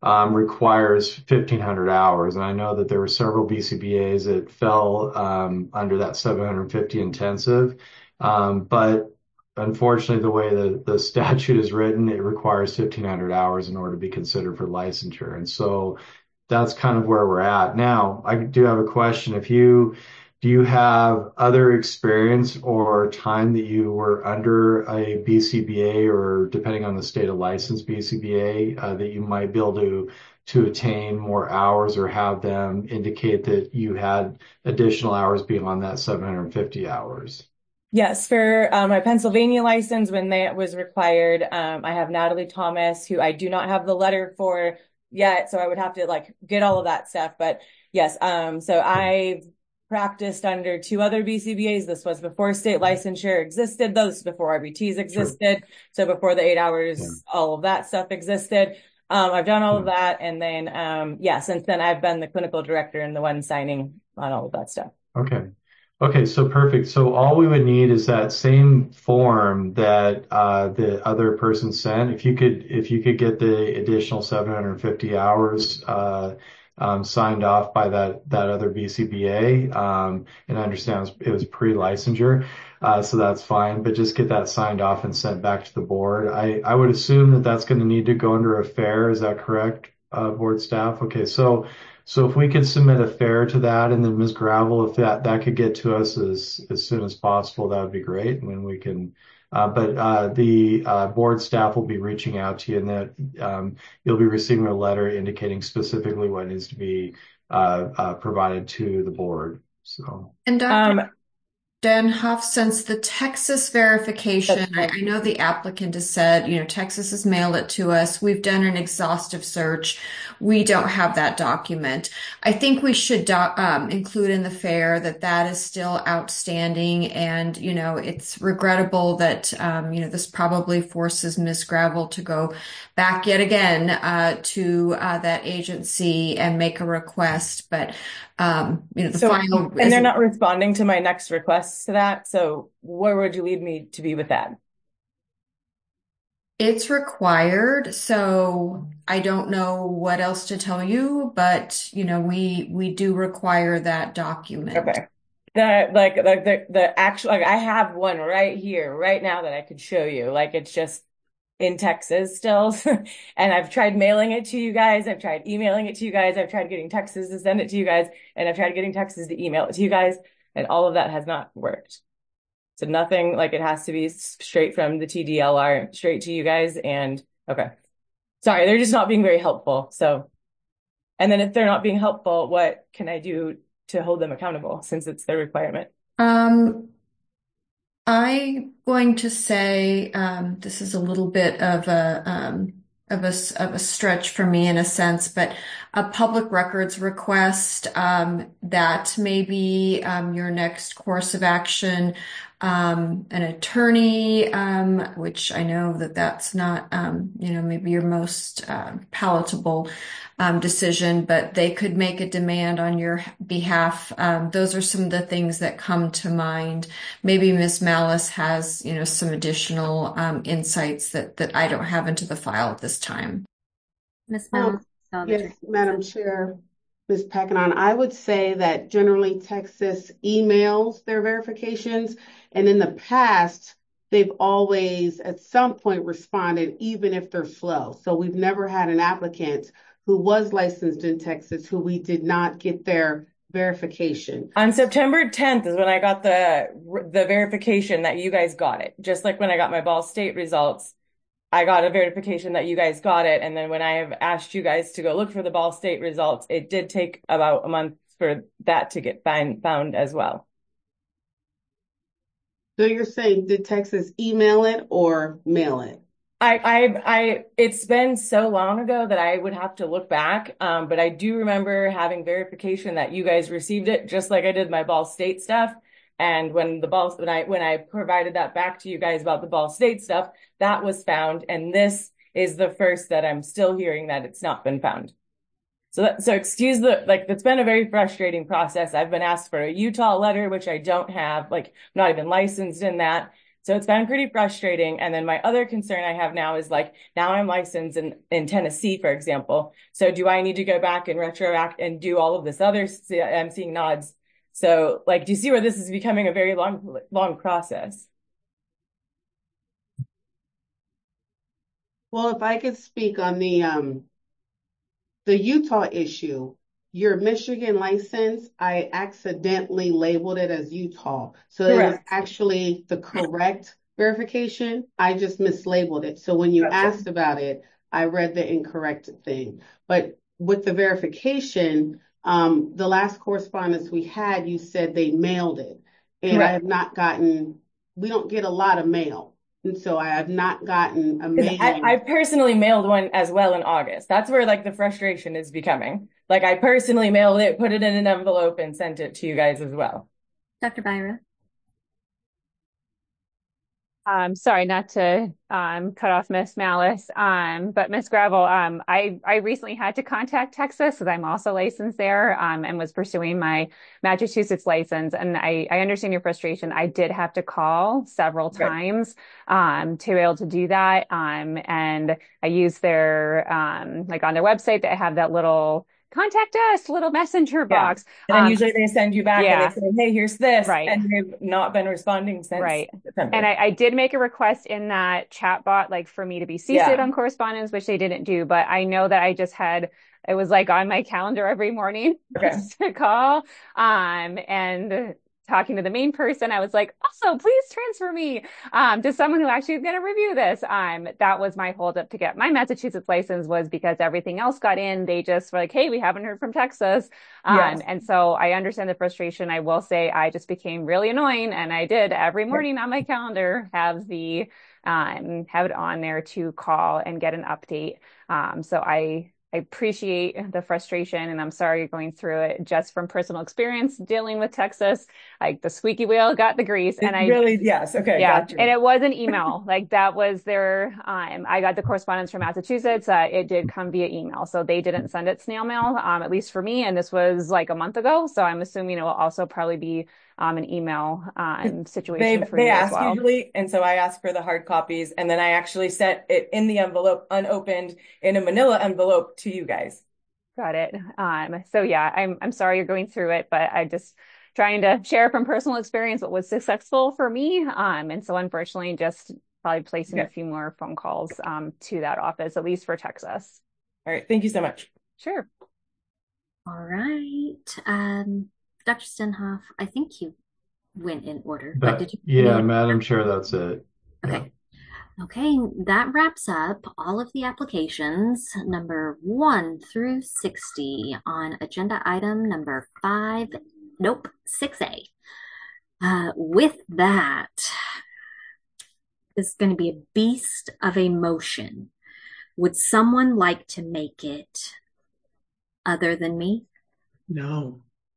um, requires fifteen hundred hours. And I know that there were several B C B As that fell um, under that seven hundred fifty intensive. Um, but unfortunately, the way the, the statute is written, it requires fifteen hundred hours in order to be considered for licensure. And so that's kind of where we're at. Now, I do have a question. If you do you have other experience or time that you were under a B C B A, or depending on the state of license B C B A, uh, that you might be able to to attain more hours or have them indicate that you had additional hours beyond that seven hundred fifty hours? Yes, for um, my Pennsylvania license, when that was required, um, I have Natalie Thomas, who I do not have the letter for yet, so I would have to like get all of that stuff. But yes, um, so I've practiced under two other B C B As. This was before state licensure existed. Those before R B Ts existed. Sure. So before the eight hours, yeah. all of that stuff existed. Um, I've done all yeah. of that, and then um, yeah, since then I've been the clinical director and the one signing on all of that stuff. Okay. Okay, so perfect. So all we would need is that same form that uh, the other person sent. If you could, if you could get the additional seven hundred fifty hours uh, um, signed off by that that other B C B A, um, and I understand it was, it was pre-licensure, uh, so that's fine. But just get that signed off and sent back to the board. I I would assume that that's going to need to go under a FAIR. Is that correct, uh, board staff? Okay, so. So if we could submit a FAIR to that, and then Miz Gravel, if that, that could get to us as, as soon as possible, that would be great. And then we can, uh, but, uh, the, uh, board staff will be reaching out to you, and that, um, you'll be receiving a letter indicating specifically what needs to be, uh, uh, provided to the board. So. And Doctor Um, Denhoff, since the Texas verification, I, I know the applicant has said, you know, Texas has mailed it to us. We've done an exhaustive search. We don't have that document. I think we should do, um, include in the FAIR that that is still outstanding. And, you know, it's regrettable that, um, you know, this probably forces Miz Gravel to go back yet again uh, to uh, that agency and make a request. But, um, you know, the so, final... And they're not responding to my next request to that. So where would you lead me to be with that? It's required, so I don't know what else to tell you, but you know, we we do require that document. Okay. The like like the the actual like I have one right here right now that I could show you. Like it's just in Texas still, and I've tried mailing it to you guys. I've tried emailing it to you guys. I've tried getting Texas to send it to you guys, and I've tried getting Texas to email it to you guys, and all of that has not worked. So nothing, like it has to be straight from the T D L R straight to you guys. And okay, sorry, they're just not being very helpful. So, and then if they're not being helpful, what can I do to hold them accountable since it's their requirement? Um, I'm going to say, um, this is a little bit of a, um, of a, of a stretch for me in a sense, but a public records request, um, that may be, um, your next course of action. Um, an attorney, um, which I know that that's not, um, you know, maybe your most uh, palatable um, decision, but they could make a demand on your behalf. Um, those are some of the things that come to mind. Maybe Miz Malice has, you know, some additional um, insights that that I don't have into the file at this time. Miz Malice. Um, yes, Madam Chair. Miz Packanon, I would say that generally Texas emails their verifications, and in the past, they've always at some point responded, even if they're slow. So we've never had an applicant who was licensed in Texas who we did not get their verification. On September tenth is when I got the the verification that you guys got it. Just like when I got my Ball State results, I got a verification that you guys got it. And then when I have asked you guys to go look for the Ball State results, it did take about a month for that to get find, found as well. So you're saying, did Texas email it or mail it? I, I, I, it's been so long ago that I would have to look back. Um, but I do remember having verification that you guys received it, just like I did my Ball State stuff. And when the ball, when I, when I provided that back to you guys about the Ball State stuff, that was found. And this is the first that I'm still hearing that it's not been found. So that, so excuse the, like, it's been a very frustrating process. I've been asked for a Utah letter, which I don't have, like, I'm not even licensed in that. So it's been pretty frustrating. And then my other concern I have now is like, now I'm licensed in, in Tennessee, for example. So do I need to go back and retroact and do all of this other, I'm seeing nods. So like, do you see where this is becoming a very long, long process? Well, if I could speak on the, um, the Utah issue, your Michigan license, I accidentally labeled it as Utah. So it was actually the correct verification. I just mislabeled it. So when you Gotcha. asked about it, I read the incorrect thing. But with the verification, um, the last correspondence we had, you said they mailed it. And I Correct. have not gotten, we don't get a lot of mail. And so I have not gotten a 'Cause mail. I, I personally mailed one as well in August. That's where like the frustration is becoming. Like I personally mailed it, put it in an envelope and sent it to you guys as well. Doctor Byra? Um, sorry, not to um, cut off Miss Malice, um, but Miss Gravel, um, I, I recently had to contact Texas because I'm also licensed there um, and was pursuing my Massachusetts license. And I, I understand your frustration. I did have to call several Okay. times um, to be able to do that. Um, and I used their, um, like on their website, they have that little contact us little messenger Yeah. box. And then Um, usually they send you back yeah. and they say, hey, here's this. Right. And they've not been responding since Right. September. And I, I did make a request in that chat bot, like for me to be C C'd Yeah. on correspondence, which they didn't do. But I know that I just had, it was like on my calendar every morning Okay. just to call. Um, and talking to the main person, I was like, also, please transfer me um, to someone who actually is going to review this. Um, that was my holdup to get my Massachusetts license, was because everything else got in. They just were like, hey, we haven't heard from Texas. Um, Yes. and so I understand the frustration. I will say I just became really annoying, and I did every morning on my calendar have the um, have it on there to call and get an update. Um, so I I appreciate the frustration, and I'm sorry you're going through it. Just from personal experience dealing with Texas, like the squeaky wheel got the grease, and I Really, yes. Okay. yeah, Gotcha. and it was an email. Like that was their, um, I got the correspondence from Massachusetts. Uh, it did come via email. So they didn't send it snail mail, um, at least for me. And this was like a month ago. So I'm assuming it will also probably be um, an email um, situation They for they you as ask well. usually, and so I ask for the hard copies, and then I actually sent it in the envelope, unopened, in a manila envelope to you guys. Got it. Um, so yeah, I'm I'm sorry you're going through it, but I just trying to share from personal experience what was successful for me. Um, and so unfortunately, just probably placing Okay. a few more phone calls um to that office, at least for Texas. All right. Thank you so much. Sure. All right. Um, Doctor Stenhoff, I think you went in order, but That, did you? yeah, Madam Chair, that's it. Yeah. Okay. Okay, that wraps up all of the applications number one through sixty on agenda item number five, nope, six A. Uh, with that, this is going to be a beast of a motion. Would someone like to make it other than me? No.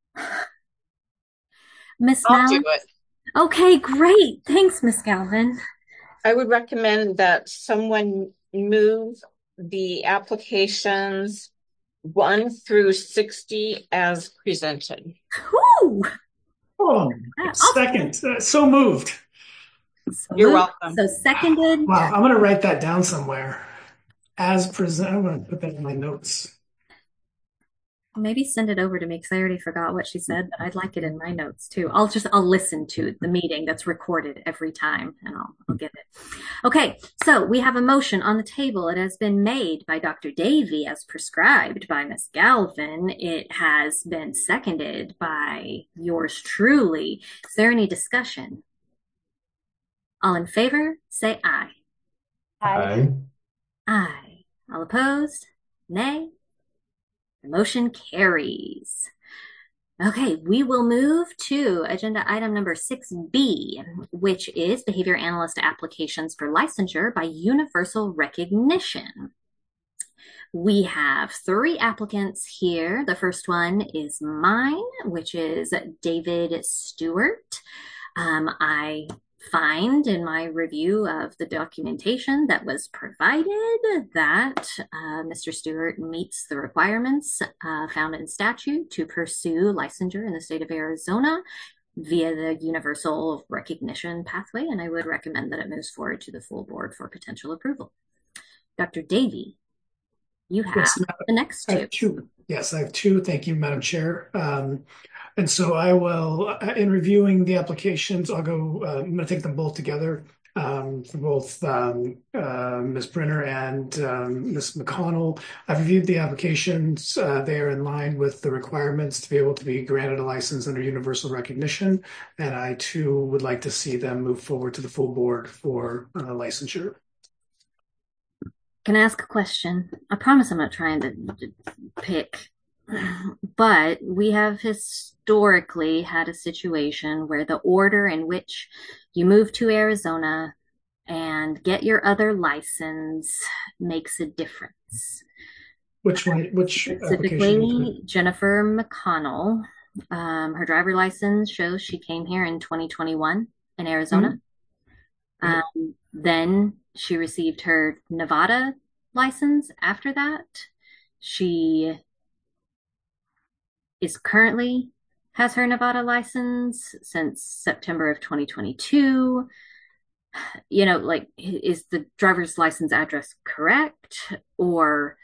Miss I'll do Malice? it. Okay, great. Thanks, Miss Galvin. I would recommend that someone move the applications one through sixty as presented. Ooh, Oh, second. Uh, so moved. so You're moved. welcome. So seconded. Wow, I'm going to write that down somewhere. As present, I'm going to put that in my notes. Maybe send it over to me because I already forgot what she said, but I'd like it in my notes too. I'll just, I'll listen to the meeting that's recorded every time and I'll, I'll get it. Okay, so we have a motion on the table. It has been made by Doctor Davy as prescribed by Miss Galvin. It has been seconded by yours truly. Is there any discussion? All in favor, say aye. Aye. Aye. All opposed? Nay. The motion carries. Okay, we will move to agenda item number six B, which is behavior analyst applications for licensure by universal recognition. We have three applicants here. The first one is mine, which is David Stewart. Um, I find in my review of the documentation that was provided that uh, Mister Stewart meets the requirements uh, found in statute to pursue licensure in the state of Arizona. via the universal recognition pathway, and I would recommend that it moves forward to the full board for potential approval. Doctor Davey, you have Yes, the next I two. have two. Yes, I have two. Thank you, Madam Chair. Um, and so I will, uh, in reviewing the applications, I'll go, uh, I'm going to take them both together um, for both um, uh, Miz Brenner and um, Miz McConnell. I've reviewed the applications. Uh, they are in line with the requirements to be able to be granted a license under universal recognition. And I too would like to see them move forward to the full board for uh, licensure. Can I ask a question? I promise I'm not trying to pick, but we have historically had a situation where the order in which you move to Arizona and get your other license makes a difference. Which one? Which application? Specifically, Jennifer McConnell, um, her driver license shows she came here in twenty twenty-one in Arizona. Mm-hmm. Um, then she received her Nevada license after that. She is currently has her Nevada license since September of twenty twenty-two. You know, like, is the driver's license address correct? Or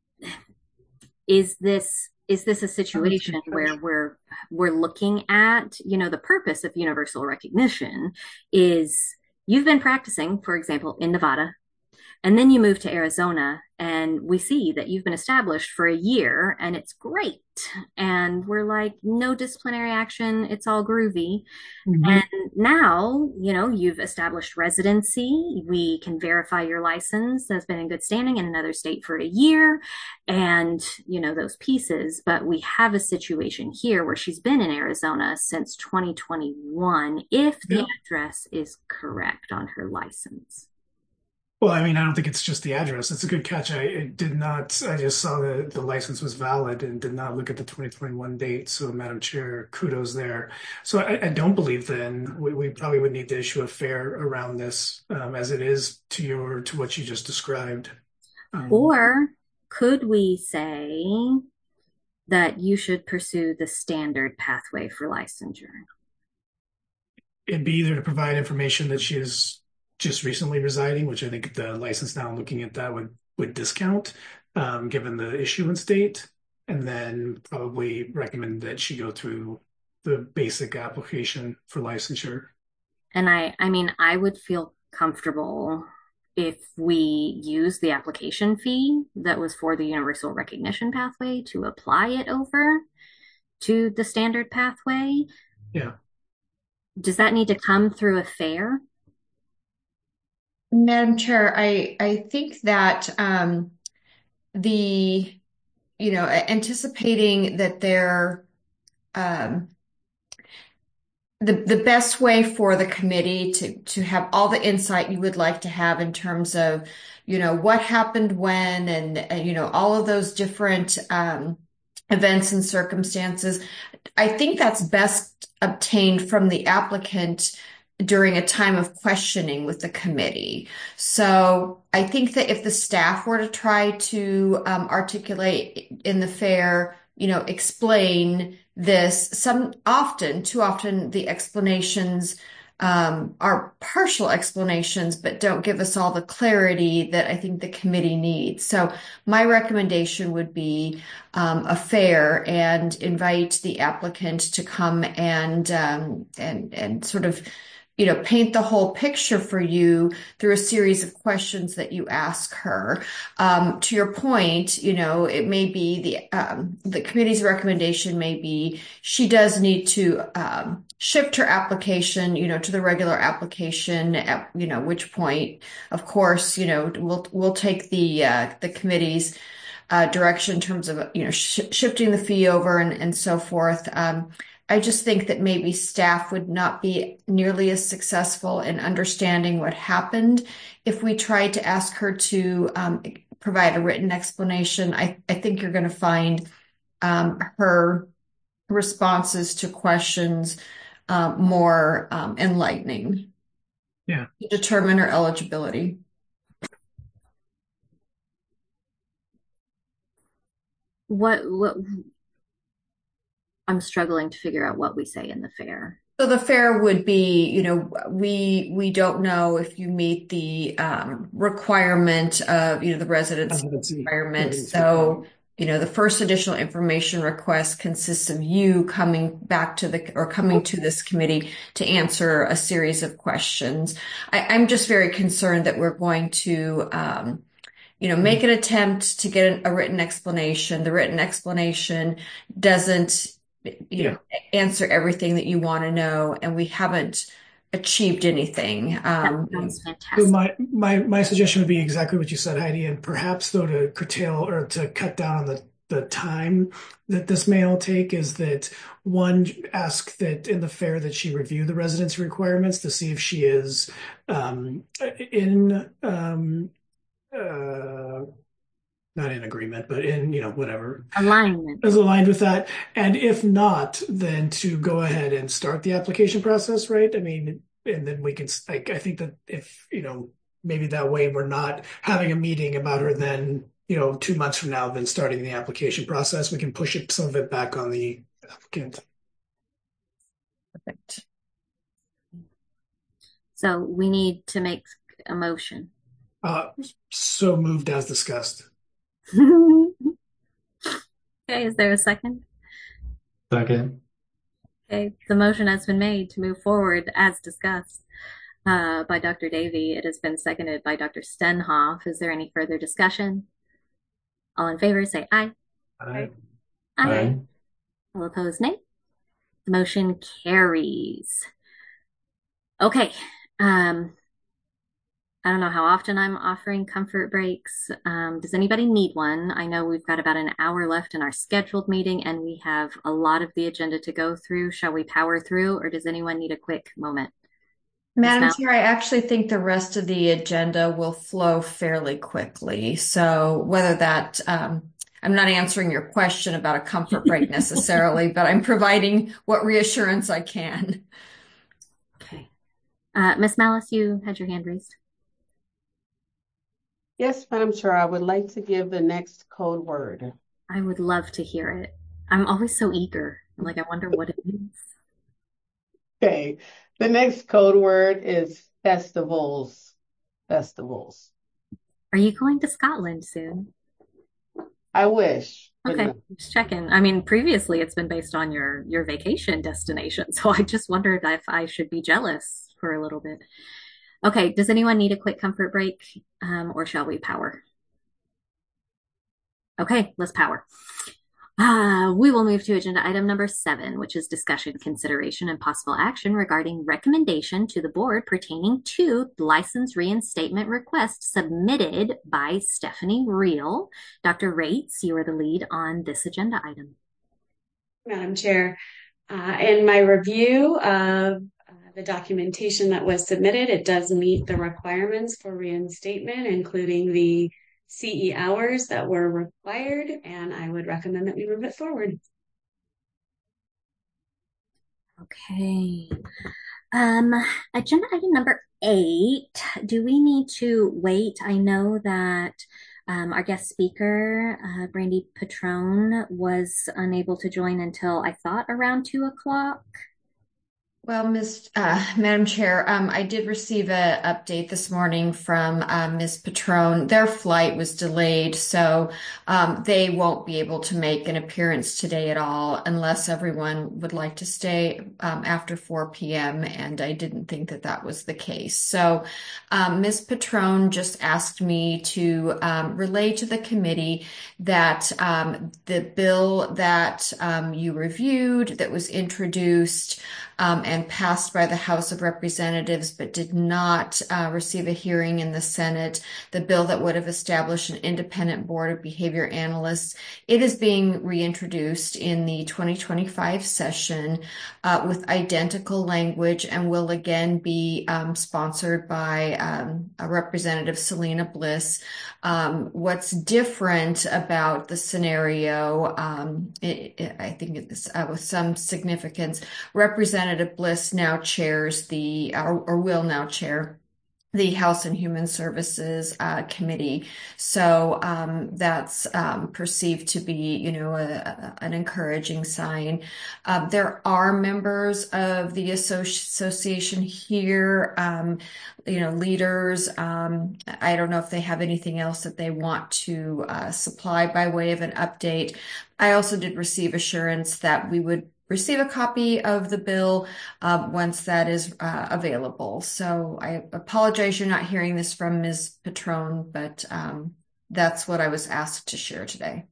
is this is this a situation where we're we're looking at, you know, the purpose of universal recognition is you've been practicing, for example, in Nevada, and then you move to Arizona and we see that you've been established for a year and it's great. And we're like, no disciplinary action. It's all groovy. Mm-hmm. And now, you know, you've established residency. We can verify your license has been in good standing in another state for a year and, you know, those pieces. But we have a situation here where she's been in Arizona since twenty twenty-one, if the yeah. address is correct on her license. Well, I mean, I don't think it's just the address. It's a good catch. I, I did not, I just saw that the license was valid and did not look at the twenty twenty-one date. So, Madam Chair, kudos there. So I, I don't believe then we, we probably would need to issue a fare around this um, as it is to your, to what you just described. Um, or could we say that you should pursue the standard pathway for licensure? It'd be either to provide information that she is just recently residing, which I think the license now looking at that would, would discount um, given the issuance date, and then probably recommend that she go through the basic application for licensure. And I, I mean, I would feel comfortable if we use the application fee that was for the universal recognition pathway to apply it over to the standard pathway. Yeah. Does that need to come through a fare? Madam Chair, I, I think that um, the, you know, anticipating that they're, um, the, the best way for the committee to, to have all the insight you would like to have in terms of, you know, what happened when and, and you know, all of those different um, events and circumstances. I think that's best obtained from the applicant during a time of questioning with the committee. So I think that if the staff were to try to um, articulate in the fair, you know, explain this, some often, too often, the explanations um, are partial explanations, but don't give us all the clarity that I think the committee needs. So my recommendation would be um, a fair and invite the applicant to come and um, and and sort of, you know, paint the whole picture for you through a series of questions that you ask her. Um, to your point, you know, it may be the um, the committee's recommendation may be she does need to um, shift her application, you know, to the regular application. At, you know, which point, of course, you know, we'll we'll take the uh, the committee's uh, direction in terms of, you know, sh- shifting the fee over and and so forth. Um, I just think that maybe staff would not be nearly as successful in understanding what happened if we tried to ask her to um, provide a written explanation. I, I think you're going to find um, her responses to questions uh, more um, enlightening. Yeah. To determine her eligibility. What, what, I'm struggling to figure out what we say in the fair. So the fair would be, you know, we we don't know if you meet the um, requirement of, you know, the residency requirement. So, you know, the first additional information request consists of you coming back to the or coming to this committee to answer a series of questions. I, I'm just very concerned that we're going to, um, you know, make an attempt to get a written explanation. The written explanation doesn't, you know, answer everything that you want to know, and we haven't achieved anything. Um, Sounds So fantastic. my, my, my suggestion would be exactly what you said, Heidi, and perhaps though to curtail or to cut down on the, the time that this may all take is that one, ask that in the fair that she review the residency requirements to see if she is um, in, um, uh, not in agreement, but in, you know, whatever. Alignment. Is aligned with that. And if not, then to go ahead and start the application process, right? I mean, and then we can, like, I think that if, you know, maybe that way we're not having a meeting about her then, you know, two months from now, then starting the application process, we can push it, some of it back on the applicant. Perfect. So we need to make a motion. Uh, so moved as discussed. Okay, is there a second? Second. Okay, the motion has been made to move forward as discussed uh, by Doctor Davy. It has been seconded by Doctor Stenhoff. Is there any further discussion? All in favor, say aye. Aye. Aye. Aye. All opposed, nay. The motion carries. Okay. Um, I don't know how often I'm offering comfort breaks. Um, does anybody need one? I know we've got about an hour left in our scheduled meeting and we have a lot of the agenda to go through. Shall we power through, or does anyone need a quick moment? Madam Chair, I actually think the rest of the agenda will flow fairly quickly. So whether that, um, I'm not answering your question about a comfort break necessarily, but I'm providing what reassurance I can. Okay. Uh, Miz Malice, you had your hand raised. Yes, Madam Chair, I would like to give the next code word. I would love to hear it. I'm always so eager. I'm like, I wonder what it means. Okay, the next code word is festivals. Festivals. Are you going to Scotland soon? I wish. Okay, No. just checking. I mean, previously it's been based on your your vacation destination, so I just wondered if I should be jealous for a little bit. Okay, does anyone need a quick comfort break, um, or shall we power? Okay, let's power. Uh, we will move to agenda item number seven, which is discussion, consideration, and possible action regarding recommendation to the board pertaining to license reinstatement request submitted by Stephanie Reel. Doctor Rates, you are the lead on this agenda item. Madam Chair, uh, in my review of uh, the documentation that was submitted, it does meet the requirements for reinstatement, including the C E hours that were required, and I would recommend that we move it forward. Okay. Um, agenda item number eight. Do we need to wait? I know that um, our guest speaker, uh, Brandy Patron, was unable to join until I thought around two o'clock. Well, Miz Uh, Madam Chair, um, I did receive an update this morning from uh, Miz Patron. Their flight was delayed, so um, they won't be able to make an appearance today at all unless everyone would like to stay um, after four p m, and I didn't think that that was the case. So um, Miz Patron just asked me to um, relay to the committee that um, the bill that um, you reviewed, that was introduced Um, and passed by the House of Representatives, but did not uh, receive a hearing in the Senate, the bill that would have established an independent board of behavior analysts, it is being reintroduced in the twenty twenty-five session uh, with identical language and will again be um, sponsored by um, Representative Selena Bliss. Um, what's different about the scenario, um, it, it, I think it's uh, with some significance, Representative Bliss now chairs the, or, or will now chair the Health and Human Services uh, Committee. So um, that's um, perceived to be, you know, a, a, an encouraging sign. Uh, there are members of the associ- association here, um, you know, leaders. Um, I don't know if they have anything else that they want to uh, supply by way of an update. I also did receive assurance that we would receive a copy of the bill uh, once that is uh, available. So I apologize you're not hearing this from Miz Patron, but um, that's what I was asked to share today.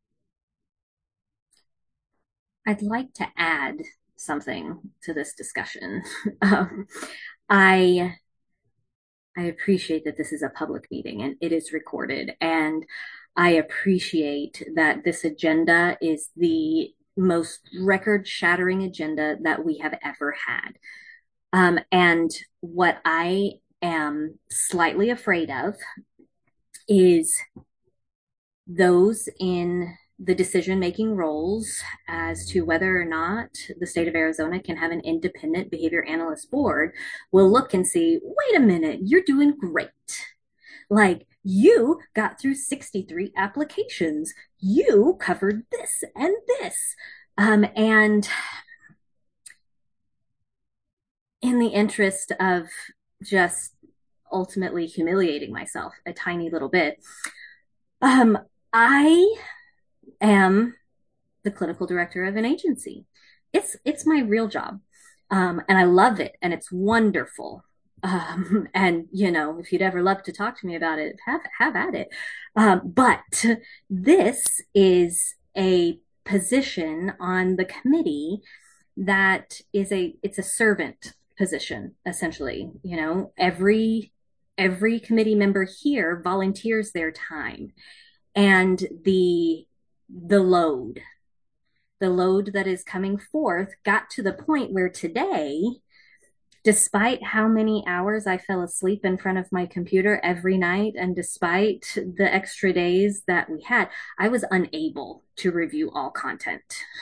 I'd like to add something to this discussion. um, I I appreciate that this is a public meeting and it is recorded, and I appreciate that this agenda is the most record-shattering agenda that we have ever had. Um, and what I am slightly afraid of is those in the decision-making roles as to whether or not the state of Arizona can have an independent behavior analyst board will look and see, wait a minute, you're doing great. Like, you got through sixty-three applications. You covered this and this. Um, and in the interest of just ultimately humiliating myself a tiny little bit, um, I am the clinical director of an agency. It's it's my real job, um, and I love it, and it's wonderful. Um, and you know, if you'd ever love to talk to me about it, have have at it. Um, but this is a position on the committee that is a it's a servant position, essentially. You know, every every committee member here volunteers their time, and the the load the load that is coming forth got to the point where today, despite how many hours I fell asleep in front of my computer every night, and despite the extra days that we had, I was unable to review all content.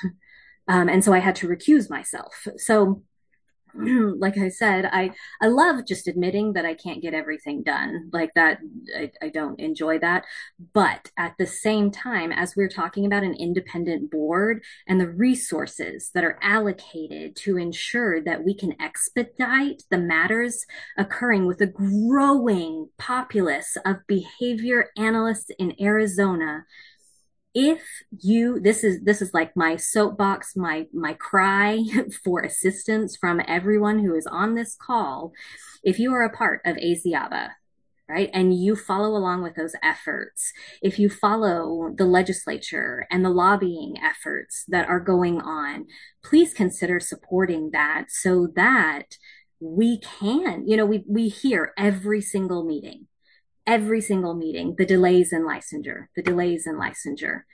Um, and so I had to recuse myself. So like I said, I, I love just admitting that I can't get everything done like that. I, I don't enjoy that. But at the same time, as we're talking about an independent board and the resources that are allocated to ensure that we can expedite the matters occurring with a growing populace of behavior analysts in Arizona, if you, this is, this is like my soapbox, my, my cry for assistance from everyone who is on this call. If you are a part of ASIABA, right, and you follow along with those efforts, if you follow the legislature and the lobbying efforts that are going on, please consider supporting that so that we can, you know, we, we hear every single meeting, every single meeting, the delays in licensure, the delays in licensure.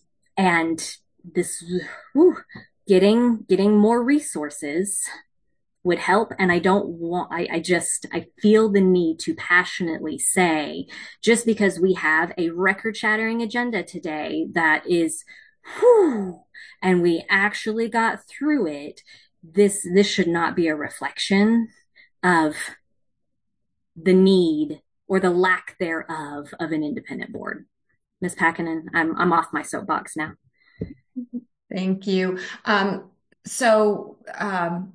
And this, whew, getting, getting more resources would help. And I don't want, I, I just, I feel the need to passionately say, just because we have a record shattering agenda today that is, whew, and we actually got through it, this, this should not be a reflection of the need or the lack thereof of an independent board. Miz Packinen, I'm I'm off my soapbox now. Thank you. Um, so um,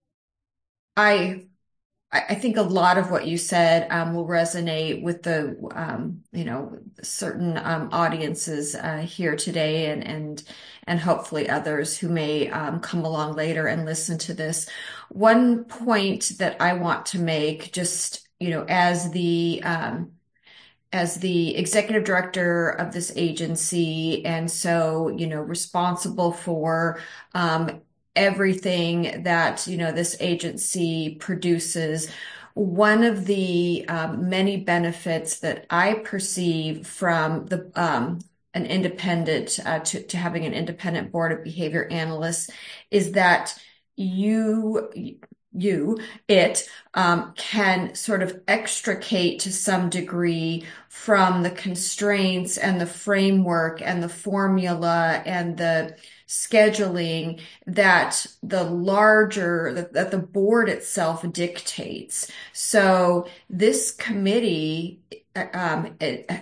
I I think a lot of what you said um, will resonate with the um, you know certain um, audiences uh, here today, and and and hopefully others who may um, come along later and listen to this. One point that I want to make, just you know, as the um, as the executive director of this agency, and so, you know, responsible for um, everything that, you know, this agency produces. One of the um, many benefits that I perceive from the um, an independent uh, to, to having an independent board of behavior analysts is that you you, it, um, can sort of extricate to some degree from the constraints and the framework and the formula and the scheduling that the larger, that, that the board itself dictates. So this committee, um, it,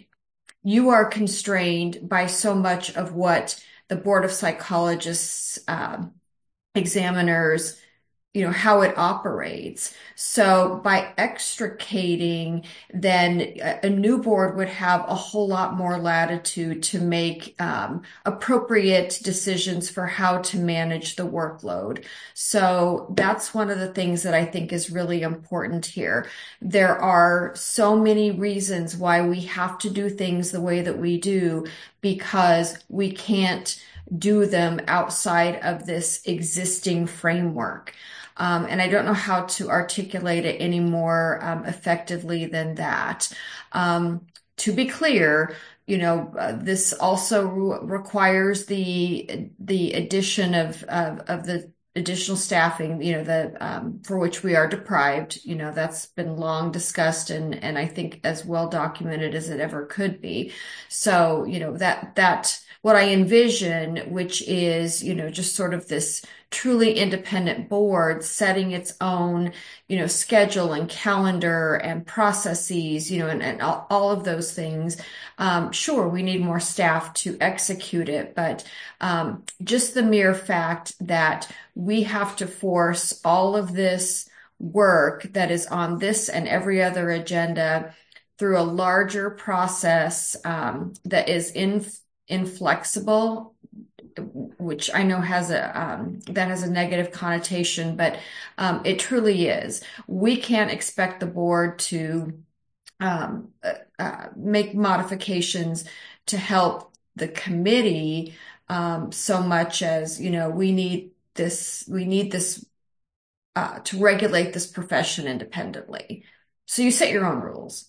you are constrained by so much of what the Board of Psychologists, um, examiners, you know, how it operates. So by extricating, then a, a new board would have a whole lot more latitude to make um, appropriate decisions for how to manage the workload. So that's one of the things that I think is really important here. There are so many reasons why we have to do things the way that we do, because we can't do them outside of this existing framework. Um, and I don't know how to articulate it any more um, effectively than that. Um, to be clear, you know, uh, this also re- requires the the addition of, of of the additional staffing, you know, the um, for which we are deprived. You know, that's been long discussed and and I think as well documented as it ever could be. So, you know, that that what I envision, which is, you know, just sort of this truly independent board setting its own, you know, schedule and calendar and processes, you know, and, and all, all of those things. Um, sure, we need more staff to execute it, but um, just the mere fact that we have to force all of this work that is on this and every other agenda through a larger process um, that is in, inflexible, which I know has a um, that has a negative connotation, but um, it truly is. We can't expect the board to um, uh, make modifications to help the committee um, so much as, you know, we need this, we need this uh, to regulate this profession independently. So you set your own rules.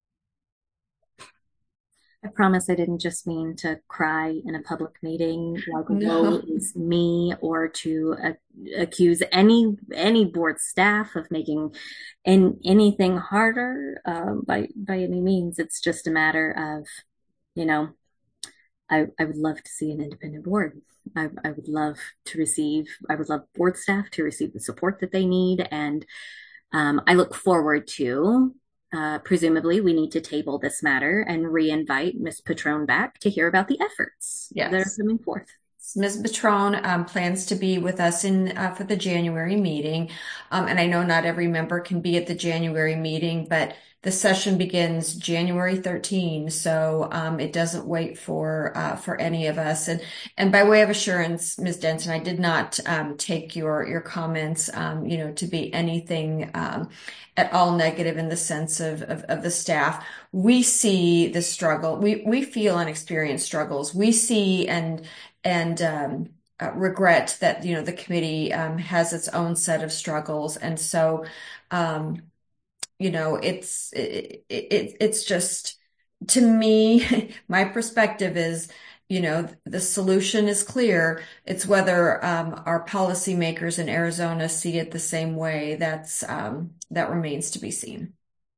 I promise I didn't just mean to cry in a public meeting like No. woe is me, or to uh, accuse any any board staff of making in, anything harder um, by by any means. It's just a matter of, you know, I, I would love to see an independent board. I, I would love to receive, I would love board staff to receive the support that they need. And um, I look forward to, uh, presumably, we need to table this matter and re-invite Miz Patrone back to hear about the efforts Yes. that are coming forth. Miz Patrone um, plans to be with us in uh, for the January meeting. Um, and I know not every member can be at the January meeting, but the session begins January thirteenth. So um, it doesn't wait for uh, for any of us. And and by way of assurance, Miz Denson, I did not um, take your your comments, um, you know, to be anything um, at all negative in the sense of, of, of the staff. We see the struggle. We we feel and experience struggles. We see and and um, uh, regret that, you know, the committee um, has its own set of struggles. And so, um, you know, it's, it, it, it's just, to me, my perspective is, you know, the solution is clear. It's whether um, our policymakers in Arizona see it the same way. That's, um, that remains to be seen.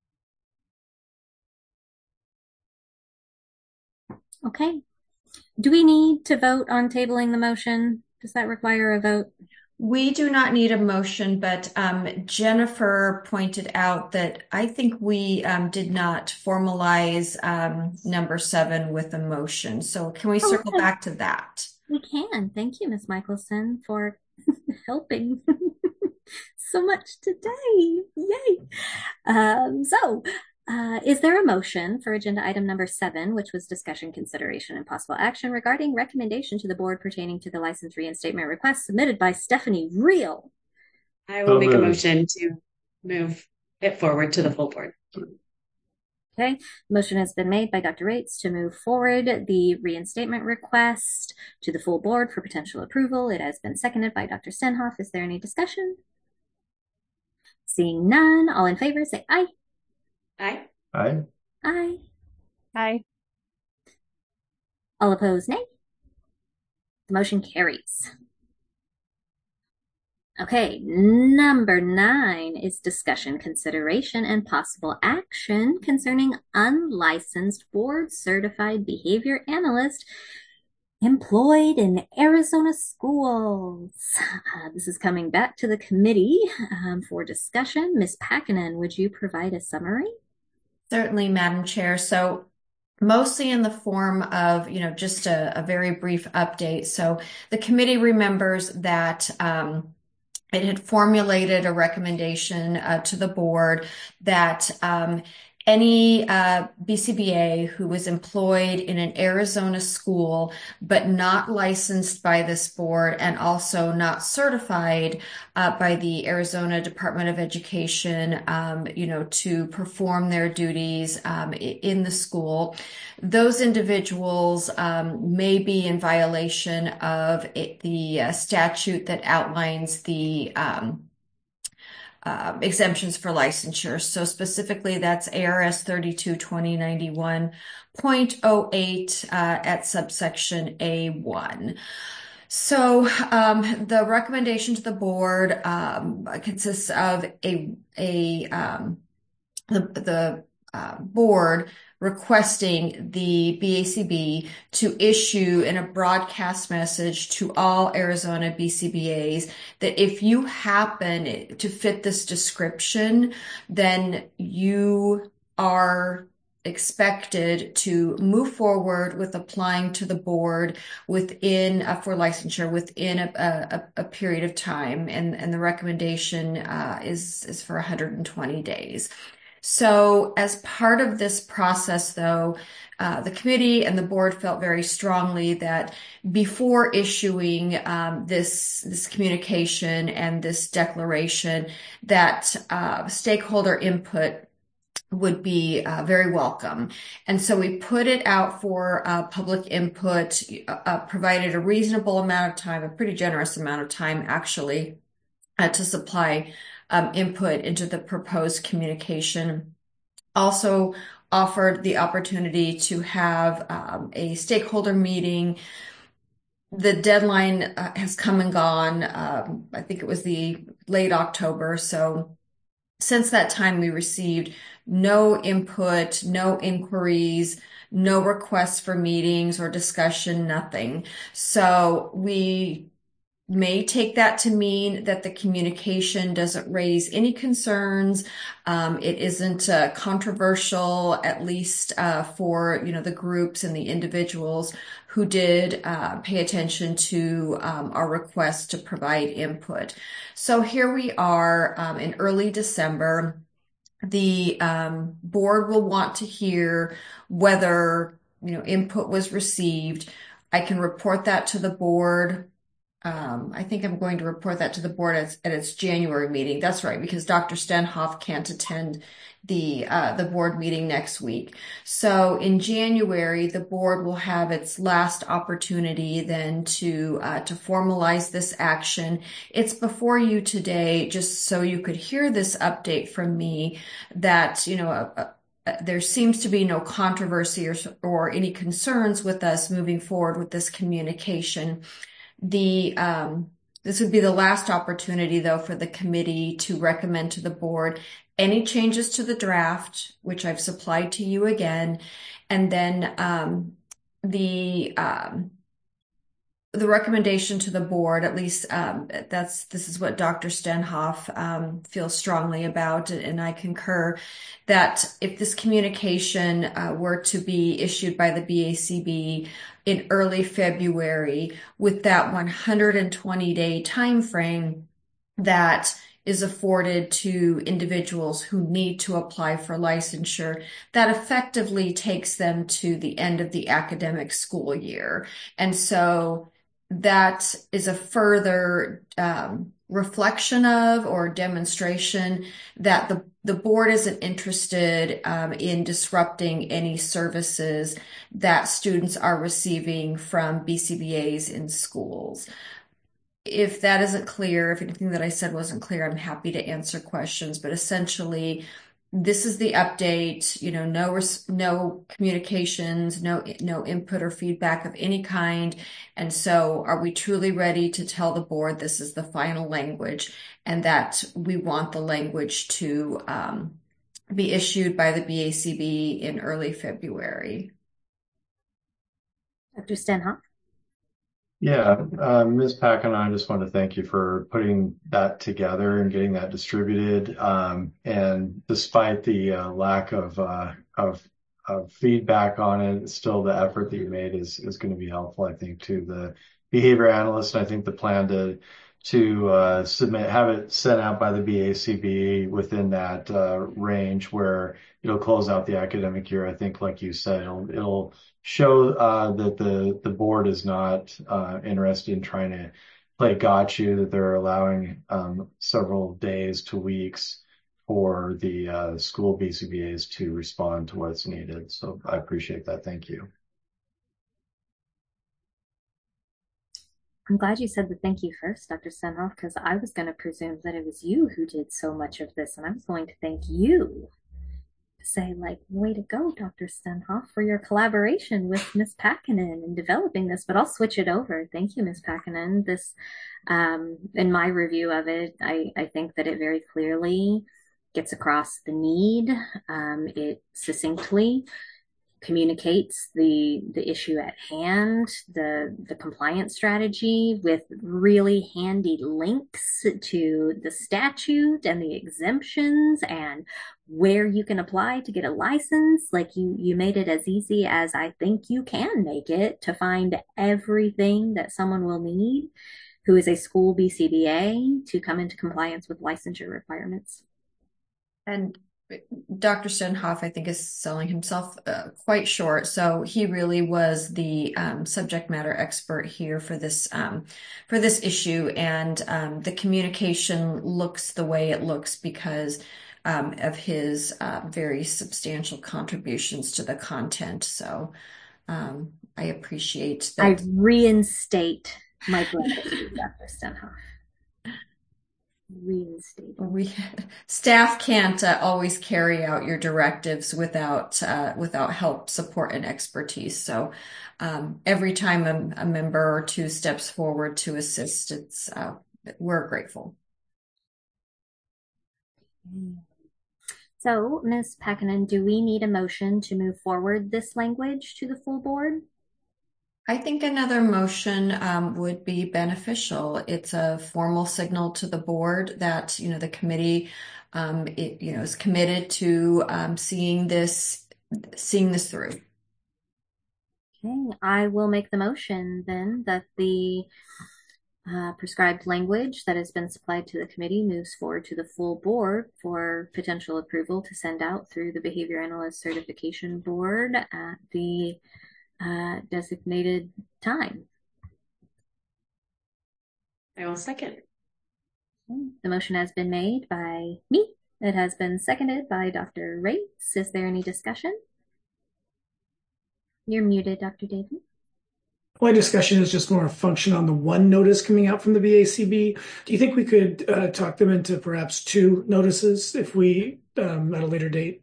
Okay. Do we need to vote on tabling the motion? Does that require a vote? We do not need a motion, but um, Jennifer pointed out that I think we um, did not formalize um, number seven with a motion. So can we circle Okay. back to that? We can. Thank you, Miz Michelson, for helping so much today. Yay. Um, so, uh, is there a motion for agenda item number seven, which was discussion, consideration, and possible action regarding recommendation to the board pertaining to the license reinstatement request submitted by Stephanie Reel? I will So make a moved. motion to move it forward to the full board. Okay, motion has been made by Doctor Rates to move forward the reinstatement request to the full board for potential approval. It has been seconded by Doctor Stenhoff. Is there any discussion? Seeing none, all in favor say aye. Aye. Aye. Aye. Aye. All opposed, nay. The motion carries. Okay, number nine is discussion, consideration, and possible action concerning unlicensed board certified behavior analyst employed in Arizona schools. Uh, this is coming back to the committee um, for discussion. Miz Packinen, would you provide a summary? Certainly, Madam Chair. So mostly in the form of, you know, just a, a very brief update. So the committee remembers that um, it had formulated a recommendation uh, to the board that um, any uh, B C B A who was employed in an Arizona school but not licensed by this board and also not certified uh, by the Arizona Department of Education, um, you know, to perform their duties um, in the school, those individuals um, may be in violation of it, the uh, statute that outlines the um, Uh, exemptions for licensure. So specifically, that's A R S thirty-two twenty ninety-one point oh eight uh, at subsection A one. So um, the recommendation to the board um, consists of a a um, the the uh, board requesting the B A C B to issue in a broadcast message to all Arizona B C B As that if you happen to fit this description, then you are expected to move forward with applying to the board within uh, for licensure within a, a, a period of time, and and the recommendation uh, is is for one hundred twenty days. So as part of this process, though, uh, the committee and the board felt very strongly that before issuing um, this this communication and this declaration, that uh, stakeholder input would be uh, very welcome. And so we put it out for uh, public input, uh, provided a reasonable amount of time, a pretty generous amount of time, actually, uh, to supply Um, input into the proposed communication. Also offered the opportunity to have um, a stakeholder meeting. The deadline uh, has come and gone. Um, I think it was the late October. So since that time, we received no input, no inquiries, no requests for meetings or discussion, nothing. So we may take that to mean that the communication doesn't raise any concerns. Um, it isn't uh, controversial, at least uh, for, you know, the groups and the individuals who did uh, pay attention to um, our request to provide input. So here we are um, in early December. The um, board will want to hear whether, you know, input was received. I can report that to the board. Um, I think I'm going to report that to the board at, at its January meeting. That's right, because Doctor Stenhoff can't attend the uh, the board meeting next week. So in January, the board will have its last opportunity then to uh, to formalize this action. It's before you today, just so you could hear this update from me that, you know, a, a, there seems to be no controversy or, or any concerns with us moving forward with this communication. The um, this would be the last opportunity, though, for the committee to recommend to the board any changes to the draft, which I've supplied to you again, and then um, the um, the recommendation to the board. At least um, that's this is what Doctor Stenhoff um, feels strongly about, and I concur that if this communication uh, were to be issued by the B A C B in early February with that one hundred twenty day time frame that is afforded to individuals who need to apply for licensure, that effectively takes them to the end of the academic school year. And so that is a further um, reflection of or demonstration that the, the board isn't interested um, in disrupting any services that students are receiving from B C B As in schools. If that isn't clear, if anything that I said wasn't clear, I'm happy to answer questions, but essentially this is the update, you know, no, res- no communications, no, no input or feedback of any kind. And so are we truly ready to tell the board this is the final language and that we want the language to um, be issued by the B A C B in early February? Doctor Stenhoff? Yeah, uh, Miz Packen, I just want to thank you for putting that together and getting that distributed. Um, and despite the uh, lack of, uh, of of feedback on it, still the effort that you made is is going to be helpful, I think, to the behavior analyst. And I think the plan to to uh, submit, have it sent out by the B A C B within that uh, range where it'll close out the academic year. I think, like you said, it'll it'll show uh, that the the board is not uh, interested in trying to play gotcha, that they're allowing um, several days to weeks for the uh, school B C B As to respond to what's needed. So I appreciate that. Thank you. I'm glad you said the thank you first, Doctor Stenhoff, because I was going to presume that it was you who did so much of this, and I was going to thank you. Say, like, way to go, Doctor Stenhoff, for your collaboration with Miz Packinen in developing this, but I'll switch it over. Thank you, Miz Packinen. This, um, in my review of it, I, I think that it very clearly gets across the need. Um, it succinctly communicates the the issue at hand, the the compliance strategy with really handy links to the statute and the exemptions and where you can apply to get a license. Like you you made it as easy as I think you can make it to find everything that someone will need who is a school B C B A to come into compliance with licensure requirements. And Doctor Stenhoff, I think, is selling himself uh, quite short. So he really was the um, subject matter expert here for this um, for this issue, and um, the communication looks the way it looks because um, of his uh, very substantial contributions to the content. So um, I appreciate that. I reinstate my gratitude, Doctor Stenhoff. We staff can't uh, always carry out your directives without uh, without help, support, and expertise. So um, every time a, a member or two steps forward to assist, it's uh, we're grateful. So, Miz Packinen, do we need a motion to move forward this language to the full board? I think another motion um, would be beneficial. It's a formal signal to the board that, you know, the committee, um, it, you know, is committed to um, seeing this, seeing this through. Okay, I will make the motion then that the uh, prescribed language that has been supplied to the committee moves forward to the full board for potential approval to send out through the Behavior Analyst Certification Board at the Uh, designated time. I will second. The motion has been made by me. It has been seconded by Doctor Rates. Is there any discussion? You're muted, Doctor David. My discussion is just more a function on the one notice coming out from the B A C B. Do you think we could uh, talk them into perhaps two notices if we, um, at a later date?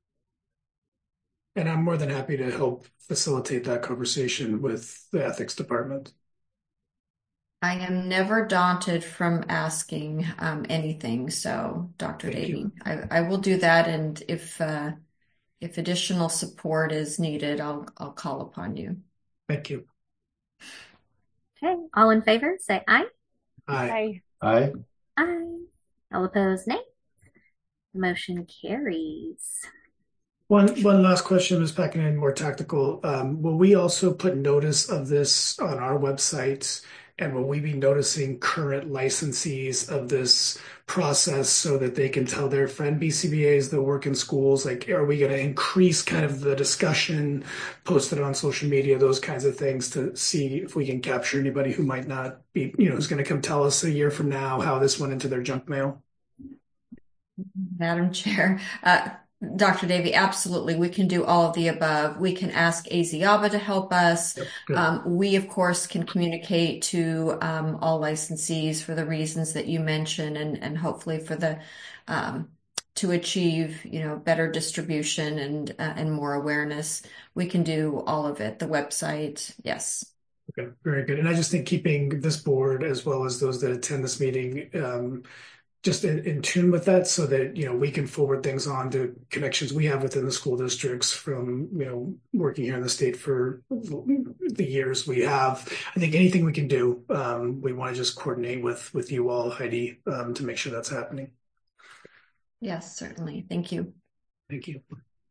And I'm more than happy to help facilitate that conversation with the ethics department. I am never daunted from asking um, anything. So, Doctor Davey, I, I will do that. And if uh, if additional support is needed, I'll I'll call upon you. Thank you. Okay, all in favor, say aye. Aye. Aye. Aye. All opposed, nay. The motion carries. One one last question, Miz Packinen, more tactical. Um, will we also put notice of this on our website, and will we be noticing current licensees of this process so that they can tell their friend B C B As that work in schools? Like, are we going to increase kind of the discussion, post it on social media, those kinds of things, to see if we can capture anybody who might not be, you know, who's going to come tell us a year from now how this went into their junk mail? Madam Chair, uh, Doctor Davey, absolutely. We can do all of the above. We can ask A Z A B A to help us. Yep, um, we, of course, can communicate to um, all licensees for the reasons that you mentioned, and, and hopefully for the um, to achieve, you know, better distribution and uh, and more awareness, we can do all of it. The website, yes. Okay, very good. And I just think keeping this board as well as those that attend this meeting um, just in, in tune with that, so that, you know, we can forward things on to connections we have within the school districts from, you know, working here in the state for the years we have. I think anything we can do, um, we want to just coordinate with with you all, Heidi, um, to make sure that's happening. Yes, certainly. Thank you. Thank you.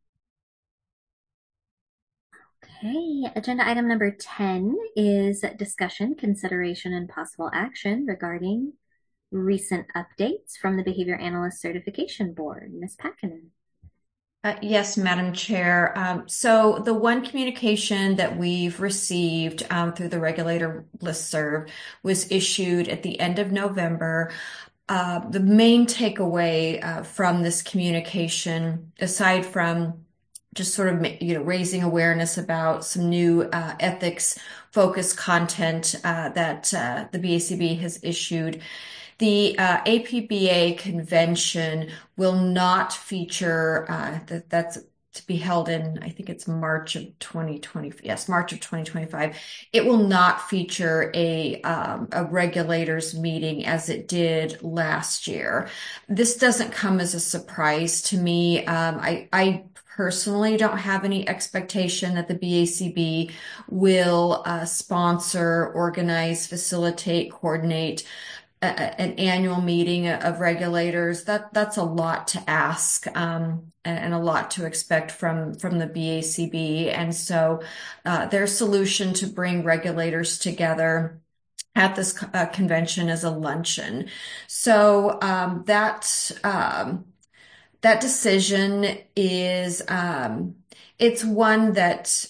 Okay, agenda item number ten is discussion, consideration, and possible action regarding recent updates from the Behavior Analyst Certification Board. Miz Pakkanen. Uh, yes, Madam Chair. Um, so the one communication that we've received um, through the regulator listserv was issued at the end of November. Uh, the main takeaway uh, from this communication, aside from just sort of, you know, raising awareness about some new uh, ethics-focused content uh, that uh, the B A C B has issued, the uh, A P B A convention will not feature, uh, that, that's to be held in, I think it's March of twenty twenty, yes, March of twenty twenty-five. It will not feature a, um, a regulators meeting as it did last year. This doesn't come as a surprise to me. Um, I, I personally don't have any expectation that the B A C B will uh, sponsor, organize, facilitate, coordinate an annual meeting of regulators. That that's a lot to ask, um, and a lot to expect from from the B A C B. And so, uh, their solution to bring regulators together at this uh, convention is a luncheon. So um, that um, that decision is um, it's one that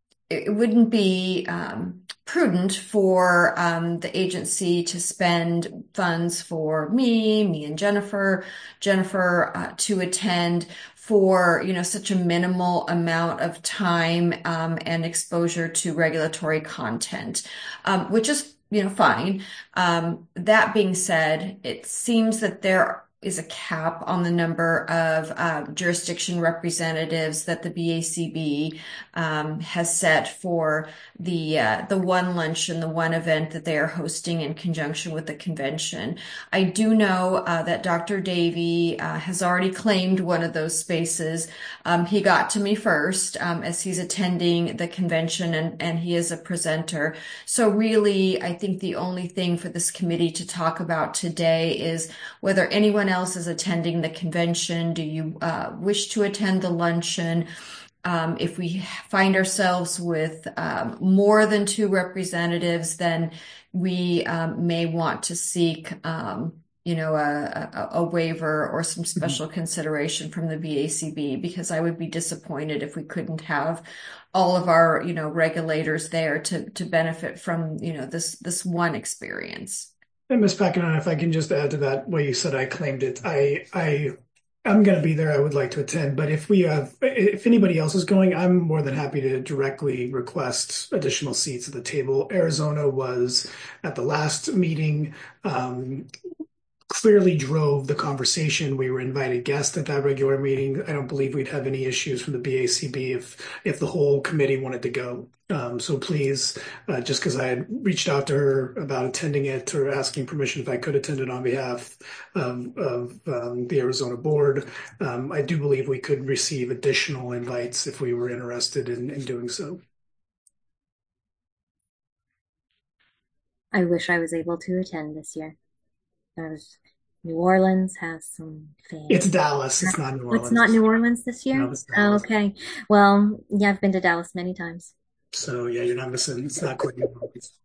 it wouldn't be um, prudent for um, the agency to spend funds for me, me and Jennifer, Jennifer uh, to attend for, you know, such a minimal amount of time um, and exposure to regulatory content, um, which is, you know, fine. Um, that being said, it seems that there is a cap on the number of uh, jurisdiction representatives that the B A C B um, has set for the uh, the one luncheon, the one event that they are hosting in conjunction with the convention. I do know uh, that Doctor Davey uh, has already claimed one of those spaces. Um, he got to me first um, as he's attending the convention, and, and he is a presenter. So really, I think the only thing for this committee to talk about today is whether anyone else is attending the convention. Do you uh, wish to attend the luncheon? Um, if we find ourselves with um, more than two representatives, then we um, may want to seek, um, you know, a, a, a waiver or some special mm-hmm. consideration from the B A C B, because I would be disappointed if we couldn't have all of our, you know, regulators there to to benefit from, you know, this this one experience. And Miz Pakkanen, if I can just add to that, what you said, I claimed it. I I. I'm going to be there. I would like to attend, but if we have, if anybody else is going, I'm more than happy to directly request additional seats at the table. Arizona was at the last meeting, um, clearly drove the conversation. We were invited guests at that regular meeting. I don't believe we'd have any issues from the B A C B if if the whole committee wanted to go. Um, so please, uh, just because I had reached out to her about attending it or asking permission if I could attend it on behalf of, of um, the Arizona board, um, I do believe we could receive additional invites if we were interested in, in doing so. I wish I was able to attend this year. There's New Orleans has some fans. It's Dallas. It's not New Orleans. It's not New Orleans this year? No, it's Dallas. Oh, okay. Well, yeah, I've been to Dallas many times. So, yeah, you're not missing. It's not quite New Orleans.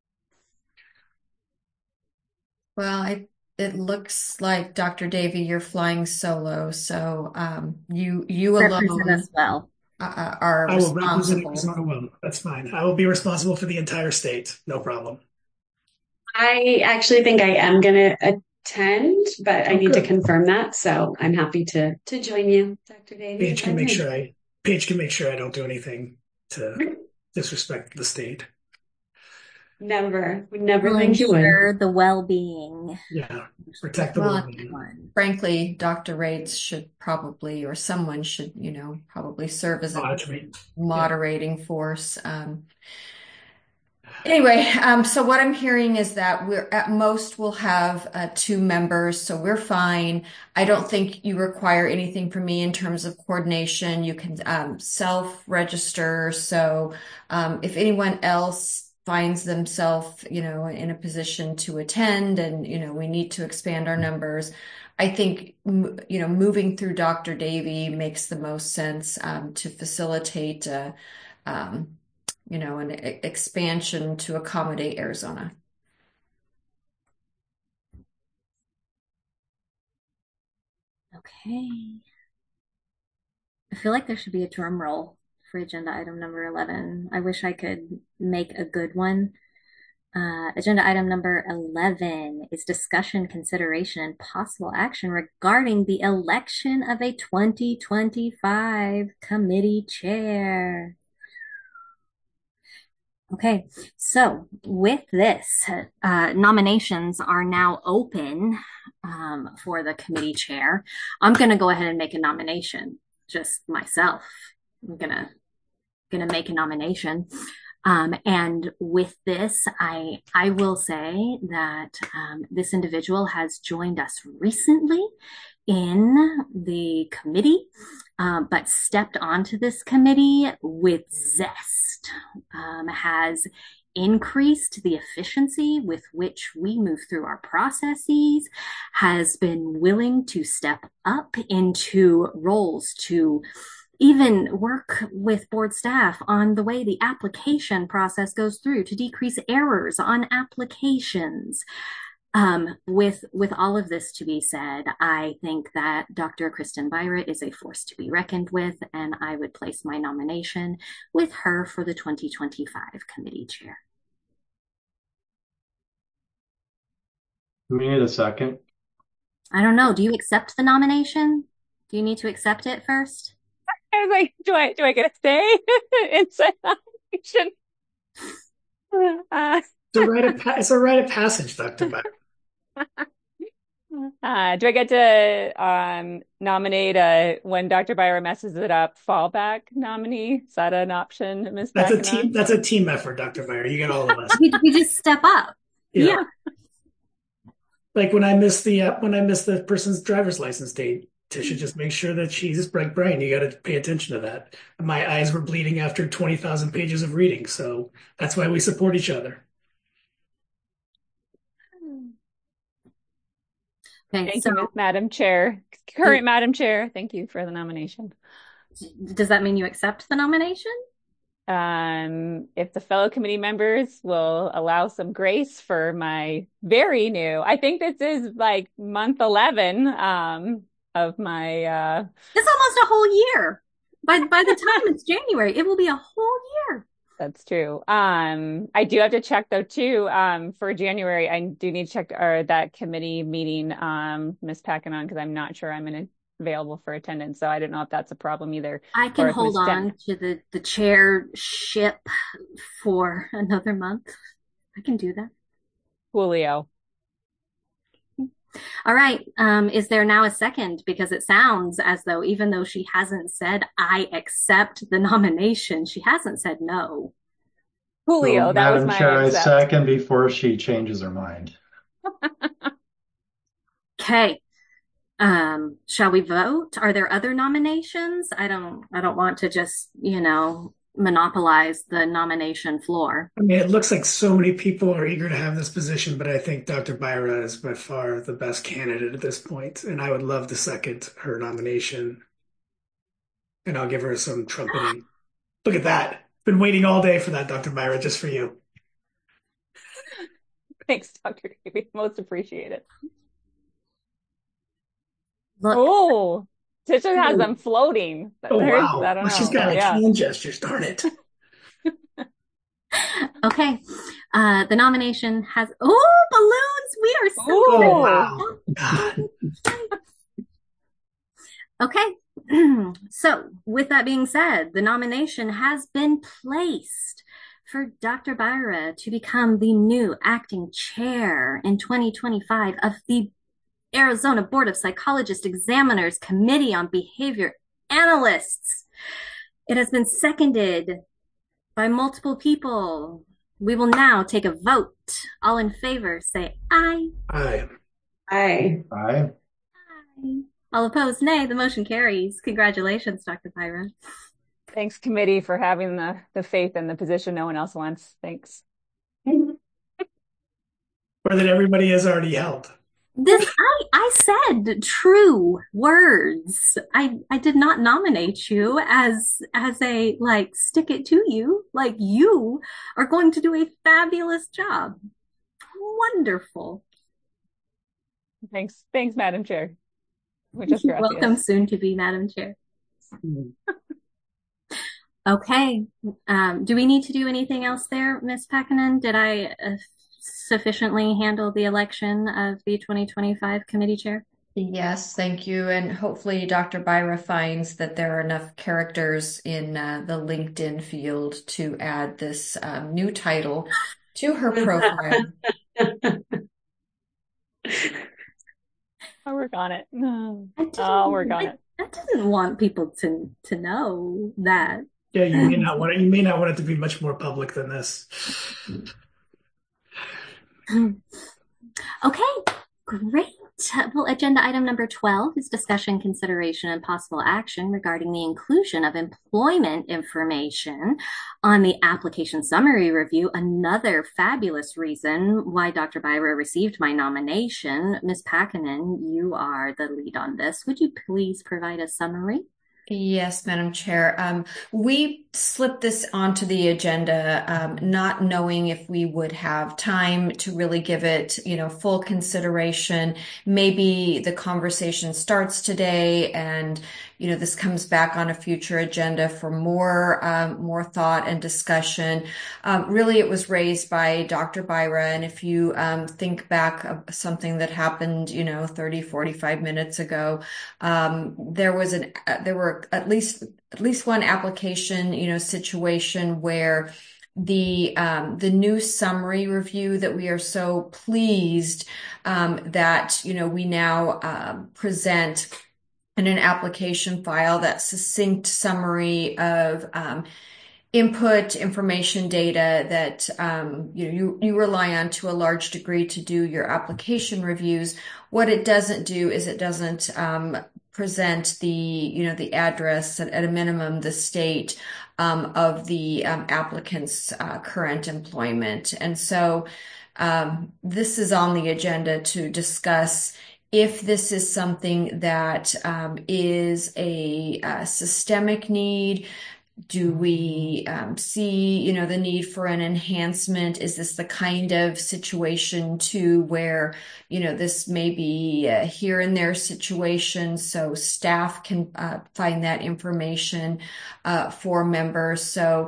Well, I, it looks like, Doctor Davey, you're flying solo. So um, you you Represent alone us well. uh, are I will represent responsible. Arizona well. That's fine. I will be responsible for the entire state. No problem. I actually think I am going to attend, but I Oh, need to good. confirm that. So I'm happy to to join you, Doctor Davey. Paige if can I make can. sure I Paige can make sure I don't do anything to disrespect the state. Never. We never Will think you ensure would. the well-being. Yeah, protect the Well, well-being. frankly, Doctor Rates should probably, or someone should, you know, probably serve as a Monitoring. moderating force. Um, anyway, um, so what I'm hearing is that we're at most we'll have uh, two members, so we're fine. I don't think you require anything from me in terms of coordination. You can um, self-register. So um, if anyone else finds themselves, you know, in a position to attend and, you know, we need to expand our numbers, I think, you know, moving through Doctor Davy makes the most sense um, to facilitate, uh, um, you know, an e- expansion to accommodate Arizona. Okay. I feel like there should be a drum roll for agenda item number eleven. I wish I could make a good one. Uh, agenda item number eleven is discussion, consideration, and possible action regarding the election of a twenty twenty-five committee chair. Okay, so with this, uh, nominations are now open um, for the committee chair. I'm going to go ahead and make a nomination, just myself. I'm gonna gonna make a nomination. Um, and with this, I I will say that um, this individual has joined us recently in the committee, um, but stepped onto this committee with zest, um, has increased the efficiency with which we move through our processes, has been willing to step up into roles to even work with board staff on the way the application process goes through to decrease errors on applications. Um, with with all of this to be said, I think that Doctor Kristen Byra is a force to be reckoned with, and I would place my nomination with her for the twenty twenty-five committee chair. Do we need a second? I don't know. Do you accept the nomination? Do you need to accept it first? I was like, do I do I get to stay inside nomination? Uh, It's a rite of pa- it's a rite of passage, Doctor Byra. uh, do I get to um, nominate a when Doctor Byra messes it up fallback nominee? Is that an option, Miz That's a Baccanon? team. That's a team effort, Doctor Byra. You get all of us. We, we just step up. Yeah. Yeah. Like when I miss the uh, when I miss the person's driver's license date, Tisha just makes sure that she's right brain. You got to pay attention to that. My eyes were bleeding after twenty thousand pages of reading, so that's why we support each other. Okay, Thank so you, Madam Chair. Current Madam Chair, thank you for the nomination. does that mean you accept the nomination? Um, if the fellow committee members will allow some grace for my very new, I think this is like month eleven um, of my. Uh... It's almost a whole year. By by the time it's January, it will be a whole year. That's true. Um, I do have to check though too. Um, for January, I do need to check or that committee meeting, um, Miz Paccanon, because I'm not sure I'm in available for attendance. So I don't know if that's a problem either. I can or if hold Miz Jen- on to the the chairship for another month. I can do that. Julio. All right. Um, is there now a second? Because it sounds as though even though she hasn't said, I accept the nomination, she hasn't said no. Julio, So, that was Madam my Chair, I accept. second before she changes her mind. Okay. Um, shall we vote? Are there other nominations? I don't, I don't want to just, you know, monopolize the nomination floor. I mean, it looks like so many people are eager to have this position, but I think Doctor Byra is by far the best candidate at this point, and I would love to second her nomination. And I'll give her some trumpeting. Look at that. Been waiting all day for that, Doctor Byra, just for you. Thanks, Doctor Davey. Most appreciated. Look. Oh, Tisha has Oh. them floating. Oh, There's- wow. I don't Well, she's know. got like Yeah. hand gestures, darn it. Okay. Uh, the nomination has, oh, balloons. We are so Oh, good. wow. God. Okay. So with that being said, the nomination has been placed for Doctor Byra to become the new acting chair in twenty twenty-five of the Arizona Board of Psychologist Examiners Committee on Behavior Analysts. It has been seconded by multiple people. We will now take a vote. All in favor, say aye. Aye. Aye. Aye. Aye. All opposed, nay. The motion carries. Congratulations, Doctor Byra. Thanks, committee, for having the, the faith in the position no one else wants. Thanks. Or that everybody has already held. This I I said true words. I I did not nominate you as as a like stick it to you. Like you are going to do a fabulous job. Wonderful. Thanks. Thanks, Madam Chair. Muchas You're gracias. welcome, soon to be Madam Chair. Okay. Um, do we need to do anything else there, Miz Pekkanen? Did I uh, sufficiently handle the election of the twenty twenty-five committee chair? Yes, thank you. And hopefully Doctor Byra finds that there are enough characters in uh, the LinkedIn field to add this um, new title to her profile. I'll work on it. I didn't, I'll work on I, it. I didn't want people to to know that. Yeah, you may not want it. You may not want it to be much more public than this. Okay, great. Well, agenda item number twelve is discussion, consideration, and possible action regarding the inclusion of employment information on the application summary review. Another fabulous reason why Doctor Byra received my nomination. Miz Pekkanen, you are the lead on this. Would you please provide a summary? Yes, Madam Chair. Um, we slipped this onto the agenda, um, not knowing if we would have time to really give it, you know, full consideration. Maybe the conversation starts today and, you know, this comes back on a future agenda for more, um, more thought and discussion. Um, really, it was raised by Doctor Byra. And if you, um, think back of something that happened, you know, thirty, forty-five minutes ago, um, there was an, uh, there were at least, at least one application, you know, situation where the um, the new summary review that we are so pleased um, that, you know, we now um, present in an application file that succinct summary of um, input information data that um, you know you, you rely on to a large degree to do your application reviews. What it doesn't do is it doesn't um, present the you know the address at, at a minimum the state um, of the um, applicant's uh, current employment, and so um, this is on the agenda to discuss if this is something that um, is a, a systemic need. Do we um, see, you know, the need for an enhancement? Is this the kind of situation too where, you know, this may be a here and there situation so staff can uh, find that information uh, for members? So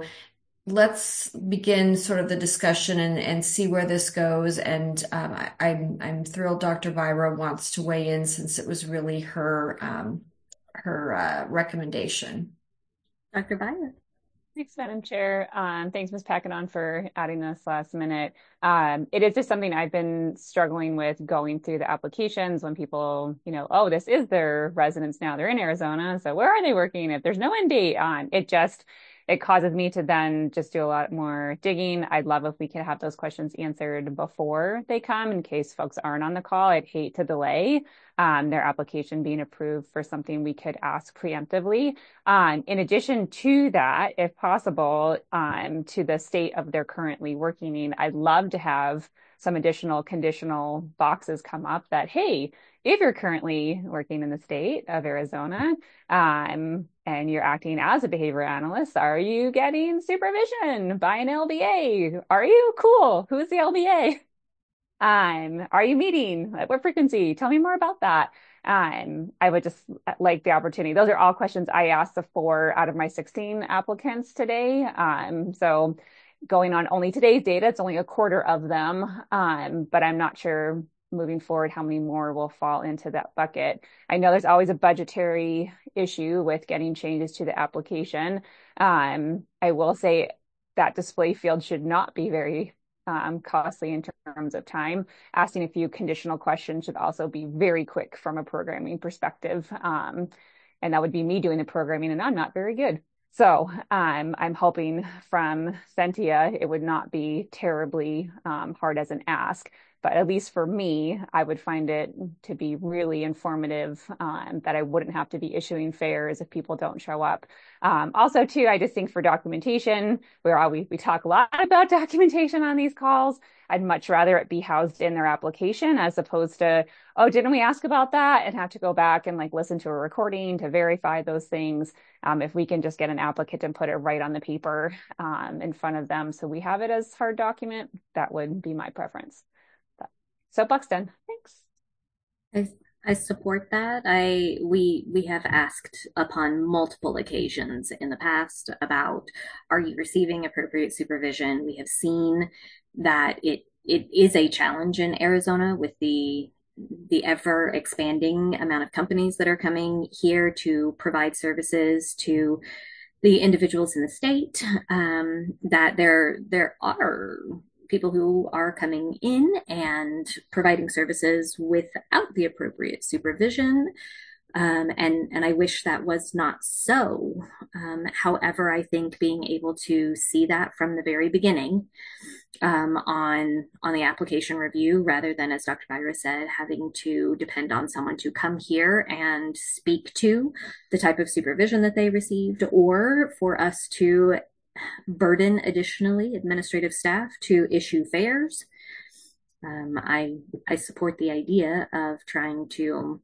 let's begin sort of the discussion and, and see where this goes. And um, I, I'm I'm thrilled Doctor Byra wants to weigh in since it was really her um, her uh, recommendation. Doctor Byra. Thanks, Madam Chair. Um, thanks, Miz Pekkanen, for adding this last minute. Um, it is just something I've been struggling with going through the applications when people, you know, oh, this is their residence now. They're in Arizona. So where are they working? If there's no end date on it, just it causes me to then just do a lot more digging. I'd love if we could have those questions answered before they come in case folks aren't on the call. I'd hate to delay um, their application being approved for something we could ask preemptively. Um, in addition to that, if possible, um, to the state of they're currently working in, I'd love to have some additional conditional boxes come up that, hey, if you're currently working in the state of Arizona, um, and you're acting as a behavior analyst, are you getting supervision by an L B A? Are you? Cool. Who's the L B A? Um, are you meeting? At what frequency? Tell me more about that. Um, I would just like the opportunity. Those are all questions I asked the four out of my sixteen applicants today. Um, so going on only today's data, it's only a quarter of them. Um, but I'm not sure moving forward how many more will fall into that bucket. I know there's always a budgetary issue with getting changes to the application. Um, I will say that display field should not be very um, costly in terms of time. Asking a few conditional questions should also be very quick from a programming perspective. Um, and that would be me doing the programming, and I'm not very good. So um, I'm hoping from Sentia, it would not be terribly um, hard as an ask. But at least for me, I would find it to be really informative, um, that I wouldn't have to be issuing fares if people don't show up. Um, also, too, I just think for documentation, where all, we, we talk a lot about documentation on these calls, I'd much rather it be housed in their application as opposed to, oh, didn't we ask about that? And have to go back and like listen to a recording to verify those things. Um, if we can just get an applicant and put it right on the paper um, in front of them so we have it as hard document, that would be my preference. Soapbox done. Thanks. I, I support that. I we we have asked upon multiple occasions in the past about, are you receiving appropriate supervision? We have seen that it it is a challenge in Arizona with the the ever expanding amount of companies that are coming here to provide services to the individuals in the state. Um, that there there are people who are coming in and providing services without the appropriate supervision. Um, and, and I wish that was not so. Um, however, I think being able to see that from the very beginning um, on, on the application review, rather than, as Doctor Byra said, having to depend on someone to come here and speak to the type of supervision that they received, or for us to burden additionally administrative staff to issue fares. Um, I I support the idea of trying to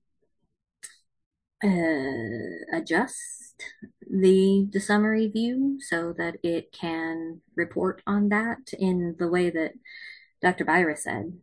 uh, adjust the the summary view so that it can report on that in the way that Doctor Byra said.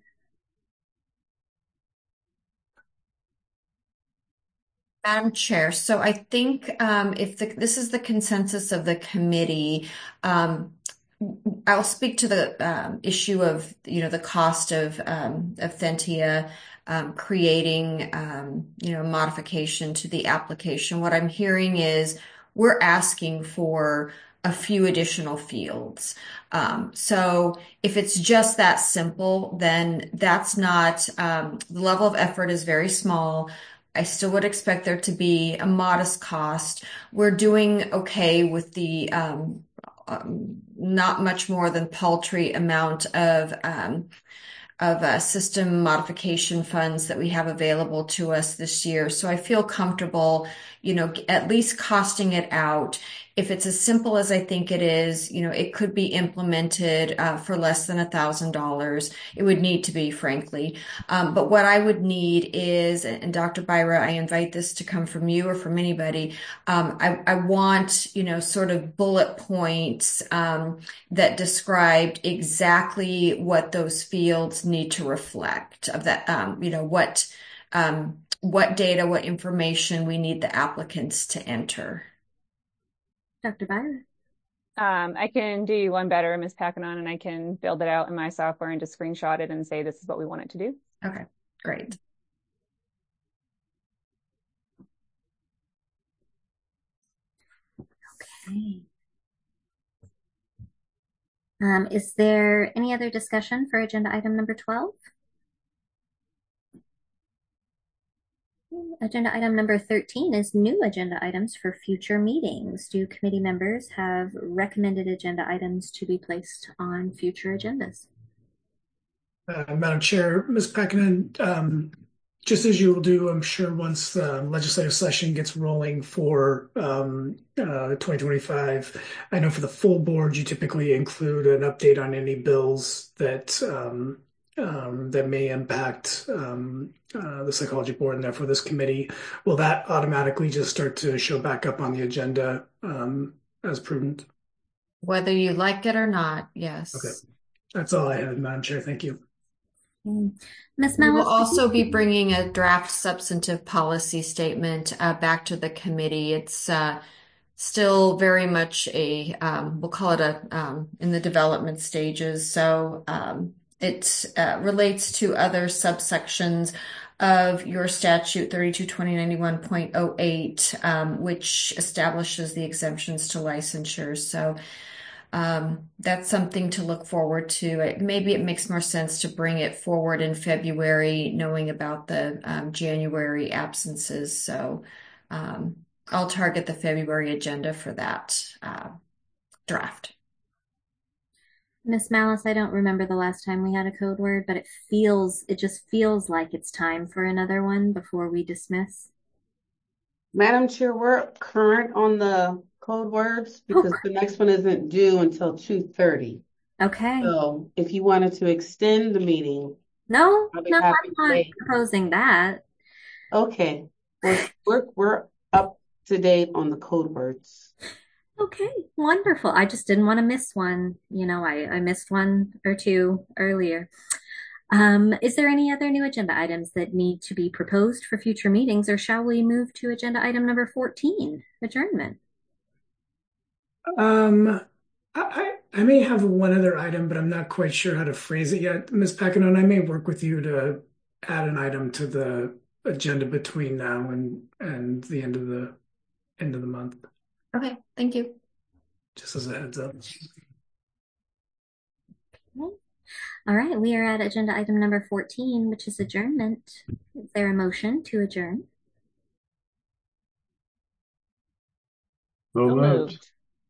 Madam Chair, so I think um, if the, this is the consensus of the committee, um, I'll speak to the um, issue of, you know, the cost of um, of Thentia um, creating, um, you know, modification to the application. What I'm hearing is we're asking for a few additional fields. Um, so if it's just that simple, then that's not, um, the level of effort is very small. I still would expect there to be a modest cost. We're doing okay with the um, um, not much more than paltry amount of um, of uh, system modification funds that we have available to us this year. So I feel comfortable, you know, at least costing it out. If it's as simple as I think it is, you know, it could be implemented uh, for less than a thousand dollars. It would need to be, frankly. Um, but what I would need is, and Doctor Byra, I invite this to come from you or from anybody. Um, I, I want, you know, sort of bullet points um, that described exactly what those fields need to reflect of that, um, you know, what, um, what data, what information we need the applicants to enter. Doctor Byra. Um, I can do you one better, Miz Packanon, and I can build it out in my software and just screenshot it and say this is what we want it to do. Okay, great. Okay. Um, is there any other discussion for agenda item number twelve? Agenda item number thirteen is new agenda items for future meetings. Do committee members have recommended agenda items to be placed on future agendas? Uh, Madam Chair, Miz Packanon, um, just as you will do, I'm sure, once the legislative session gets rolling for um, uh, twenty twenty-five, I know for the full board, you typically include an update on any bills that um, um, that may impact um, uh, the psychology board and therefore this committee. Will that automatically just start to show back up on the agenda um, as prudent? Whether you like it or not, yes. Okay. That's all I had, Madam Chair. Thank you. Miz We will Malice, also be bringing a draft substantive policy statement uh, back to the committee. It's uh, still very much a, um, we'll call it a, um, in the development stages. So um, it uh, relates to other subsections of your statute thirty-two twenty ninety-one point oh eight, um, which establishes the exemptions to licensure. So um, that's something to look forward to. It, maybe it makes more sense to bring it forward in February, knowing about the um, January absences. So um, I'll target the February agenda for that uh, draft. Miss Malice, I don't remember the last time we had a code word, but it feels, it just feels like it's time for another one before we dismiss. Madam Chair, we're current on the code words because the next one isn't due until two thirty. Okay. So if you wanted to extend the meeting, No, I'll be no, happy I'm to not wait. proposing that. Okay. We're, we're, we're up to date on the code words. Okay, wonderful. I just didn't want to miss one. You know, I, I missed one or two earlier. Um, is there any other new agenda items that need to be proposed for future meetings, or shall we move to agenda item number fourteen, adjournment? Um, I, I may have one other item, but I'm not quite sure how to phrase it yet. Miz Packanon, I may work with you to add an item to the agenda between now and, and the end of the end of the month, Okay, thank you. just as a heads up. Okay. All right, we are at agenda item number fourteen, which is adjournment. Is there a motion to adjourn? So moved.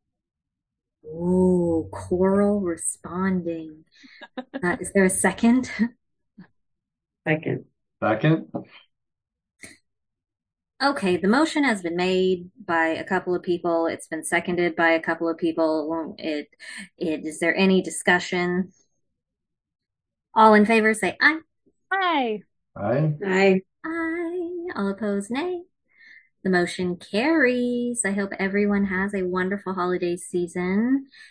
Ooh, Coral responding. Uh, is there a second? Second. Second. Okay, the motion has been made by a couple of people. It's been seconded by a couple of people. It, it, is there any discussion? All in favor say aye. Hi. Aye. Aye. Aye. All opposed, nay. The motion carries. I hope everyone has a wonderful holiday season.